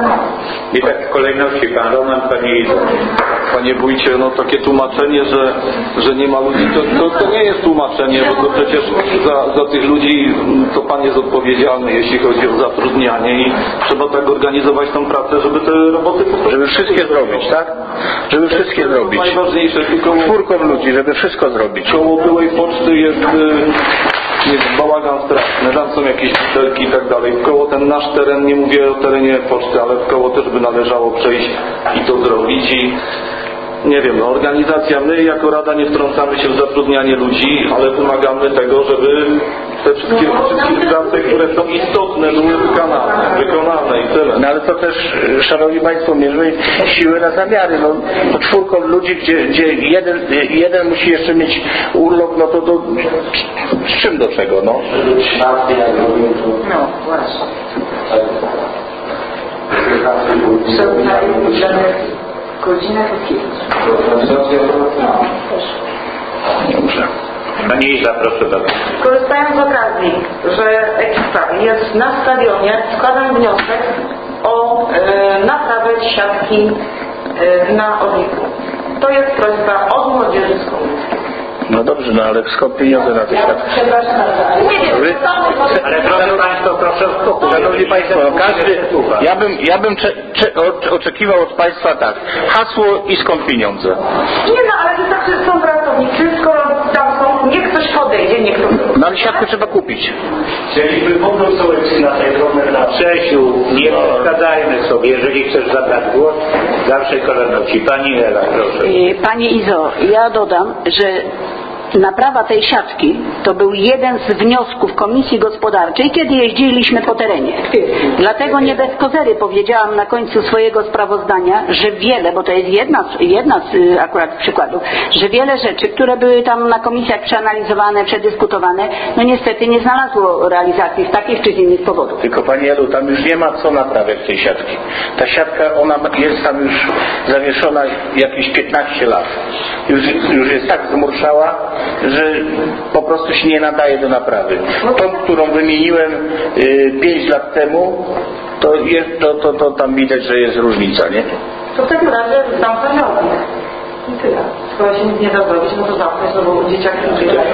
I tak w kolejności pan Roman, pani Panie wójcie, no takie tłumaczenie, że, że nie ma ludzi, to, to, to nie jest tłumaczenie, bo to przecież za, za tych ludzi to pan jest odpowiedzialny, jeśli chodzi o zatrudnianie i trzeba tak organizować tą pracę, żeby te roboty po prostu... Żeby wszystkie zrobić, tak? Żeby wszystkie to zrobić. Najważniejsze, tylko czwórką ludzi, żeby wszystko zrobić. Koło byłej poczty jest, jest bałagan straszny, tam są jakieś butelki i tak dalej. Koło ten nasz teren, nie mówię o terenie poczty, ale w koło też by należało przejść i to zrobić i nie wiem, no organizacja, my jako Rada nie wtrącamy się w zatrudnianie ludzi, ale wymagamy tego, żeby te wszystkie, wszystkie prace, które są istotne, były wykonane, wykonane i tyle. No ale to też, szanowni państwo, mierzymy siły na zamiary. No, to czwórką ludzi, gdzie, gdzie jeden, jeden musi jeszcze mieć urlop, no to do, z czym do czego, no? No, właśnie. Godzina to pięć. Dobrze. Pani Iza, proszę bardzo. Korzystając z okazji, że ekipa jest na stadionie, składam wniosek o e, naprawę siatki y, na odniku. To jest prośba od młodzieży z komunii. No dobrze, no ale skąd pieniądze na te siatki? Nie wiem, Wy, ale proszę Państwa, proszę o spokój. Szanowni Państwo, no każdy, ja bym, ja bym cze, cze, oczekiwał od Państwa tak, hasło i skąd pieniądze. Nie no, ale wystarczy, że są pracownicy, skoro tam są, niech ktoś podejdzie, niech ktoś... No ale siatkę trzeba kupić. Chcieliby pomóc sołecy na tej drobnej Czesiu, nie przeszkadzajmy sobie, jeżeli chcesz zabrać głos w dalszej kolejności. Pani Ela, proszę. Pani Izo, ja dodam, że naprawa tej siatki to był jeden z wniosków Komisji Gospodarczej, kiedy jeździliśmy po terenie. Dlatego nie bez kozery powiedziałam na końcu swojego sprawozdania, że wiele, bo to jest jedna, jedna z akurat przykładów, że wiele rzeczy, które były tam na komisjach przeanalizowane, przedyskutowane, no niestety nie znalazło realizacji z takich czy z innych powodów. Tylko Pani Elu, tam już nie ma co naprawiać tej siatki. Ta siatka, ona jest tam już zawieszona jakieś piętnaście lat. Już, już jest tak zmurszała, że po prostu się nie nadaje do naprawy. Tą, którą wymieniłem y, pięć lat temu, to, jest, to, to, to tam widać, że jest różnica, nie? To w takim razie zamknąć okno. I tyle. Skoro się nic nie da zrobić, no to zamknąć, no bo dzieciaki i dzieciaki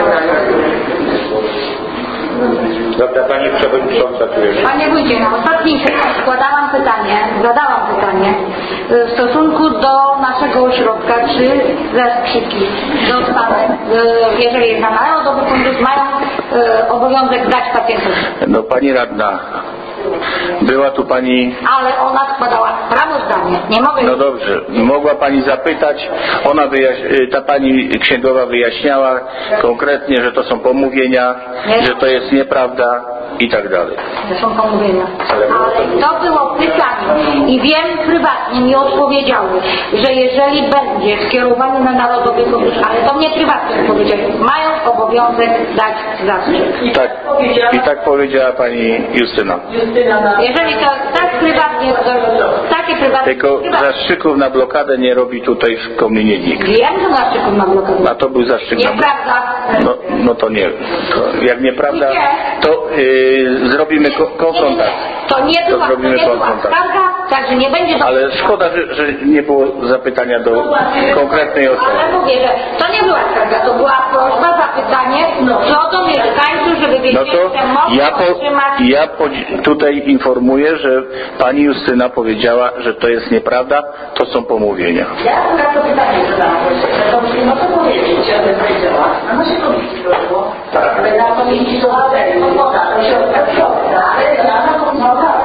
Dobra, Pani Przewodnicząca, tu jest. Panie Wójcie, na ostatniej sesji składałam pytanie, zadałam pytanie w stosunku do naszego ośrodka, czy zastrzyki dostaną, jeżeli na Narodowy Fundusz mają obowiązek dać pacjentom. No Pani Radna, była tu Pani... Ale ona składała sprawozdanie, nie mogę... No dobrze, mogła Pani zapytać, ona wyjaś... ta Pani księgowa wyjaśniała konkretnie, że to są pomówienia, nie, że to jest nieprawda i tak dalej. To są pomówienia. Ale to było pytanie i wiem prywatnie mi odpowiedziały, że jeżeli będzie skierowanie na Narodowy Fundusz, ale to mnie prywatnie powiedzieli, mają obowiązek dać zastrzyk. I tak, i tak powiedziała Pani Justyna. Jeżeli to tak prywatnie, to takie prywatne... Tylko zastrzyków na blokadę nie robi tutaj w kominie nikt. Wiem, że zastrzyków na blokadę. A to był zastrzyk na blokadę. Nieprawda. No, no to nie. To jak nieprawda, to yy, zrobimy ko konfrontację. To nie była, to nie była skarga, także nie będzie... To... Ale szkoda, że, że nie było zapytania do konkretnej osoby. Ale mówię, że to nie była skarga, to była prośba, zapytanie, co do mieszkańców, żeby wiedzieli, no to że mogą ja, po, otrzymać... ja po, tutaj informuję, że Pani Justyna powiedziała, że to jest nieprawda, to są pomówienia. Ja akurat to pytanie zadałam, to muszę no to powiedzieć, ja bym powiedziała, a na naszej komisji to było, ale na komisji to woda, to się odprawiła, ale ja na komisji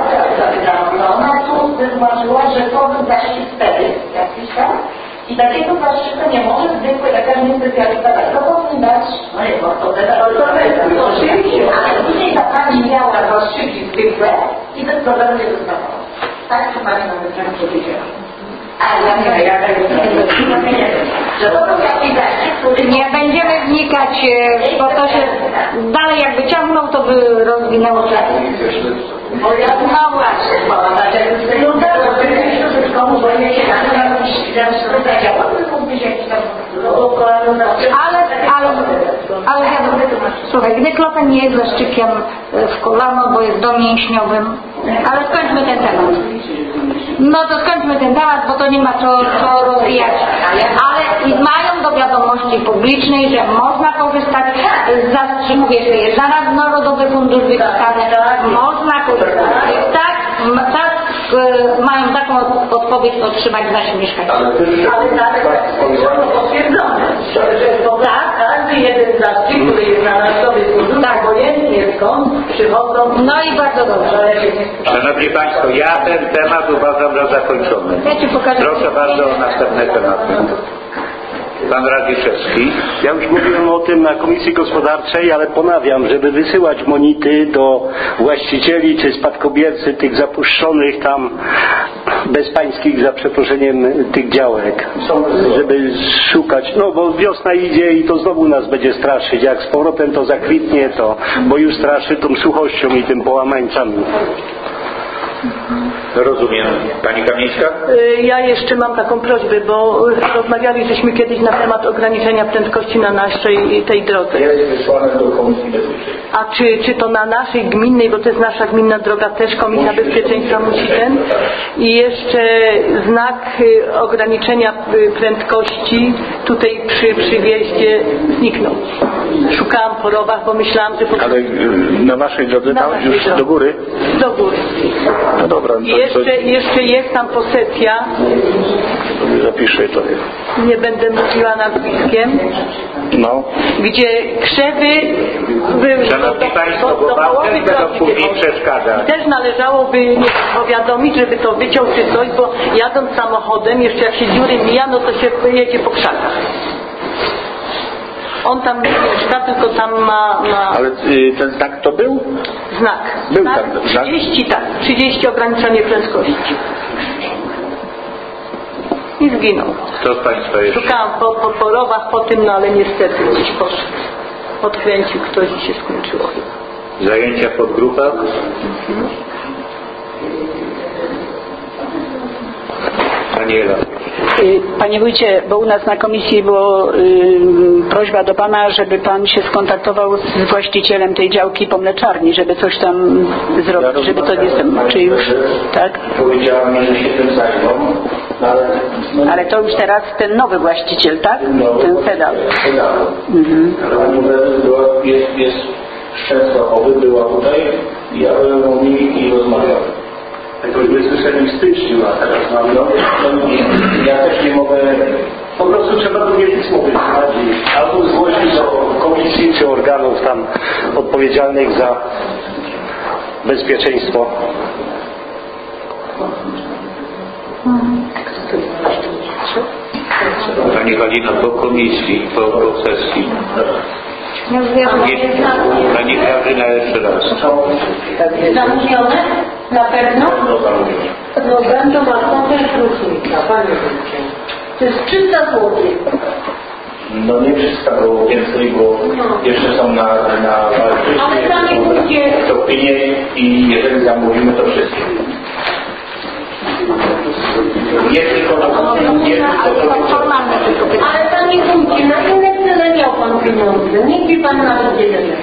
no ona tu wytłumaczyła, że powód zaścig wtedy, jakiś tam, i takiego zastrzyka nie może zwykły lekarz nie specjalista dać. To powinien dać, no nie, bo to to oczywiście, ale później ta pani miała zastrzyki zwykłe i ten problem nie dostawała. Tak, to pani nawet tak powiedziała. A ja nie, ja tego nie że to był jakiś zastrzyk, który... Nie będziemy wnikać, bo to się dalej jakby ciągnął, to by rozwinęło czas. Bo ja no właśnie, no tak, bo ty jesteś w komu, bo nie się ale, ale, ale ja słuchaj, gdy klopen nie jest zaszczykiem w kolano, bo jest domięśniowym, ale skończmy ten temat. No to skończmy ten temat, bo to nie ma co, co rozwijać. Ale mają do wiadomości publicznej, że można korzystać z zastrzyków, jeżeli jest zaraz Narodowy Fundusz wypisany, można korzystać. Tak, tak mają taką odpowiedź otrzymać nasi mieszkańcy. Ale nawet potwierdzone, że to tak, każdy jeden zastrzyk, który jest na Narodowy Fundusz, tak, obojętnie skąd przychodzą. No i bardzo dobrze. Szanowni Państwo, ja ten temat uważam za zakończony. Ja Ci pokażę. Proszę bardzo o następne tematy. Pan Radziszewski. Ja już mówiłem o tym na Komisji Gospodarczej, ale ponawiam, żeby wysyłać monity do właścicieli czy spadkobiercy tych zapuszczonych tam bezpańskich, za przeproszeniem, tych działek, żeby szukać, no bo wiosna idzie i to znowu nas będzie straszyć, jak z powrotem to zakwitnie, to, bo już straszy tą suchością i tym połamańcami. Rozumiem. Pani Kamińska? Ja jeszcze mam taką prośbę, bo rozmawiali żeśmy kiedyś na temat ograniczenia prędkości na naszej tej drodze. Jest wysłane do Komisji Bezpieczeństwa. A czy, czy to na naszej gminnej, bo to jest nasza gminna droga, też Komisja Bezpieczeństwa musi ten? I jeszcze znak ograniczenia prędkości tutaj przy, przy wjeździe zniknął. Szukałam po rowach, bo myślałam, że... Po... Ale na naszej drodze, na tam naszej już drodze. do góry? Do góry. No dobra. I jeszcze, jeszcze jest tam posesja. Zapiszę to. Nie będę mówiła nazwiskiem. No. Gdzie krzewy były Szanowni do, Państwo, do, do bo Wam połowy też będą drogi później wychodzi. przeszkadzać. I też należałoby nie wiem, powiadomić, żeby to wyciął czy coś, bo jadąc samochodem, jeszcze jak się dziury mija, no to się jedzie po krzakach. On tam nie mieszka, tylko tam ma... ma... Ale y, ten znak to był? Znak. Był znak tam znak? trzydzieści, tak. trzydzieści ograniczenie prędkości. I zginął. Kto z Państwa jeszcze? Szukałam po, po, po rowach po tym, no ale niestety gdzieś poszedł. Odkręcił ktoś i się skończyło. Zajęcia w podgrupach? Mhm. Aniela. Panie wójcie, bo u nas na komisji była y, prośba do pana, żeby pan się skontaktował z właścicielem tej działki po mleczarni, żeby coś tam zrobić, żeby to nie jestem, czy już, tak? Powiedziała mi, że się tym zajmą, ale... No, ale to już teraz ten nowy właściciel, tak? nowy ten Sedal. Mhm. Pani była, jest, jest z Częstochowy, była tutaj i ja byłem u niej i rozmawiałem. To już słyszeli w styczniu, a teraz mam, no, no nie, ja też nie mogę, po prostu trzeba dowiedzieć słowy albo zgłosić do komisji czy organów tam odpowiedzialnych za bezpieczeństwo. Pani Halina, po komisji, po, po sesji. Pani Grażyna jeszcze raz. Zamówione? Na pewno? No będą marką też różnica, Panie Wójcie. To jest trzysta złotych. no nie trzysta, bo więcej, bo jeszcze są na, na Ale Panie Wójcie... to opinie i jeżeli zamówimy to wszystko. Nie tylko to, nie tylko to. Formalne tylko pytanie. Ale Panie Wójcie, na inne cele miał Pan pieniądze. Nigdy Pan nawet nie wie.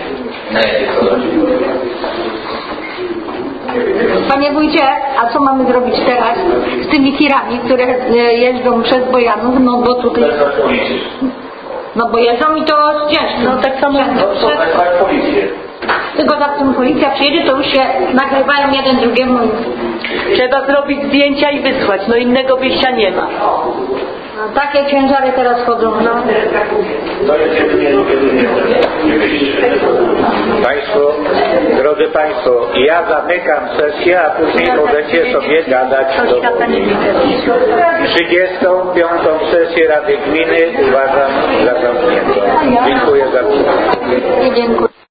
Panie wójcie, a co mamy zrobić teraz z tymi tirami, które jeżdżą przez Bojanów, no bo tutaj... No bo jeżdżą i to ciężko. No tak samo... Tylko za tym policja przyjedzie, to już się nagrywają jeden drugiemu. Trzeba zrobić zdjęcia i wysłać, no innego wyjścia nie ma. No, takie ciężary teraz chodzą, no. Państwo, drodzy Państwo, ja zamykam sesję, a później możecie sobie gadać do trzydziestą piątą sesję Rady Gminy uważam za zamkniętą. Dziękuję za uwagę. Dziękuję.